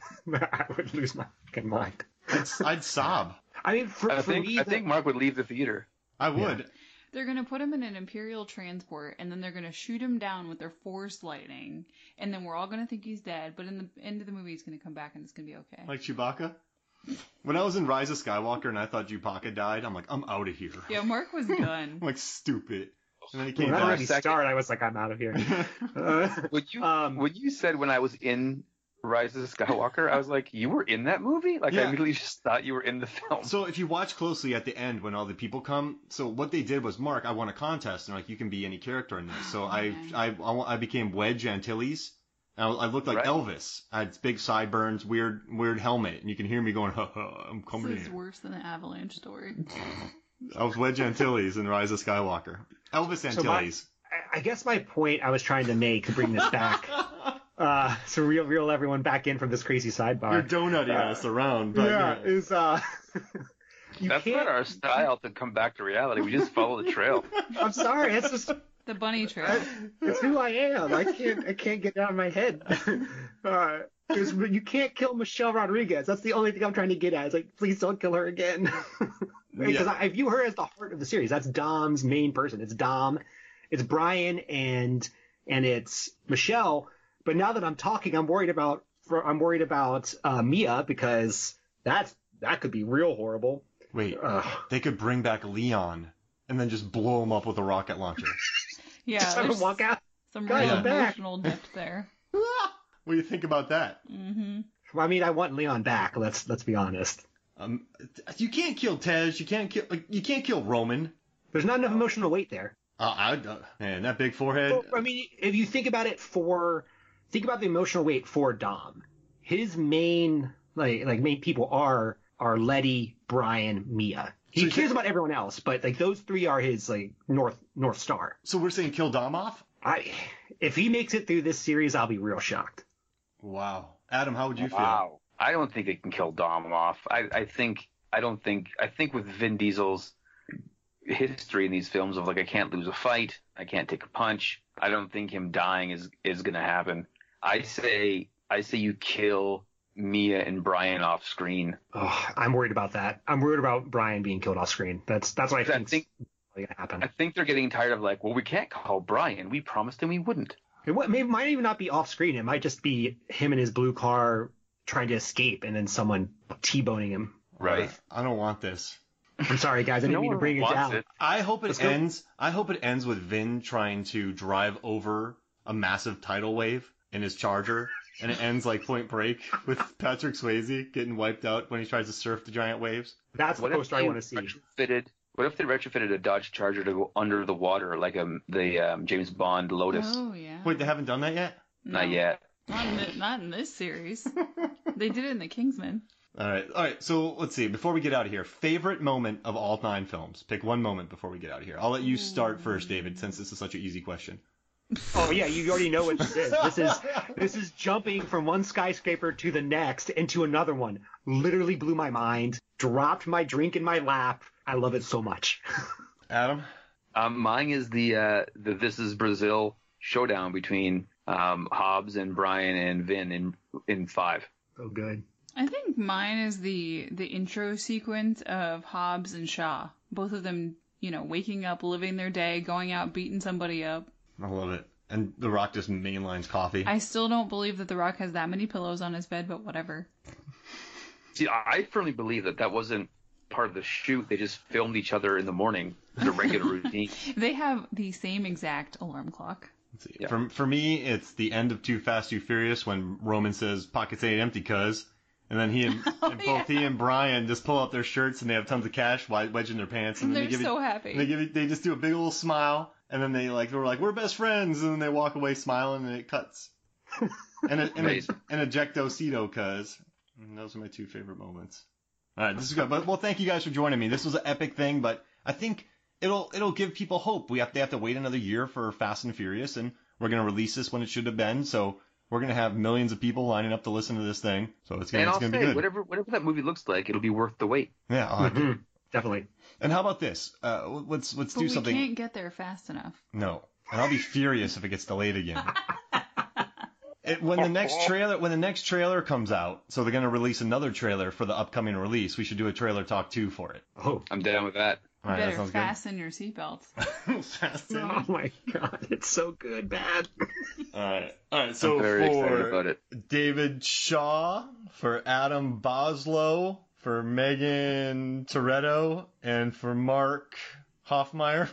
Speaker 10: I would lose my fucking mind.
Speaker 7: I'd, I'd sob.
Speaker 10: I mean, for,
Speaker 9: I
Speaker 10: for
Speaker 9: think
Speaker 10: me,
Speaker 9: I
Speaker 10: the-
Speaker 9: think Mark would leave the theater.
Speaker 7: I would.
Speaker 8: They're going to put him in an Imperial transport, and then they're going to shoot him down with their force lightning, and then we're all going to think he's dead, but in the end of the movie, he's going to come back and it's going to be okay.
Speaker 7: Like Chewbacca? When I was in Rise of Skywalker and I thought Chewbacca died, I'm like, I'm out of here.
Speaker 8: Yeah, Mark was done.
Speaker 7: I'm like, stupid. And then he
Speaker 10: when
Speaker 7: came
Speaker 10: I
Speaker 7: back.
Speaker 10: already started, I was like, I'm out of here. Uh,
Speaker 9: When you
Speaker 10: Um,
Speaker 9: when you said when I was in Rise of Skywalker, I was like, you were in that movie? Like I
Speaker 7: Yeah.
Speaker 9: immediately just thought you were in the film.
Speaker 7: So if you watch closely at the end when all the people come, so what they did was, Mark, I won a contest, and like, you can be any character in this. So I, I, I, I became Wedge Antilles. I, I looked like
Speaker 9: Right.
Speaker 7: Elvis. I had big sideburns, weird, weird helmet, and you can hear me going, ha ha, I'm coming
Speaker 8: This is
Speaker 7: in.
Speaker 8: worse than the Avalanche story.
Speaker 7: I was Wedge Antilles in Rise of Skywalker. Elvis
Speaker 10: So my-
Speaker 7: Antilles.
Speaker 10: I- I guess my point I was trying to make to bring this back, uh, to reel, reel everyone back in from this crazy sidebar.
Speaker 7: You're donutting
Speaker 10: Uh,
Speaker 7: us around. But
Speaker 10: yeah,
Speaker 7: yeah.
Speaker 10: is uh, you
Speaker 9: That's
Speaker 10: can't.
Speaker 9: not our style to come back to reality. We just follow the trail.
Speaker 10: I'm sorry, it's just
Speaker 8: The bunny trail.
Speaker 10: it's who I am. I can't I can't get it out of my head. uh, 'cause you can't kill Michelle Rodriguez. That's the only thing I'm trying to get at. It's like, please don't kill her again. Because
Speaker 7: Yeah.
Speaker 10: I view her as the heart of the series. That's Dom's main person. It's Dom, it's Brian, and and it's Michelle. But now that I'm talking, I'm worried about I'm worried about uh, Mia, because that's that could be real horrible.
Speaker 7: Wait,
Speaker 10: Ugh.
Speaker 7: they could bring back Leon and then just blow him up with a rocket launcher.
Speaker 8: Yeah,
Speaker 10: Just have him
Speaker 8: there's
Speaker 10: walk out.
Speaker 8: some
Speaker 10: Guys,
Speaker 8: real
Speaker 10: I'm back.
Speaker 8: emotional depth there.
Speaker 7: What do you think about that?
Speaker 8: Mm-hmm.
Speaker 10: Well, I mean, I want Leon back. Let's let's be honest.
Speaker 7: Um, you can't kill Tej. You can't kill. Like, you can't kill Roman.
Speaker 10: There's not enough emotional weight there.
Speaker 7: Uh, I uh, man, that big forehead.
Speaker 10: Well, I mean, if you think about it for, think about the emotional weight for Dom. His main like like main people are are Letty, Brian, Mia. He
Speaker 7: So
Speaker 10: cares
Speaker 7: think-
Speaker 10: about everyone else, but like those three are his like north north star.
Speaker 7: So we're saying kill Dom off?
Speaker 10: I if he makes it through this series, I'll be real shocked.
Speaker 7: Wow, Adam, how would you feel?
Speaker 9: Wow. I don't think they can kill Dom off. I, I think I don't think I think with Vin Diesel's history in these films of like I can't lose a fight, I can't take a punch. I don't think him dying is is gonna happen. I say I say you kill Mia and Brian off screen.
Speaker 10: Oh, I'm worried about that. I'm worried about Brian being killed off screen. That's that's what I
Speaker 9: I
Speaker 10: think's
Speaker 9: think
Speaker 10: probably gonna happen.
Speaker 9: I think they're getting tired of like, well, we can't call Brian. We promised him we wouldn't.
Speaker 10: It wa- may, might even not be off screen. It might just be him in his blue car trying to escape and then someone T-boning him.
Speaker 9: Right.
Speaker 7: I don't want this.
Speaker 10: I'm sorry, guys. I didn't
Speaker 9: No
Speaker 10: mean to
Speaker 9: one
Speaker 10: bring it
Speaker 9: wants
Speaker 10: down.
Speaker 9: it.
Speaker 7: I hope it
Speaker 10: Let's go.
Speaker 7: ends. I hope it ends with Vin trying to drive over a massive tidal wave in his Charger, and it ends like Point Break with Patrick Swayze getting wiped out when he tries to surf the giant waves.
Speaker 10: That's the
Speaker 9: What if
Speaker 10: poster I
Speaker 9: they
Speaker 10: want to see.
Speaker 9: retrofitted? What if they retrofitted a Dodge Charger to go under the water like um, the um, James Bond Lotus?
Speaker 8: Oh yeah.
Speaker 7: Wait, they haven't done that yet?
Speaker 9: Not
Speaker 8: No.
Speaker 9: yet.
Speaker 8: Not in, the, not in this series. They did it in the Kingsman.
Speaker 7: All right, all right. So let's see. Before we get out of here, favorite moment of all nine films. Pick one moment before we get out of here. I'll let you start first, David, since this is such an easy question.
Speaker 10: Oh yeah, you already know what this is. This is this is jumping from one skyscraper to the next into another one. Literally blew my mind. Dropped my drink in my lap. I love it so much.
Speaker 7: Adam?
Speaker 9: Um, mine is the uh, the This Is Brazil showdown between um, Hobbs and Brian and Vin in in five.
Speaker 10: So good.
Speaker 8: I think mine is the the intro sequence of Hobbs and Shaw. Both of them, you know, waking up, living their day, going out, beating somebody up.
Speaker 7: I love it. And The Rock just mainlines coffee.
Speaker 8: I still don't believe that The Rock has that many pillows on his bed, but whatever.
Speaker 9: See, I firmly believe that that wasn't part of the shoot. They just filmed each other in the morning. It's a regular routine.
Speaker 8: They have the same exact alarm clock.
Speaker 7: Let's see. Yeah. For, for me, it's the end of Too Fast, Too Furious when Roman says, pockets ain't empty, cuz. And then he and,
Speaker 8: Oh,
Speaker 7: and both
Speaker 8: yeah.
Speaker 7: he and Brian just pull out their shirts and they have tons of cash wedged in their pants. And then
Speaker 8: They're
Speaker 7: they give
Speaker 8: so
Speaker 7: it,
Speaker 8: happy.
Speaker 7: and they give it, they just do a big little smile. And then they like, they're like, we're best friends. And then they walk away smiling and it cuts. and, a, and, a, and ejectocito, cuz. And those are my two favorite moments. All right, this is good. But well, thank you guys for joining me. This was an epic thing, but I think it'll it'll give people hope. We have they have to wait another year for Fast and Furious, and we're gonna release this when it should have been. So we're gonna have millions of people lining up to listen to this thing. So it's gonna
Speaker 9: And
Speaker 7: it's
Speaker 9: I'll
Speaker 7: gonna
Speaker 9: say,
Speaker 7: be good.
Speaker 9: whatever whatever that movie looks like, it'll be worth the wait.
Speaker 7: Yeah, oh,
Speaker 10: Mm-hmm. Definitely.
Speaker 7: And how about this? Uh, let's let's
Speaker 8: But
Speaker 7: do
Speaker 8: we
Speaker 7: something.
Speaker 8: can't get there fast enough.
Speaker 7: No, and I'll be furious if it gets delayed again. It, when the next trailer when the next trailer comes out, so they're gonna release another trailer for the upcoming release. We should do a trailer talk two for it.
Speaker 10: Oh,
Speaker 9: I'm down with that.
Speaker 7: All right,
Speaker 8: Better
Speaker 7: that sounds
Speaker 8: fasten your seatbelts.
Speaker 7: good. Fasten.
Speaker 10: Oh my god, it's so good, bad.
Speaker 7: All right, all right. So
Speaker 9: I'm very
Speaker 7: for
Speaker 9: excited about it.
Speaker 7: David Shaw, for Adam Boslow, for Megan Toretto, and for Mark Hoffmeyer.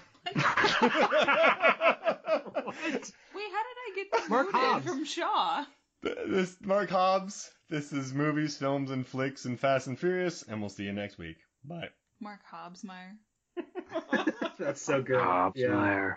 Speaker 8: Wait, how did I get
Speaker 10: Mark
Speaker 8: demoted
Speaker 10: Hobbs.
Speaker 8: from Shaw?
Speaker 7: This Mark Hobbs. This is movies, films, and flicks, and Fast and Furious, and we'll see you next week. Bye.
Speaker 8: Mark Hobbsmeyer.
Speaker 10: That's so good.
Speaker 9: Hobbs
Speaker 10: Yeah.
Speaker 9: Meyer.